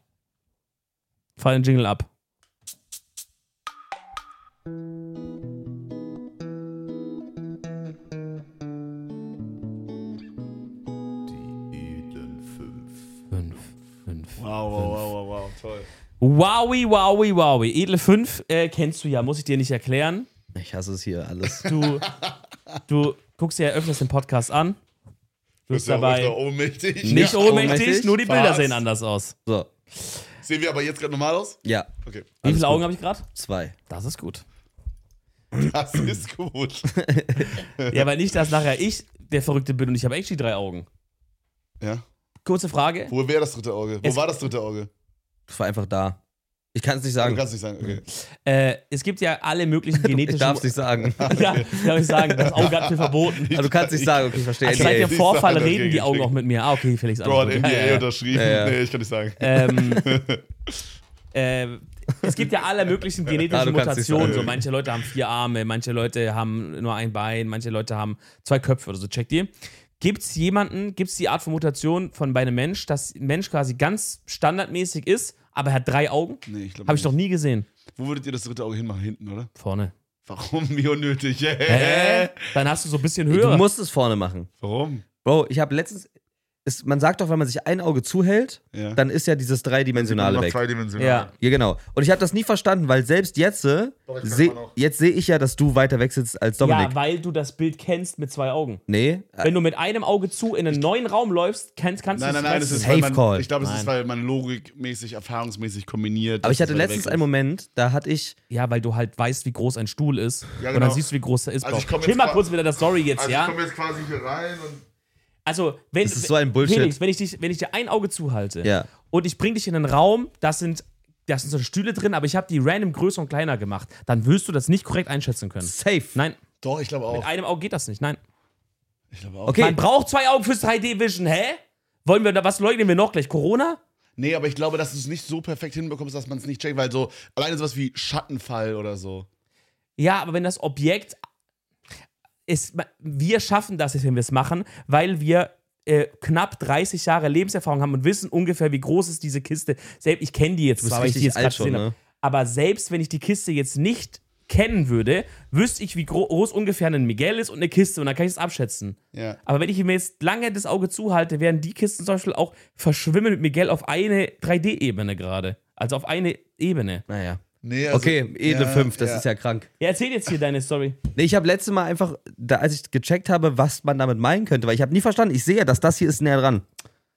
S1: Fahr den Jingle ab. Fünf. Fünf.
S3: Wow, wow, wow, wow, wow, toll.
S1: Wowi, wowi, wowi. Edle fünf äh, kennst du ja, muss ich dir nicht erklären.
S2: Ich hasse es hier alles.
S1: Du, du guckst dir ja öfters den Podcast an. Du bist
S3: Bist ja auch
S1: dabei
S3: öfter ohnmächtig.
S1: nicht
S2: Ja,
S1: ohnmächtig,
S2: ohnmächtig.
S1: nur die Bilder
S3: Was?
S1: sehen anders aus.
S2: So.
S3: Sehen wir aber jetzt gerade normal aus?
S2: Ja,
S3: Okay.
S1: Wie viele
S2: gut.
S1: Augen habe ich gerade?
S2: zwei.
S1: Das ist gut.
S3: Das ist gut.
S1: Ja, aber nicht, dass nachher ich der Verrückte bin und ich habe echt die drei Augen.
S3: Ja.
S1: Kurze Frage.
S3: Wo wäre das dritte Auge? Wo
S1: Es-
S3: war das dritte Auge?
S2: Das war einfach da. Ich kann es nicht
S3: Du
S2: sagen.
S3: kannst nicht sagen. Okay.
S1: Äh, es gibt ja alle möglichen
S2: Ich
S1: genetischen...
S2: darf es nicht sagen.
S1: Ja, darf ich sagen. Das Auge hat mir verboten.
S2: Aber du kannst nicht sagen, okay, ich verstehe.
S1: Also seit
S2: N D A.
S1: der Vorfall
S3: sagen,
S1: reden
S3: okay,
S1: die Augen
S3: okay.
S1: auch mit mir. Ah, okay, Felix.
S3: Bro hat
S1: alles
S3: N
S1: gut.
S3: D A
S1: Ja, ja, ja.
S3: unterschrieben.
S2: Ja, ja.
S3: Nee, ich kann nicht sagen.
S1: Ähm, äh, es gibt ja alle möglichen
S2: Ah,
S1: genetischen
S2: du kannst nicht
S1: Mutationen.
S2: sagen.
S1: So, manche Leute haben vier Arme, manche Leute haben nur ein Bein, manche Leute haben zwei Köpfe oder so. Checkt ihr? Gibt es jemanden, gibt es die Art von Mutation von bei einem Mensch, dass ein Mensch quasi ganz standardmäßig ist, aber er hat drei Augen?
S3: Nee, ich glaube
S1: Habe ich noch nie gesehen.
S3: Wo würdet ihr das dritte Auge hinmachen? Hinten, oder?
S1: Vorne.
S3: Warum? Wie unnötig?
S1: Hä? Dann hast du so ein bisschen
S2: Du
S1: höher.
S2: musst es vorne machen.
S3: Warum?
S2: Bro, ich habe letztens. Ist, man sagt doch, wenn man sich ein Auge zuhält,
S3: Ja.
S2: dann ist ja dieses Dreidimensionale
S3: Noch
S2: weg.
S3: zweidimensional.
S1: Ja.
S2: Ja, genau. Und ich habe das nie verstanden, weil selbst jetzt, äh,
S3: Doch, ich kann
S2: seh,
S3: immer noch.
S2: jetzt sehe ich ja, dass du weiter weg sitzt als Dominik.
S1: Ja, weil du das Bild kennst mit zwei Augen.
S2: Nee. äh,
S1: Wenn du mit einem Auge zu in einen neuen Raum läufst, kannst, kannst
S3: Nein,
S1: du
S3: nein, nein, das ist,
S2: Safe
S3: weil man,
S2: Call.
S3: ich glaube, es ist,
S1: Nein.
S3: weil man logikmäßig, erfahrungsmäßig kombiniert.
S2: Aber ich
S3: dass
S2: hatte
S3: es weiter
S2: letztens
S3: weg
S2: einen
S3: ist.
S2: Moment, da hatte ich.
S1: Ja, weil du halt weißt, wie groß ein Stuhl ist.
S3: Ja,
S1: Und
S3: genau.
S1: dann siehst du, wie groß er ist.
S3: Also ich
S1: Bro.
S3: komm
S1: Chill
S3: jetzt
S1: mal
S3: qua-
S1: kurz wieder der Story jetzt,
S3: Also
S1: ja?
S3: ich komme jetzt quasi hier rein und.
S1: Also, wenn,
S2: Das ist so ein Bullshit.
S1: Felix, wenn ich, dich, wenn ich dir ein Auge zuhalte
S2: Ja.
S1: und ich bring dich in einen Raum, das sind, da sind so Stühle drin, aber ich habe die random größer und kleiner gemacht, dann wirst du das nicht korrekt einschätzen können.
S2: Safe.
S1: Nein,
S3: Doch, ich glaube auch.
S1: mit einem Auge geht das nicht. Nein.
S3: Ich glaube auch.
S2: Okay.
S1: Man braucht zwei Augen fürs drei D-Vision, hä? Wollen wir da, was leugnen wir noch gleich? Corona?
S3: Nee, aber ich glaube, dass du es nicht so perfekt hinbekommst, dass man es nicht checkt, weil so alleine sowas wie Schattenfall oder so.
S1: Ja, aber wenn das Objekt ist, wir schaffen das jetzt, wenn wir es machen, weil wir äh, knapp dreißig Jahre Lebenserfahrung haben und wissen ungefähr, wie groß ist diese Kiste. Selbst, ich kenne die jetzt,
S2: bist
S1: zwar, weil ich die
S2: richtig
S1: jetzt gerade
S2: alt schon,
S1: gesehen habe.
S2: ne?
S1: Aber selbst wenn ich die Kiste jetzt nicht kennen würde, wüsste ich, wie gro groß ungefähr ein Miguel ist und eine Kiste und dann kann ich es abschätzen.
S3: Ja.
S1: Aber wenn ich mir jetzt lange das Auge zuhalte, werden die Kisten zum Beispiel auch verschwimmen mit Miguel auf eine drei D-Ebene gerade. Also auf eine Ebene.
S2: Naja.
S3: Nee, also,
S2: Okay, edle
S3: ja,
S2: fünf, das
S3: ja.
S2: ist ja krank.
S1: Ja, erzähl jetzt hier deine Story.
S2: Nee, ich habe letztes Mal einfach, da, als ich gecheckt habe, was man damit meinen könnte, weil ich habe nie verstanden, ich sehe ja, dass das hier ist näher dran.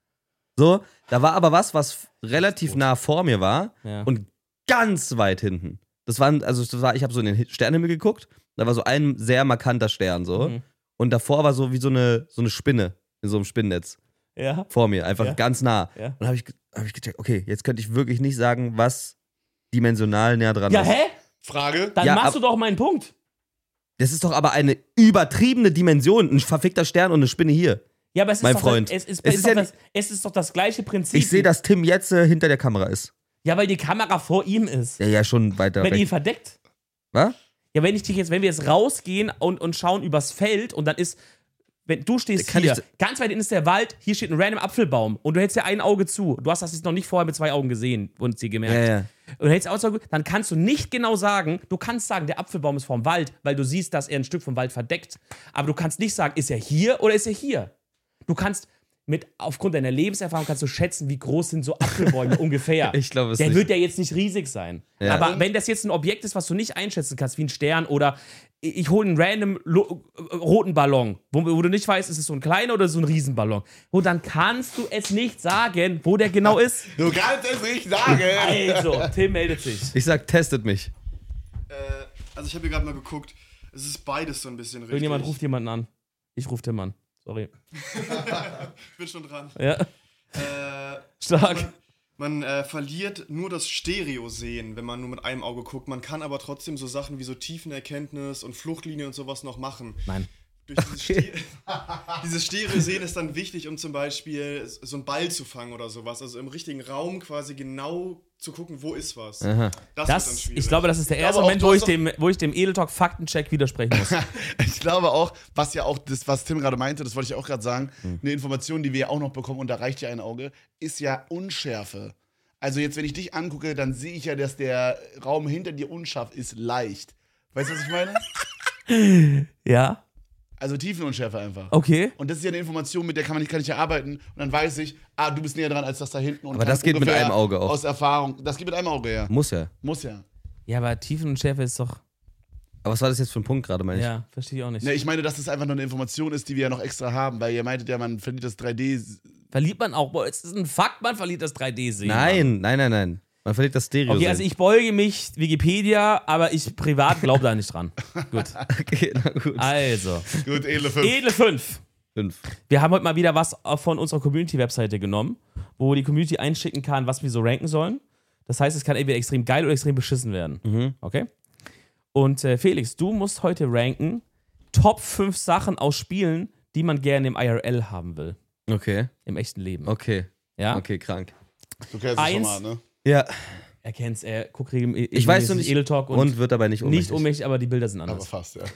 S2: So, da war aber was, was relativ nah vor mir war
S1: Ja.
S2: und ganz weit hinten. Das waren, also das war, ich habe so in den Sternenhimmel geguckt, da war so ein sehr markanter Stern so
S1: Mhm.
S2: und davor war so wie so eine, so eine Spinne in so einem Spinnnetz
S1: Ja.
S2: vor mir, einfach
S1: Ja.
S2: ganz nah.
S1: Ja.
S2: Und habe ich, hab ich gecheckt, okay, jetzt könnte ich wirklich nicht sagen, was dimensional näher dran
S1: Ja,
S2: ist.
S1: hä?
S3: Frage?
S1: Dann
S2: Ja,
S1: machst
S2: ab-
S1: du doch meinen Punkt.
S2: Das ist doch aber eine übertriebene Dimension, ein verfickter Stern und eine Spinne hier.
S1: Ja, aber es ist,
S2: Mein
S1: doch,
S2: Freund.
S1: Das, es, ist,
S2: Es
S1: es,
S2: ist
S1: ist
S2: ja
S1: doch das, es ist doch das gleiche Prinzip.
S2: Ich sehe, dass Tim jetzt äh, hinter der Kamera ist.
S1: Ja, weil die Kamera vor ihm ist.
S2: Ja, ja, schon weiter
S1: Wenn die ihn
S2: weg.
S1: verdeckt.
S2: Was?
S1: Ja, wenn ich dich jetzt, wenn wir jetzt rausgehen und, und schauen übers Feld und dann ist, wenn du stehst
S2: Kann
S1: hier,
S2: ich-
S1: ganz weit hinten ist der Wald, hier steht ein random Apfelbaum und du hältst ja ein Auge zu. Du hast das jetzt noch nicht vorher mit zwei Augen gesehen und sie gemerkt.
S2: Ja, ja.
S1: Und du hältst auch so, dann kannst du nicht genau sagen, du kannst sagen, der Apfelbaum ist vom Wald, weil du siehst, dass er ein Stück vom Wald verdeckt. Aber du kannst nicht sagen, ist er hier oder ist er hier? Du kannst mit, aufgrund deiner Lebenserfahrung kannst du schätzen, wie groß sind so Apfelbäume ungefähr.
S2: Ich glaube es
S1: Der
S2: nicht.
S1: wird ja jetzt nicht riesig sein.
S2: Ja.
S1: Aber wenn das jetzt ein Objekt ist, was du nicht einschätzen kannst, wie ein Stern oder ich hole einen random lo- äh, roten Ballon, wo, wo du nicht weißt, ist es so ein kleiner oder so ein Riesenballon. Und dann kannst du es nicht sagen, wo der genau ist.
S3: Du kannst es nicht sagen!
S1: Also, Tim meldet sich.
S2: Ich sag, testet mich.
S4: Äh, also ich habe hier gerade mal geguckt. Es ist beides so ein bisschen richtig.
S1: Irgendjemand ruft jemanden an. Ich rufe Tim an. Sorry.
S4: Ich bin schon dran.
S1: Ja,
S4: Äh,
S1: stark.
S4: man äh, verliert nur das Stereo-Sehen, wenn man nur mit einem Auge guckt. Man kann aber trotzdem so Sachen wie so Tiefenerkenntnis und Fluchtlinie und sowas noch machen.
S1: Nein.
S4: Durch dieses, Ste dieses Stereo-Sehen ist dann wichtig, um zum Beispiel so einen Ball zu fangen oder sowas. Also im richtigen Raum quasi genau zu gucken, wo ist was.
S2: Aha.
S4: Das, wird dann
S1: Das,
S4: schwierig.
S1: ich glaube, das ist der
S3: Ich
S1: erste
S3: glaube auch,
S1: Moment,
S3: du
S1: wo
S3: hast
S1: ich,
S3: doch-
S1: dem, wo ich dem Edeltalk Faktencheck widersprechen muss.
S3: Ich glaube auch, was ja auch, das, was Tim gerade meinte, das wollte ich auch gerade sagen, eine Information, die wir ja auch noch bekommen, und da reicht ja ein Auge, ist ja Unschärfe. Also jetzt, wenn ich dich angucke, dann sehe ich ja, dass der Raum hinter dir unscharf ist, leicht. Weißt du, was ich meine?
S1: Ja,
S3: Also Tiefenunschärfe einfach.
S1: okay.
S3: Und das ist ja eine Information, mit der kann, man, kann ich ja arbeiten. Und dann weiß ich, ah, du bist näher dran als das da hinten. Und
S2: Aber
S3: kann
S2: das geht mit
S3: ungefähr
S2: einem Auge auch.
S3: Aus Erfahrung. Das geht mit einem Auge, ja.
S2: Muss ja.
S3: Muss ja.
S1: Ja, aber Tiefenunschärfe ist doch.
S2: Aber was war das jetzt für ein Punkt gerade, meine ich?
S1: Ja, verstehe ich auch nicht.
S3: Ne, ich meine, dass das einfach nur eine Information ist, die wir ja noch extra haben, weil ihr meintet ja, man verliert das drei D
S1: verliert man auch. Boah, es ist ein Fakt, man verliert das drei D-Sehen.
S2: Nein, nein, nein, nein. Man verliert das Stereo.
S1: Okay, also ich beuge mich Wikipedia, aber ich privat glaube da nicht dran. Gut.
S2: Okay, na gut.
S1: Also.
S3: Gut, edle fünf.
S1: Edle fünf.
S2: Fünf.
S1: Wir haben heute mal wieder was von unserer Community-Webseite genommen, wo die Community einschicken kann, was wir so ranken sollen. Das heißt, es kann entweder extrem geil oder extrem beschissen werden.
S2: Mhm.
S1: Okay? Und äh, Felix, du musst heute ranken Top fünf Sachen aus Spielen, die man gerne im I R L haben will.
S2: Okay,
S1: Im echten Leben.
S2: okay.
S1: Ja?
S2: Okay, krank.
S3: Du kennst es schon
S1: Eins.
S3: mal, ne?
S2: Ja,
S1: Er kennt's, er guckt regelmäßig
S2: ich weiß noch nicht.
S1: Edel Talk und,
S2: Und wird dabei nicht ohnmächtig.
S1: nicht ohnmächtig, aber die Bilder sind
S3: Aber
S1: anders.
S3: fast, ja.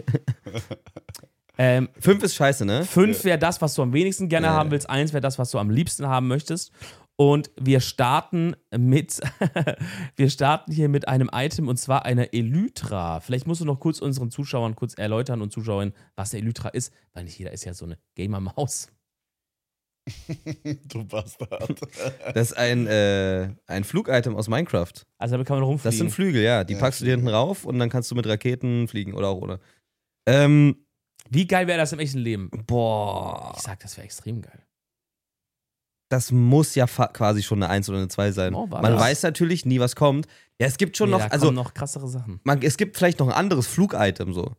S1: Ähm,
S2: Fünf ist scheiße, ne?
S1: Fünf wäre das, was du am wenigsten gerne
S2: Ja.
S1: haben willst. Eins wäre das, was du am liebsten haben möchtest. Und wir starten mit, wir starten hier mit einem Item und zwar einer Elytra. Vielleicht musst du noch kurz unseren Zuschauern kurz erläutern und Zuschauern, was der Elytra ist, weil nicht jeder ist ja so eine Gamer-Maus.
S3: Du Bastard.
S2: Das ist ein, äh, ein Flugitem aus Minecraft.
S1: Also damit kann man rumfliegen.
S2: Das sind Flügel, ja. Die
S3: Ja,
S2: packst du dir hinten rauf und dann kannst du mit Raketen fliegen oder auch ohne. Ähm,
S1: Wie geil wäre das im echten Leben?
S2: boah.
S1: Ich sag, das wäre extrem geil.
S2: Das muss ja fa- quasi schon eine eins oder eine zwei sein.
S1: Oh, war
S2: Man
S1: das?
S2: weiß natürlich nie, was kommt. Ja, es gibt schon
S1: Nee,
S2: noch,
S1: da
S2: also
S1: kommen noch krassere Sachen.
S2: man, es gibt vielleicht noch ein anderes Flugitem so.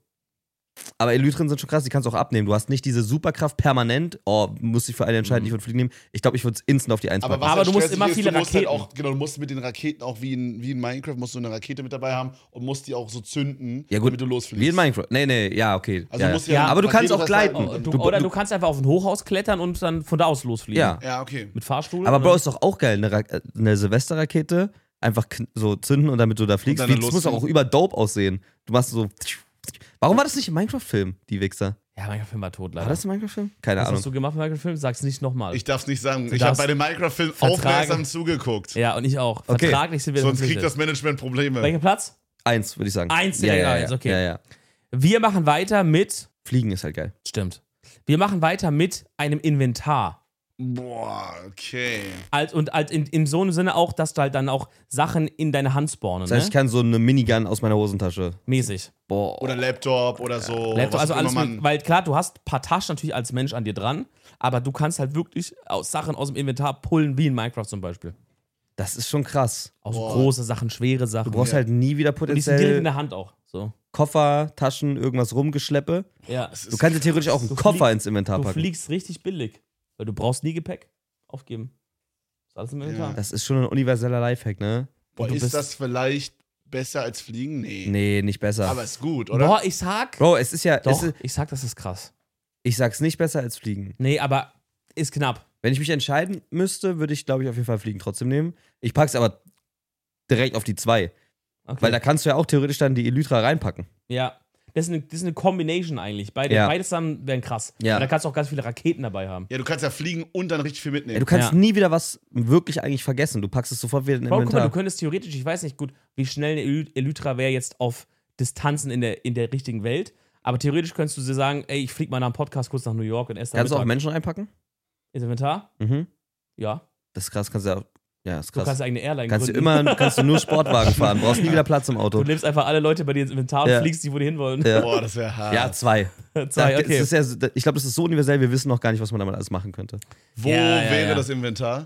S2: Aber Elytren sind schon krass, die kannst du auch abnehmen. Du hast nicht diese Superkraft permanent. Oh, muss ich für eine entscheiden,
S1: Mhm.
S2: ich würde Fliegen nehmen. Ich glaube, ich würde es instant auf die eins
S3: Aber,
S2: packen.
S3: was
S1: Aber
S3: halt
S1: du musst
S3: stressig
S1: immer
S3: ist,
S1: viele
S3: du musst halt
S1: Raketen.
S3: auch, genau, du musst mit den Raketen auch wie in, wie in Minecraft, musst du eine Rakete mit dabei haben und musst die auch so zünden,
S2: Ja, gut.
S3: damit du losfliegst.
S2: Wie in Minecraft. Nee, nee, ja, okay.
S3: Also
S2: ja,
S3: du musst
S1: Ja,
S3: ja,
S2: aber du kannst
S3: Rakete
S2: auch gleiten.
S3: festhalten
S1: Oh,
S3: und
S1: du,
S2: Du-
S1: oder
S2: du-
S1: du kannst einfach auf ein Hochhaus klettern und dann von da aus losfliegen.
S2: Ja.
S3: Ja, okay.
S1: Mit Fahrstuhl.
S2: Aber
S1: und
S2: Bro,
S1: dann-
S2: ist doch auch geil, eine, Ra äh, eine Silvesterrakete einfach kn- so zünden und damit du da fliegst.
S3: dann
S2: Wie,
S3: dann
S2: das muss doch auch
S3: losfliegen.
S2: über dope aussehen. Du machst so. Warum war das nicht im Minecraft-Film, die Wichser?
S1: Ja, mein Film war tot, leider.
S2: War das im Minecraft-Film? Keine
S1: Was
S2: Ahnung.
S1: hast du gemacht bei Film? Sag's nicht nochmal.
S3: Ich darf es nicht sagen.
S1: Du
S3: Ich habe
S1: darfst
S3: bei dem Minecraft-Film
S1: vertragen.
S3: aufmerksam zugeguckt.
S1: Ja, und ich auch.
S2: Okay.
S1: Vertraglich sind wir
S3: Sonst kriegt
S1: verpflichtet.
S3: das Management Probleme.
S1: Welcher Platz?
S2: Eins, würde ich sagen.
S1: Eins
S2: ja,
S1: direkt
S2: ja,
S1: eins,
S2: ja.
S1: okay.
S2: Ja, ja.
S1: Wir machen weiter mit.
S2: Fliegen ist halt geil.
S1: Stimmt. Wir machen weiter mit einem Inventar.
S3: Boah, okay.
S1: Als, und als in, in so einem Sinne auch, dass du halt dann auch Sachen in deine Hand spawnen,
S2: Das heißt, ich
S1: ne?
S2: kann so eine Minigun aus meiner Hosentasche.
S1: Mäßig.
S2: Boah.
S3: Oder Laptop oder so.
S1: Laptop,
S3: was
S1: also
S3: auch
S1: alles,
S3: immer
S1: mit,
S3: man.
S1: weil klar, du hast ein paar Taschen natürlich als Mensch an dir dran, aber du kannst halt wirklich aus Sachen aus dem Inventar pullen, wie in Minecraft zum Beispiel.
S2: Das ist schon krass.
S1: Auch so
S3: Boah.
S1: große Sachen, schwere Sachen.
S2: Du brauchst
S3: Ja.
S2: halt nie wieder
S1: und die sind direkt in
S2: potenziell
S1: der Hand auch. So.
S2: Koffer, Taschen, irgendwas rumgeschleppe.
S1: Ja.
S3: Das
S2: Du
S3: ist
S2: kannst dir theoretisch auch einen
S1: Du
S2: Koffer
S1: fliegst-
S2: ins Inventar
S1: Du
S2: packen.
S1: fliegst richtig billig, weil du brauchst nie Gepäck aufgeben. Ist alles im Inventar.
S3: Ja.
S2: Das ist schon ein universeller Lifehack, ne?
S3: Boah,
S1: du
S3: ist
S1: bist-
S3: das vielleicht besser als Fliegen? Nee.
S2: Nee, nicht besser.
S3: Aber ist gut, oder?
S1: Boah, ich sag.
S2: Bro, es ist ja. Es
S1: Doch,
S2: ist,
S1: ich sag, das ist krass.
S2: ich sag's nicht besser als Fliegen.
S1: Nee, aber ist knapp.
S2: Wenn ich mich entscheiden müsste, würde ich, glaube ich, auf jeden Fall Fliegen trotzdem nehmen. Ich pack's aber direkt auf die zwei.
S1: Okay.
S2: Weil da kannst du ja auch theoretisch dann die Elytra reinpacken.
S1: ja. Das ist, eine, das ist eine Combination eigentlich. Beide,
S2: Ja.
S1: Beides zusammen wären krass.
S2: Ja.
S1: Und da kannst du auch ganz viele Raketen dabei haben.
S3: Ja, du kannst ja fliegen und dann richtig viel
S2: Ja,
S3: mitnehmen.
S2: du kannst
S1: Ja.
S2: nie wieder was wirklich eigentlich vergessen. Du packst es sofort wieder in den
S1: Bro, guck mal,
S2: Inventar.
S1: du könntest theoretisch, ich weiß nicht gut, wie schnell eine Ely- Elytra wäre jetzt auf Distanzen in der, in der richtigen Welt. Aber theoretisch könntest du dir sagen, ey, ich flieg mal nach dem Podcast kurz nach New York und esse da
S2: Kannst du auch
S1: Mittag.
S2: Menschen einpacken?
S1: Ins Inventar?
S2: Mhm.
S1: Ja.
S2: Das ist krass, kannst du auch. Ja, ist
S1: Du
S2: krass.
S1: kannst ja eigene Airline
S2: Kannst du
S1: gründen.
S2: immer, kannst du nur Sportwagen fahren, brauchst nie wieder Platz im
S1: Du
S2: Auto.
S1: nimmst einfach alle Leute bei dir ins Inventar und
S2: Ja.
S1: fliegst die, wo die hinwollen.
S2: Ja.
S3: Boah, das wäre hart.
S2: Ja, zwei.
S1: Zwei,
S2: Da-
S1: okay.
S2: das ist ja, ich glaube, das ist so universell, wir wissen noch gar nicht, was man damit alles machen könnte.
S3: Wo
S1: Ja, ja,
S3: wäre
S1: ja.
S3: das Inventar?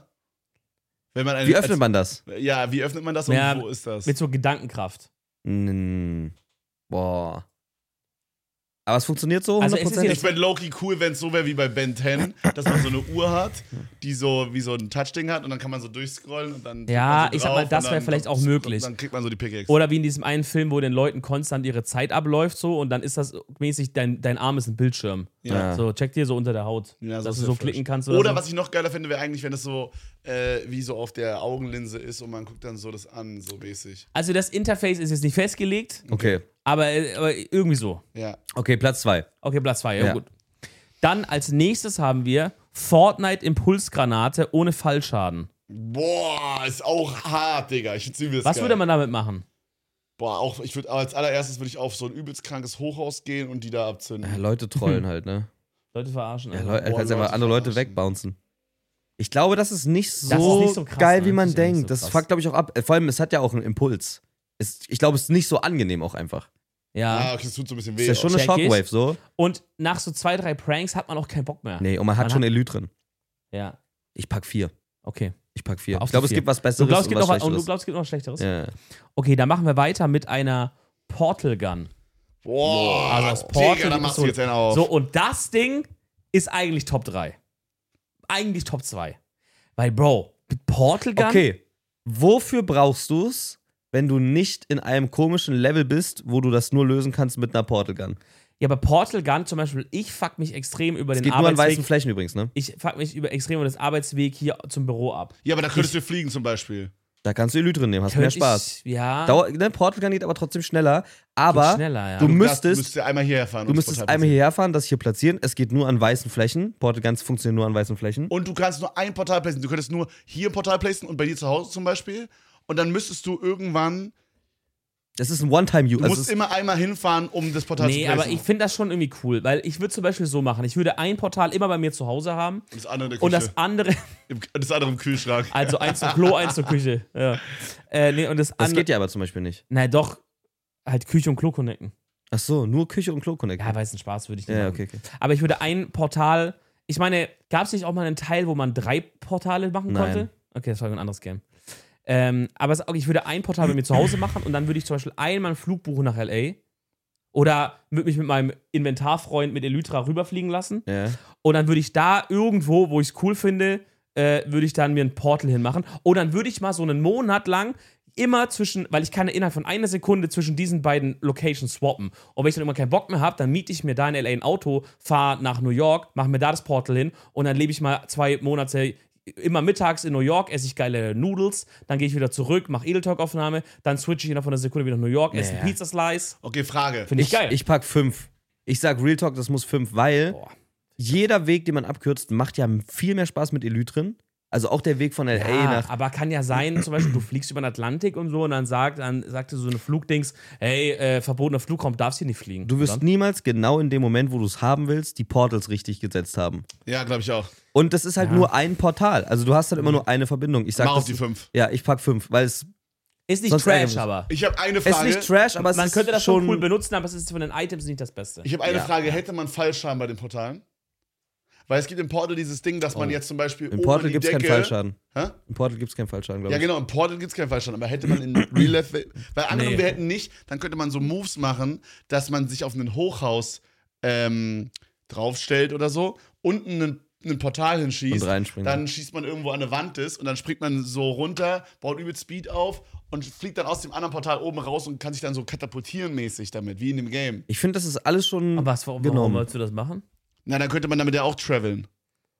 S3: Wenn man eine,
S2: Wie öffnet man das?
S3: Als, ja, wie öffnet man das und
S1: Ja,
S3: wo ist das?
S1: Mit so Gedankenkraft.
S2: Hm, boah. Aber es funktioniert so
S1: Also
S2: hundert
S1: es ist
S2: Prozent?
S3: Ich fände Loki cool, wenn es so wäre wie bei Ben zehn, dass man so eine Uhr hat, die so wie so ein Touchding hat und dann kann man so durchscrollen und dann. drückt
S1: Ja,
S3: man so
S1: ich sag
S3: drauf
S1: mal,
S3: und
S1: das wäre
S3: dann-
S1: vielleicht auch
S3: und
S1: möglich.
S3: Dann kriegt man so die Pickaxe.
S1: Oder wie in diesem einen Film, wo den Leuten konstant ihre Zeit abläuft so und dann ist das mäßig, dein, dein Arm ist ein Bildschirm.
S3: Ja.
S1: So, check dir so unter der Haut.
S3: Ja,
S1: dass
S3: ist
S1: du
S3: ja
S1: so
S3: fresh.
S1: klicken kannst oder,
S3: Oder
S1: so.
S3: was ich noch geiler finde, wäre eigentlich, wenn es so äh, wie so auf der Augenlinse ist und man guckt dann so das an, so mäßig.
S1: Also das Interface ist jetzt nicht festgelegt,
S2: Okay.
S1: aber, äh, aber irgendwie so.
S3: Ja.
S2: Okay, Platz zwei.
S1: Okay, Platz zwei, ja,
S2: Ja.
S1: gut. Dann als nächstes haben wir Fortnite Impulsgranate ohne Fallschaden.
S3: Boah, ist auch hart, Digga. Ich finde übelst
S1: Was
S3: geil.
S1: würde man damit machen?
S3: Boah, auch, ich würde als allererstes würde ich auf so ein übelst krankes Hochhaus gehen und die da abzünden.
S2: Ja, Leute trollen halt, ne?
S1: Leute verarschen.
S2: Ja,
S1: Alter.
S2: Leute,
S3: Boah,
S2: kannst einfach
S3: Leute
S2: andere Leute
S3: verarschen.
S2: wegbouncen. Ich glaube, das ist nicht so,
S1: Das ist nicht so krass,
S2: geil,
S1: ne?
S2: wie man
S1: Das ist ja nicht
S2: denkt.
S1: so
S2: das
S1: krass.
S2: fuckt, glaube ich, auch ab. Äh, Vor allem, es hat ja auch einen Impuls. Es, ich glaube, es ist nicht so angenehm auch einfach.
S1: Ja.
S3: Ah, okay, das tut so ein bisschen
S2: Es
S3: weh.
S2: ist ja schon eine
S1: check ich.
S2: Shockwave, so.
S1: Und nach so zwei, drei Pranks hat man auch keinen Bock mehr.
S2: Nee, und man hat
S1: Man
S2: schon
S1: hat-
S2: Elytren.
S1: Ja,
S2: Ich pack vier.
S1: okay.
S2: Ich pack vier.
S1: Auf
S2: Ich glaube,
S1: die
S2: es gibt was
S1: Du
S2: Besseres
S1: glaubst, es
S2: und
S1: gibt
S2: was
S1: noch, was- und du
S2: Schlechteres.
S1: glaubst, es gibt noch was Schlechteres?
S2: Ja.
S1: Okay, dann machen wir weiter mit einer Portal Gun.
S3: Boah,
S1: Also das Portal
S3: Digga, da machst du
S1: so,
S3: jetzt einen auf.
S1: so, und das Ding ist eigentlich Top drei. Eigentlich Top zwei. Weil, Bro, mit Portal Gun.
S2: Okay, wofür brauchst du es, wenn du nicht in einem komischen Level bist, wo du das nur lösen kannst mit einer Portal Gun?
S1: Ja, aber Portal Gun zum Beispiel, ich fuck mich extrem über
S2: Es
S1: den
S2: geht nur an weißen
S1: Arbeitsweg.
S2: Flächen übrigens, ne?
S1: Ich fuck mich über extrem über das Arbeitsweg hier zum Büro ab.
S3: Ja, aber da könntest du fliegen zum Beispiel.
S2: Da kannst du Elytren nehmen, hast mehr
S1: Könnte
S2: Spaß.
S1: Ich, ja.
S2: Dauer, ne, Portal Gun geht aber trotzdem schneller, aber
S1: schneller, ja.
S2: du
S3: Du
S2: müsstest,
S3: müsstest einmal hierher fahren.
S2: du
S3: und das
S2: müsstest
S3: Portal
S2: einmal hierher fahren, das hier platzieren. Es geht nur an weißen Flächen. Portal Guns funktionieren nur an weißen Flächen.
S3: Und du kannst nur ein Portal placen. Du könntest nur hier ein Portal placen und bei dir zu Hause zum Beispiel. Und dann müsstest du irgendwann.
S2: Das ist ein One-Time-Use.
S3: Du
S2: Also
S3: musst
S2: es ist-
S3: immer einmal hinfahren, um das Portal zu
S1: Nee,
S3: placen.
S1: aber ich finde das schon irgendwie cool, weil ich würde zum Beispiel so machen. Ich würde ein Portal immer bei mir zu Hause haben
S3: das andere in der Küche.
S1: und das andere,
S3: Im- das andere im Kühlschrank.
S1: also eins zum Klo, eins zur Küche. Ja. Äh, nee, und das
S2: das
S1: andere.
S2: geht ja aber zum Beispiel nicht.
S1: Nein, doch, halt Küche und Klo connecten.
S2: Ach so, nur Küche und Klo connecten.
S1: Ja, weil es ein Spaß würde ich nicht
S2: Ja,
S1: machen.
S2: okay, okay.
S1: Aber ich würde ein Portal. Ich meine, gab es nicht auch mal einen Teil, wo man drei Portale machen
S2: Nein.
S1: konnte? Okay, das war ein anderes Game. Ähm, aber es, okay, ich würde ein Portal bei mir zu Hause machen und dann würde ich zum Beispiel einmal einen Flug buchen nach L A. Oder würde mich mit meinem Inventarfreund mit Elytra rüberfliegen lassen.
S2: Ja.
S1: Und dann würde ich da irgendwo, wo ich es cool finde, äh, würde ich dann mir ein Portal hinmachen. Und dann würde ich mal so einen Monat lang immer zwischen, weil ich kann innerhalb von einer Sekunde zwischen diesen beiden Locations swappen. Und wenn ich dann immer keinen Bock mehr habe, dann miete ich mir da in L A ein Auto, fahre nach New York, mache mir da das Portal hin und dann lebe ich mal zwei Monate immer mittags in New York, esse ich geile Noodles, dann gehe ich wieder zurück, mache Edel Talk-Aufnahme, dann switche ich innerhalb von einer Sekunde wieder nach New York, esse
S2: Naja.
S1: einen Pizza-Slice.
S3: Okay, Frage.
S1: Finde ich,
S2: Ich,
S1: geil.
S2: ich pack fünf. Ich sag Real Talk, das muss fünf, weil
S1: Boah.
S2: jeder Weg, den man abkürzt, macht ja viel mehr Spaß mit Elytren. Also auch der Weg von L A
S1: Ja,
S2: nach.
S1: aber kann ja sein, zum Beispiel, du fliegst über den Atlantik und so und dann sagt, dann sagte so eine Flugdings, hey, äh, verbotener Flugraum, darfst hier nicht fliegen.
S2: Du wirst
S1: Dann?
S2: niemals genau in dem Moment, wo du es haben willst, die Portals richtig gesetzt haben.
S3: Ja, glaube ich auch.
S2: Und das ist halt
S1: Ja.
S2: nur ein Portal. Also du hast halt immer nur eine Verbindung. Ich sag
S3: Mach auf
S2: das,
S3: die fünf.
S2: Ja, ich pack fünf, weil es
S1: Ist nicht
S2: Sonst
S1: Trash,
S2: ärgert mich.
S1: aber.
S3: Ich habe eine
S2: es ist
S3: Frage.
S2: nicht Trash, aber es
S1: Man
S2: ist
S1: könnte das schon
S2: schon
S1: cool benutzen, aber es ist von den Items nicht das Beste.
S3: Ich habe eine
S2: Ja.
S3: Frage. Hätte man Fallschaden bei den Portalen? Weil es gibt im Portal dieses Ding, dass man
S2: Oh.
S3: jetzt zum Beispiel
S2: Im
S3: oben
S2: Portal
S3: die
S2: gibt es keinen
S3: Decke-
S2: Fallschaden.
S3: Hä?
S2: Im Portal gibt es keinen Fallschaden, glaube
S3: Ja,
S2: ich.
S3: genau, im Portal gibt es keinen Fallschaden, aber hätte man in Real Life, weil angenommen,
S1: Nee.
S3: wir hätten nicht, dann könnte man so Moves machen, dass man sich auf ein Hochhaus ähm, draufstellt oder so, unten ein, ein Portal hinschießt,
S2: Und reinspringen.
S3: dann schießt man irgendwo an eine Wand ist und dann springt man so runter, baut übel Speed auf und fliegt dann aus dem anderen Portal oben raus und kann sich dann so katapultieren mäßig damit, wie in dem Game.
S2: Ich finde, das ist alles schon
S1: Aber was, warum, warum
S2: genommen.
S1: wolltest du das machen?
S3: Na, dann könnte man damit ja auch traveln.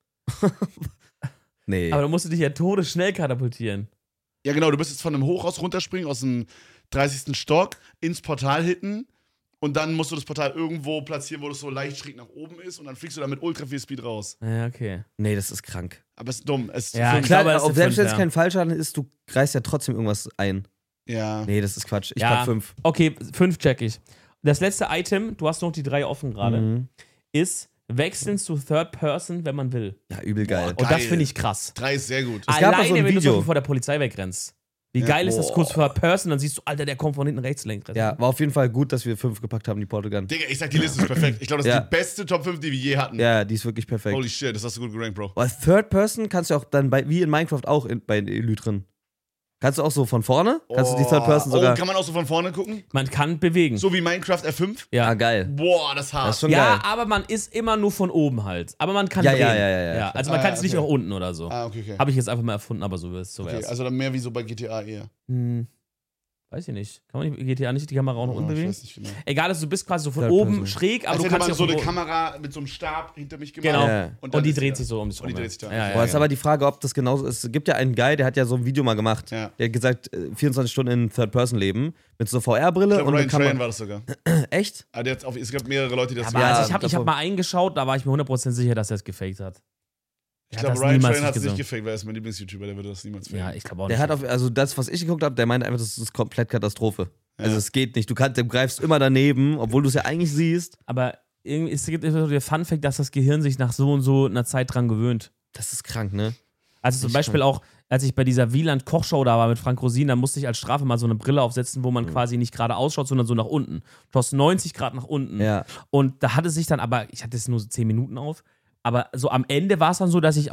S2: Nee.
S1: Aber du musst dich ja todesschnell katapultieren.
S3: Ja, genau, du bist jetzt von einem Hochhaus runterspringen, aus dem dreißigsten Stock, ins Portal hitten und dann musst du das Portal irgendwo platzieren, wo das so leicht schräg nach oben ist und dann fliegst du da mit ultra viel Speed raus.
S1: Ja, okay.
S2: nee, das ist krank.
S3: Aber es ist dumm. Es ist
S1: Ja,
S3: fünf-
S1: ich
S2: Klar,
S1: glaube, das ist
S2: auch
S1: eine
S2: selbst wenn es
S1: fünf, ja.
S2: kein Fallschaden ist, du greifst ja trotzdem irgendwas ein.
S3: ja.
S2: Nee, das ist Quatsch. Ich
S1: Ja.
S2: pack fünf.
S1: Okay, fünf check ich. Das letzte Item, du hast noch die drei offen gerade,
S2: Mhm.
S1: ist wechseln zu Third Person, wenn man will.
S2: Ja, übel geil.
S3: Boah,
S1: Und das
S3: Geil.
S1: finde ich krass.
S3: Drei ist sehr gut.
S2: Es gab mal
S1: Alleine,
S2: so ein
S1: wenn du
S2: Video.
S1: so vor der Polizei wegrennst. Wie
S3: Ja.
S1: geil ist das
S2: Boah.
S1: kurz Third Person, dann siehst du, Alter, der kommt von hinten rechts lenkt.
S2: Ja, war auf jeden Fall gut, dass wir fünf gepackt haben, die Portal Gun.
S3: Digga, ich sag, die Liste ist perfekt. Ich glaube, das ist
S2: Ja.
S3: die beste Top fünf, die wir je hatten.
S2: Ja, die ist wirklich perfekt.
S3: Holy shit, das hast du gut gerankt, Bro.
S2: Aber Third Person kannst du auch dann bei, wie in Minecraft auch in, bei Elytren. Kannst du auch so von vorne? Kannst du die Third Person sogar.
S3: Oh, kann man auch so von vorne gucken?
S1: Man kann bewegen.
S3: So wie Minecraft R fünf?
S2: Ah, geil.
S3: Boah, das ist hart.
S2: Das ist schon
S1: Ja,
S2: geil.
S1: aber man ist immer nur von oben halt. Aber man kann
S2: Ja,
S1: drehen.
S2: ja, ja, ja, ja.
S1: Also man
S3: Ah,
S1: kann es nicht
S3: okay.
S1: nach unten oder so.
S3: ah, okay, okay.
S1: Habe ich jetzt einfach mal erfunden, aber so ist so
S3: okay.
S1: wär's.
S3: Also dann mehr wie so bei G T A eher.
S1: Hm, weiß ich nicht. Kann man nicht, G T A nicht die Kamera auch noch
S3: Oh,
S1: unten
S3: ich
S1: bewegen?
S3: weiß nicht genau.
S1: Egal, also du bist quasi so von
S2: Third
S1: oben
S2: Person.
S1: schräg, aber
S3: Als
S1: du
S3: hätte
S1: kannst
S3: man
S1: ja
S3: so
S1: von
S3: eine
S1: wo-
S3: Kamera mit so einem Stab hinter mich gemacht.
S1: Genau.
S2: Ja.
S1: Und,
S3: dann
S1: die
S3: ist
S1: dreht
S3: er-
S1: sich so um dich
S3: und die
S1: rum.
S3: dreht sich da.
S1: Ja, ja,
S2: Boah, ist
S1: genau.
S2: aber die Frage, ob das genauso ist. Es gibt ja einen Guy, der hat ja so ein Video mal gemacht.
S3: Ja.
S2: Der hat gesagt, äh, vierundzwanzig Stunden in Third Person leben. Mit so V R-Brille
S3: Ich glaube,
S2: und
S3: Ryan
S2: eine
S3: Train
S2: Kamera.
S3: war das sogar.
S2: Echt?
S3: Ah, der hat auf, es gab mehrere Leute, die das
S1: Aber
S2: Ja,
S1: also ich habe ich
S2: davor-
S1: hab mal eingeschaut, da war ich mir hundert Prozent sicher, dass er es gefaked hat.
S3: Ich
S1: Er
S3: glaube,
S1: das
S3: Ryan
S1: niemals
S3: Train hat es nicht
S1: gesungen.
S3: gefaked, weil er ist mein Lieblings-YouTuber, der würde das niemals faken.
S1: Ja, ich glaube auch
S2: Der
S1: nicht.
S2: hat auf, also das, was ich geguckt habe, der meinte einfach, das ist komplett Katastrophe.
S3: Ja.
S2: Also es geht nicht. Du, kannst, du greifst immer daneben, obwohl du es ja eigentlich siehst.
S1: aber irgendwie es gibt immer so der Fun-Fact, dass das Gehirn sich nach so und so einer Zeit dran gewöhnt.
S2: Das ist krank, ne?
S1: Also zum
S2: Echt
S1: Beispiel auch, als ich bei dieser Wieland-Kochshow da war mit Frank Rosin, da musste ich als Strafe mal so eine Brille aufsetzen, wo man
S2: Mhm.
S1: quasi nicht gerade ausschaut, sondern so nach unten. Du schaust neunzig Grad nach unten.
S2: Ja.
S1: Und da hatte sich dann aber, ich hatte es nur so zehn Minuten auf, aber so am Ende war es dann so, dass ich auch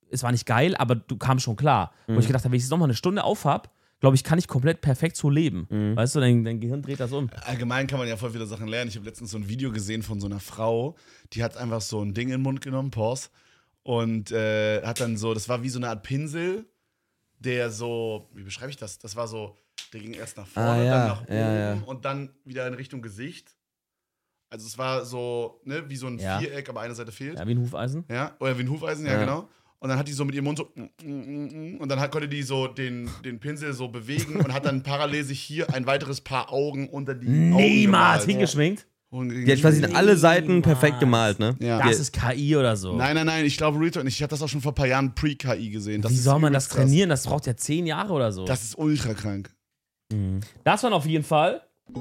S1: es war nicht geil, aber du kamst schon klar.
S2: Mhm.
S1: Wo ich gedacht habe, wenn ich jetzt nochmal eine Stunde aufhab, glaube ich, kann ich komplett perfekt so leben.
S2: Mhm.
S1: Weißt du, dein, dein Gehirn dreht das um.
S3: Allgemein kann man ja voll viele Sachen lernen. Ich habe letztens so ein Video gesehen von so einer Frau, die hat einfach so ein Ding in den Mund genommen, Pause, und äh, hat dann so, das war wie so eine Art Pinsel, der so, wie beschreibe ich das? Das war so, der ging erst nach vorne,
S2: Ah, ja,
S3: dann nach oben
S2: ja, ja.
S3: und dann wieder in Richtung Gesicht. Also es war so, ne, wie so ein
S1: Ja.
S3: Viereck, aber eine Seite fehlt.
S1: Ja, wie ein Hufeisen.
S3: Ja, oder wie ein Hufeisen, ja,
S2: Ja.
S3: genau. Und dann hat die so mit ihrem Mund so mm, mm, mm, und dann hat, konnte die so den, den Pinsel so bewegen und hat dann parallel sich hier ein weiteres Paar Augen unter die Augen
S1: Niemals
S3: gemalt.
S1: hingeschminkt.
S3: Und-
S2: Die hat quasi alle Seiten
S1: Niemals.
S2: perfekt gemalt, ne?
S3: Ja.
S1: Das ist K I oder so.
S3: Nein, nein, nein, ich glaube Real Talk nicht. Ich habe das auch schon vor ein paar Jahren Pre-K I gesehen. Das
S1: Wie
S3: ist
S1: soll man das
S3: übelst krass.
S1: trainieren? Das braucht ja zehn Jahre oder so.
S3: Das ist ultra krank.
S1: Das waren auf jeden Fall.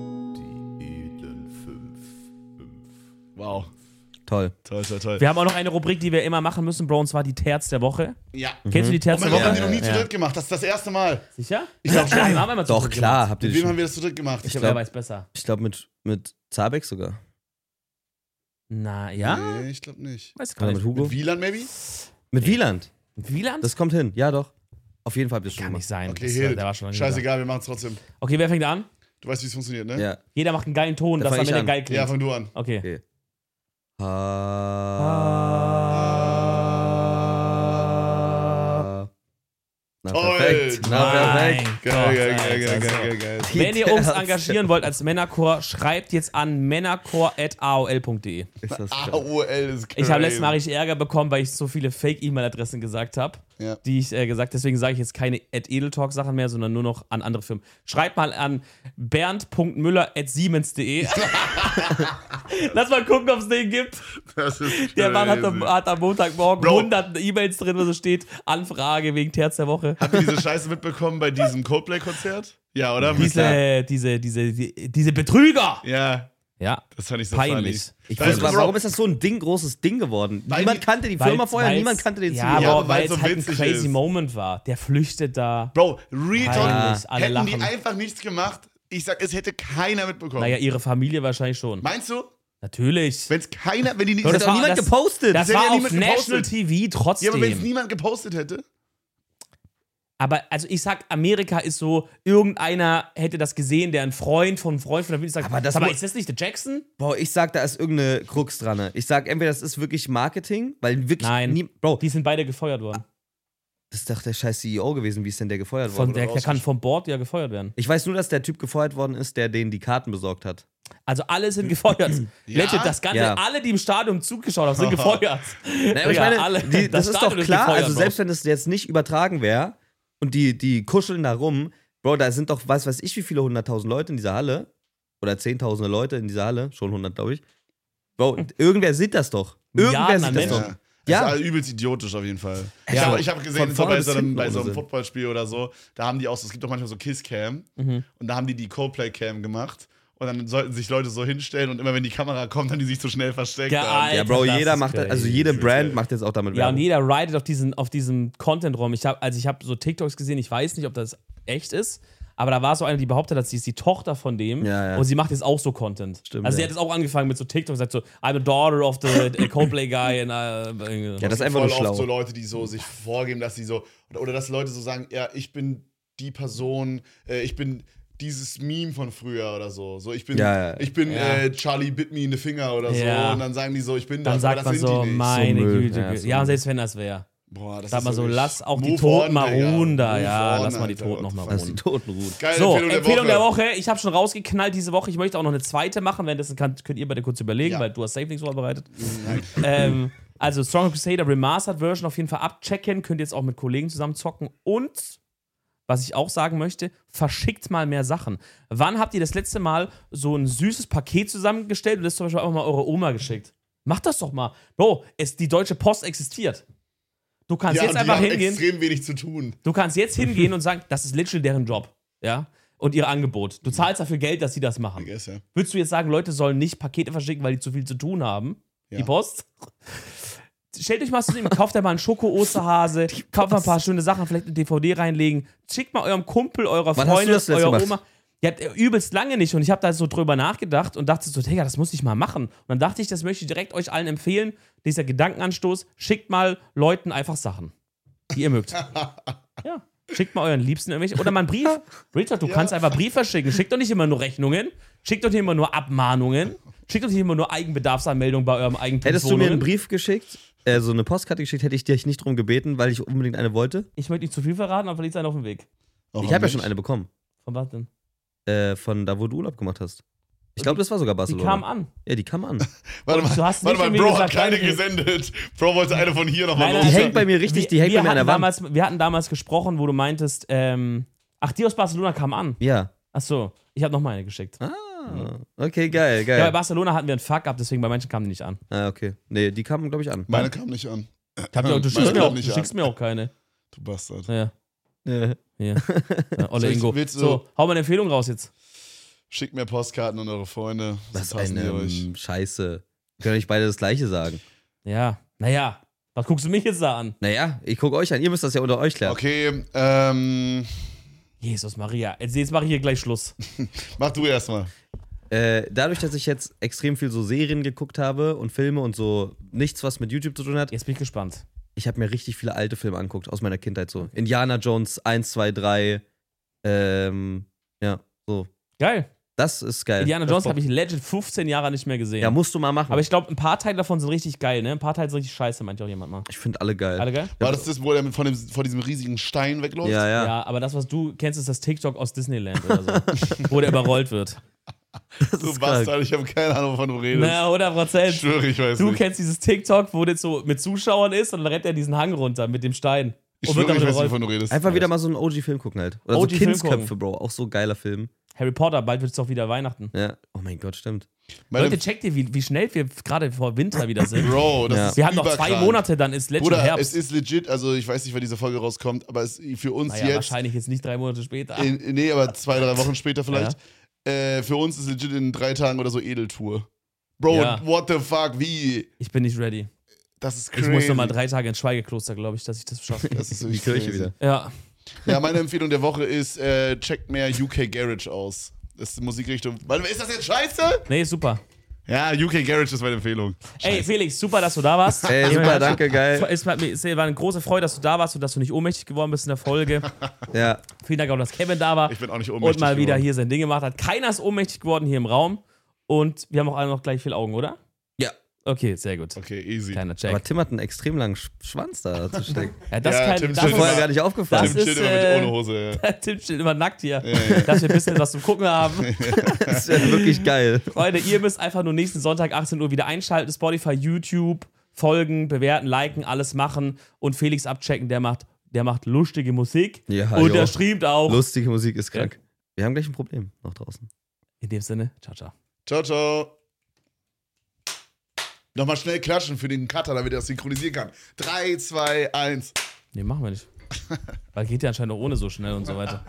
S3: Wow.
S2: Toll.
S3: Toll, toll, toll.
S1: Wir haben auch noch eine Rubrik, die wir immer machen müssen, Bro, und zwar die Terz der Woche.
S3: Ja.
S1: Kennst du die Terz
S3: Oh mein
S1: der
S3: Gott, wir
S1: Woche?
S3: haben die noch nie
S2: Ja.
S3: zu dritt gemacht. Das ist das erste Mal.
S1: Sicher?
S3: Ich glaub schon.
S1: Wir haben einmal zu
S2: Doch,
S1: dritt
S2: klar,
S1: gemacht.
S2: habt ihr
S3: Mit
S2: das
S3: wem haben
S2: schon.
S3: wir das zu dritt gemacht?
S1: Ich
S2: Ich
S1: glaube, wer
S2: glaub-
S1: weiß besser.
S2: Ich glaube mit, mit Zabex sogar.
S1: Na, ja?
S3: Nee, ich glaube nicht.
S1: Weiß gar
S2: Oder
S1: nicht.
S2: mit Hugo?
S3: Mit Wieland, maybe?
S2: Mit Wieland.
S1: Wieland?
S2: Das kommt hin. Ja, doch. Auf jeden Fall habt ihr es schon
S1: kann nicht
S2: gemacht.
S1: sein.
S3: Okay,
S1: das,
S3: Hild.
S1: der war schon lange
S3: Scheißegal, wir machen es trotzdem.
S1: da. Okay, wer fängt an?
S3: Du weißt, wie es funktioniert, ne?
S2: Ja.
S1: Jeder macht einen geilen Ton,
S2: Da
S1: dass
S2: fang
S1: am
S2: ich
S1: Ende
S2: an.
S1: geil klingt.
S3: Ja, fang du an.
S1: Okay.
S2: Okay. Ah. Na,
S3: Toll.
S2: perfekt. Na, perfekt.
S1: Mein
S3: Geil,
S1: Gott,
S3: geil,
S1: Alter,
S3: geil, geil,
S1: so.
S3: geil, geil, geil.
S1: Wenn ihr uns
S2: Terz.
S1: engagieren wollt als Männerchor, schreibt jetzt an männerchor at a o l punkt de.
S2: Ist das
S3: A
S2: krass.
S3: O L ist crazy.
S1: Ich habe letztes Mal richtig Ärger bekommen, weil ich so viele Fake-E-Mail-Adressen gesagt habe,
S3: Ja.
S1: die ich äh, gesagt deswegen sage ich jetzt keine at edeltalk-Sachen mehr, sondern nur noch an andere Firmen. Schreibt mal an bernd punkt müller at siemens punkt de. Lass mal gucken, ob es den gibt.
S3: Das ist
S1: Der Mann hat am,
S3: crazy.
S1: hat am Montagmorgen
S3: Bro.
S1: hundert E-Mails drin, wo so steht, Anfrage wegen Terz der Woche.
S3: Habt ihr diese Scheiße mitbekommen bei diesem Coldplay-Konzert? Ja, oder? Mit der-
S1: Diese, diese, diese, die, diese Betrüger!
S3: Ja,
S1: Ja,
S3: das fand ich so
S1: peinlich.
S3: funny.
S2: Ich
S3: Weil-
S2: weiß,
S3: Bro,
S2: warum ist das so ein Ding, großes Ding geworden?
S3: Weil
S2: Niemand
S3: die-
S2: kannte die
S1: Weil-
S2: Firma vorher,
S1: weil's-
S2: niemand kannte den
S1: Ja,
S2: Sieger.
S3: Ja,
S1: aber
S3: aber
S1: weil
S3: weil's
S1: es
S3: so
S1: halt ein
S3: witzig
S1: crazy
S3: ist.
S1: Moment war. Der flüchtet da.
S3: Bro, Real Talk,
S1: Peinlich, alle
S3: hätten die
S1: lachen.
S3: einfach nichts gemacht, ich sag, es hätte keiner mitbekommen.
S1: Naja, ihre Familie wahrscheinlich schon.
S3: Meinst du?
S1: Natürlich.
S3: Wenn es keiner, wenn die nicht...
S1: Bro,
S2: Das hat auch niemand
S1: das-
S2: gepostet.
S1: Das
S3: hätte
S1: war
S3: ja
S1: auf
S3: niemand
S1: National
S3: gepostet.
S1: T V
S3: ja,
S1: trotzdem.
S3: aber wenn es niemand gepostet hätte...
S1: Aber also ich sag, Amerika ist so, irgendeiner hätte das gesehen, der ein Freund von einem Freund von der Familie sagt,
S2: Aber das
S1: sag mal,
S2: mu-
S1: ist das nicht der Jackson?
S2: Boah, ich sag, da ist irgendeine Krux dran. ne? Ich sag, entweder das ist wirklich Marketing, weil wirklich
S1: Nein.
S2: nie, Bro,
S1: Die sind beide gefeuert worden.
S2: das ist doch der scheiß C E O gewesen. Wie ist denn der gefeuert
S1: Von,
S2: worden?
S1: der,
S3: oder
S1: der kann
S3: raus-
S1: vom Board ja gefeuert werden.
S2: Ich weiß nur, dass der Typ gefeuert worden ist, der denen die Karten besorgt hat.
S1: Also alle sind gefeuert.
S3: Ja?
S1: Legit, das Ganze,
S2: Ja.
S1: alle, die im Stadion zugeschaut haben, sind gefeuert.
S2: Naja, aber ich
S1: Digga,
S2: meine,
S1: alle-
S2: die, das, ist doch
S1: Stadion
S2: klar,
S1: gefeuert,
S2: also
S1: Bro.
S2: selbst wenn es jetzt nicht übertragen wäre und die, die kuscheln da rum, Bro, da sind doch, weiß weiß ich, wie viele hunderttausend Leute in dieser Halle. Oder zehntausende Leute in dieser Halle. Schon hundert, glaube ich. Bro, irgendwer sieht das doch. Irgendwer
S1: Milliarden an
S2: sieht das
S1: Menschen.
S2: doch.
S3: Ja.
S2: Ja.
S3: Das ist all übelst idiotisch auf jeden Fall.
S1: Ja.
S3: Ich habe ich hab gesehen,
S2: Von
S3: so
S2: vorne
S3: bei
S2: bis
S3: so einem,
S2: hinten
S3: bei so einem
S2: ohne Sinn.
S3: Footballspiel oder so, da haben die auch so, es gibt doch manchmal so Kiss-Cam
S1: Mhm.
S3: und da haben die die Coldplay-Cam gemacht und dann sollten sich Leute so hinstellen und immer wenn die Kamera kommt, dann die sich so schnell versteckt
S1: Geil.
S3: haben.
S2: Ja, Bro,
S1: das
S2: jeder
S1: ist
S2: macht das, also
S1: crazy.
S2: jede
S3: Das ist
S2: Brand
S3: geil.
S2: macht jetzt auch damit
S1: Ja, und
S2: Werbung.
S1: jeder ridet auf, diesen, auf diesem Content-Raum. Ich hab, also ich habe so TikToks gesehen, ich weiß nicht, ob das echt ist, aber da war so eine, die behauptet hat, sie ist die Tochter von dem
S2: Ja, ja.
S1: und sie macht jetzt auch so Content.
S2: Stimmt,
S1: also sie
S2: ja.
S1: hat jetzt auch angefangen mit so TikToks, sagt so, I'm a daughter of the Coldplay guy. And, uh,
S2: Ja, das ist einfach
S3: voll
S2: nur
S3: oft
S2: schlau.
S3: so Leute, die so sich vorgeben, dass sie so, oder, oder dass Leute so sagen, ja, ich bin die Person, äh, ich bin dieses Meme von früher oder so. So, ich bin,
S2: Ja, ja.
S3: ich bin
S1: Ja.
S3: äh, Charlie Bit Me in the Finger oder
S1: Ja.
S3: so. Und dann sagen die so, ich bin
S1: Dann
S3: das,
S1: sagt
S3: aber
S1: man
S3: das
S1: so,
S3: sind die nicht.
S1: meine
S2: So Müll.
S1: Güte.
S2: Ja,
S1: Ja,
S2: so
S1: ja
S2: Müll.
S1: selbst wenn das wäre.
S3: Boah, das
S1: Sag
S3: ist
S1: mal so,
S3: wirklich-
S1: lass auch die
S3: Move
S1: Toten
S3: on,
S1: mal
S3: Digga.
S1: ruhen da.
S3: Move
S1: Ja,
S3: on,
S1: lass mal die
S3: Alter,
S1: Toten noch
S3: what the
S1: mal
S3: fuck.
S2: Das ist die
S1: ruhen.
S2: Totenruhe.
S3: Geile
S1: So,
S3: Empfehlung,
S1: Empfehlung
S3: der
S1: der
S3: Woche.
S1: Woche. Ich habe schon rausgeknallt diese Woche. Ich möchte auch noch eine zweite machen. Währenddessen kann, könnt ihr beide kurz überlegen,
S3: Ja.
S1: weil du hast safe nichts vorbereitet. ähm, also Strong Crusader Remastered Version auf jeden Fall abchecken. Könnt ihr jetzt auch mit Kollegen zusammen zocken. Und, was ich auch sagen möchte, verschickt mal mehr Sachen. Wann habt ihr das letzte Mal so ein süßes Paket zusammengestellt und das zum Beispiel einfach mal eure Oma geschickt? Macht das doch mal. Bro, es, die Deutsche Post existiert. Du kannst
S3: Ja,
S1: jetzt
S3: und die
S1: einfach
S3: haben
S1: hingehen.
S3: extrem wenig zu tun.
S1: Du kannst jetzt hingehen und sagen, das ist literally deren Job. Ja? Und ihr Angebot. Du zahlst dafür Geld, dass sie das
S3: I
S1: machen.
S3: guess, ja.
S1: Würdest du jetzt sagen, Leute sollen nicht Pakete verschicken, weil die zu viel zu tun haben?
S3: Ja.
S1: Die Post? Stellt euch mal zu dem, kauft euch mal einen Schoko-Osterhase, kauft mal ein paar schöne Sachen, vielleicht eine D V D reinlegen, schickt mal eurem Kumpel, eurer
S2: Wann hast du
S1: Freundin,
S2: das letzte
S1: eurer
S2: gemacht?
S1: Oma. Ja, übelst lange nicht. Und ich habe da so drüber nachgedacht und dachte so, Digga, das muss ich mal machen. Und dann dachte ich, das möchte ich direkt euch allen empfehlen. Dieser Gedankenanstoß, schickt mal Leuten einfach Sachen. die ihr mögt. Ja. Schickt mal euren Liebsten irgendwelche. Oder mal einen Brief. Richard, du ja. kannst einfach Briefe schicken. Schickt doch nicht immer nur Rechnungen. Schickt doch nicht immer nur Abmahnungen. Schickt doch nicht immer nur Eigenbedarfsanmeldungen bei eurem Eigentum.
S2: Hättest du mir einen Brief geschickt, äh, so eine Postkarte geschickt, hätte ich dich nicht drum gebeten, weil ich unbedingt eine wollte?
S1: Ich möchte nicht zu viel verraten, aber liegt einer auf dem Weg.
S2: Oh, ich habe ja schon eine bekommen.
S1: Von was denn?
S2: Äh, von da, wo du Urlaub gemacht hast. Ich glaube, das war sogar Barcelona.
S1: Die kam an.
S2: Ja, die kam an.
S3: warte mal,
S1: du hast
S3: warte mal
S1: nicht
S3: Bro
S1: gesagt,
S3: hat keine
S1: nein,
S3: gesendet. Bro wollte eine von hier nochmal
S1: Nein,
S2: Die
S1: nein,
S2: hängt bei mir richtig, die hängt
S1: wir
S2: bei mir an der Wand.
S1: Damals, wir hatten damals gesprochen, wo du meintest, ähm, ach, die aus Barcelona kam an.
S2: Ja.
S1: Ach so, ich habe nochmal eine geschickt.
S2: Ah, okay, geil, geil.
S1: Ja, bei Barcelona hatten wir einen Fuck up, deswegen bei manchen kamen die nicht an.
S2: Ah, okay. Nee, die kamen, glaube ich, an.
S3: Meine kam nicht an.
S1: Ich hab ja, du schickst, mir auch, du schickst mir auch keine.
S3: Du Bastard.
S1: Ja.
S2: Ja.
S1: Ja. Ja, Olle Ingo.
S3: Willst du-
S1: So, hau mal eine Empfehlung raus jetzt.
S3: Schickt mir Postkarten an eure Freunde.
S2: Was
S3: so passen die
S2: eine
S3: euch.
S2: ähm, Scheiße. Können nicht beide das Gleiche sagen.
S1: Ja, naja. Was guckst du mich jetzt da an?
S2: Naja, ich gucke euch an. Ihr müsst das ja unter euch klären.
S3: Okay, ähm,
S1: Jesus Maria. Jetzt, jetzt mache ich hier gleich Schluss.
S3: mach du erstmal.
S2: Äh, dadurch, dass ich jetzt extrem viel so Serien geguckt habe und Filme und so nichts, was mit YouTube zu tun hat,
S1: Jetzt bin ich gespannt.
S2: ich habe mir richtig viele alte Filme angeguckt aus meiner Kindheit so. Indiana Jones eins, zwei, drei. Ähm, ja, so.
S1: Geil.
S2: Das ist geil.
S1: Indiana
S2: Das
S1: Jones
S2: Bock.
S1: habe ich legit fünfzehn Jahre nicht mehr gesehen.
S2: Ja, musst du mal machen.
S1: Aber ich glaube, ein paar Teile davon sind richtig geil, ne? Ein paar Teile sind richtig scheiße, meint auch jemand mal.
S2: ich finde alle geil.
S1: Alle geil?
S3: War das das, wo er von, dem, von diesem riesigen Stein wegläuft?
S2: Ja, ja.
S1: Ja, aber das, was du kennst, ist das TikTok aus Disneyland oder so. Wo der überrollt wird.
S2: Das
S3: Du
S2: ist krank.
S3: Bastard, ich habe keine Ahnung, wovon du redest.
S1: Na, hundert
S3: Ich
S1: Prozent.
S3: schwöre, ich weiß
S1: Du
S3: nicht.
S1: kennst dieses TikTok, wo das so mit Zuschauern ist und dann rennt er diesen Hang runter mit dem Stein.
S3: Ich
S1: Und wird
S3: schwöre,
S1: dann
S3: ich weiß nicht,
S1: überrollt.
S3: wovon du redest.
S2: Einfach wieder mal so einen O G-Film gucken halt. Oder
S1: O G-Film
S2: so Kindsköpfe,
S1: gucken.
S2: Bro. Auch so geiler Film.
S1: Harry Potter, bald wird es doch wieder Weihnachten.
S2: Ja. Oh mein Gott, stimmt.
S3: Meine,
S1: Leute, checkt ihr, wie, wie schnell wir gerade vor Winter wieder sind?
S3: Bro, das
S2: Ja.
S3: ist
S1: Wir haben noch zwei
S3: überkrank.
S1: Monate, dann ist legit
S3: Bruder,
S1: Herbst.
S3: es ist legit, also ich weiß nicht, wann diese Folge rauskommt, aber es für uns
S1: naja,
S3: jetzt,
S1: wahrscheinlich jetzt nicht drei Monate später.
S3: in, nee, aber zwei, drei Wochen später vielleicht, äh, für uns ist legit in drei Tagen oder so Edeltour. Bro,
S1: Ja.
S3: what the fuck, wie?
S1: Ich bin nicht ready.
S3: Das ist crazy.
S1: Ich muss noch mal drei Tage ins Schweigekloster, glaube ich, dass ich das schaffe.
S3: Das ist
S2: Die
S3: wirklich
S2: Kirche
S3: crazy.
S2: wieder.
S1: Ja.
S3: Ja, meine Empfehlung der Woche ist, äh, checkt mehr U K Garage aus. Das ist die Musikrichtung. Warte, ist das jetzt scheiße?
S1: Nee, super.
S3: Ja, U K Garage ist meine Empfehlung.
S1: Ey, Felix, super, dass du da warst.
S2: Ey, super, danke, geil.
S1: Es war, es war eine große Freude, dass du da warst und dass du nicht ohnmächtig geworden bist in der Folge.
S2: Ja.
S1: Vielen Dank auch, dass Kevin da war
S3: Ich bin auch nicht ohnmächtig
S1: und mal wieder
S3: geworden.
S1: hier sein Ding gemacht hat. Keiner ist ohnmächtig geworden hier im Raum und wir haben auch alle noch gleich viel Augen, oder?
S2: Ja.
S1: Okay, sehr gut.
S3: Okay, easy.
S1: Kleiner Check.
S2: Aber Tim hat einen extrem langen Sch- Schwanz da zu stecken.
S1: Ja, das
S3: Ja,
S1: kann,
S3: Tim
S1: das
S3: steht
S2: Das ist vorher
S3: immer-
S2: gar nicht
S1: Das
S2: aufgefallen.
S3: Tim
S1: ist,
S3: steht immer
S1: äh,
S3: mit ohne Hose. Ja.
S1: Tim steht immer nackt hier,
S3: Ja, ja.
S1: dass wir ein bisschen was zum Gucken haben.
S2: Das wäre wirklich geil.
S1: Freunde, ihr müsst einfach nur nächsten Sonntag achtzehn Uhr wieder einschalten. Spotify, YouTube, folgen, bewerten, liken, alles machen und Felix abchecken. Der macht, der macht lustige Musik
S2: Ja,
S1: und
S2: jo.
S1: der streamt auch.
S2: Lustige Musik ist krank. Wir haben gleich ein Problem noch draußen.
S1: In dem Sinne, ciao, ciao.
S3: Ciao, ciao. Nochmal schnell klatschen für den Cutter, damit er das synchronisieren kann. drei, zwei, eins.
S1: Nee, machen wir nicht. Weil geht ja anscheinend auch ohne so schnell und so weiter.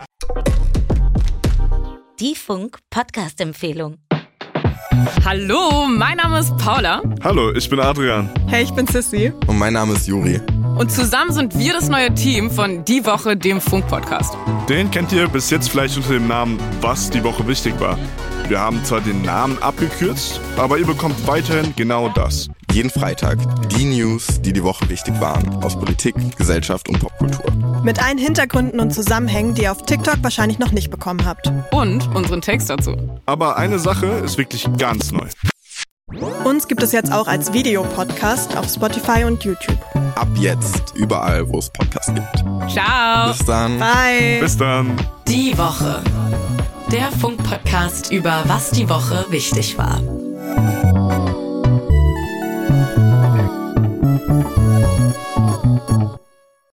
S5: Die Funk-Podcast-Empfehlung.
S6: Hallo, mein Name ist Paula
S7: Hallo, ich bin Adrian.
S6: Hey, ich bin Sissy.
S8: Und mein Name ist Juri.
S6: Und zusammen sind wir das neue Team von Die Woche, dem Funk-Podcast.
S7: Den kennt ihr bis jetzt vielleicht unter dem Namen Was die Woche wichtig war. Wir haben zwar den Namen abgekürzt, aber ihr bekommt weiterhin genau das.
S8: Jeden Freitag die News, die die Woche wichtig waren. Aus Politik, Gesellschaft und Popkultur.
S9: Mit allen Hintergründen und Zusammenhängen, die ihr auf TikTok wahrscheinlich noch nicht bekommen habt.
S6: Und unseren Text dazu.
S7: Aber eine Sache ist wirklich ganz neu.
S9: Uns gibt es jetzt auch als Videopodcast auf Spotify und YouTube.
S8: Ab jetzt überall, wo es Podcasts gibt.
S6: Ciao.
S8: Bis dann.
S9: Bye!
S7: Bis dann.
S10: Die Woche. Der Funk-Podcast über was die Woche wichtig war.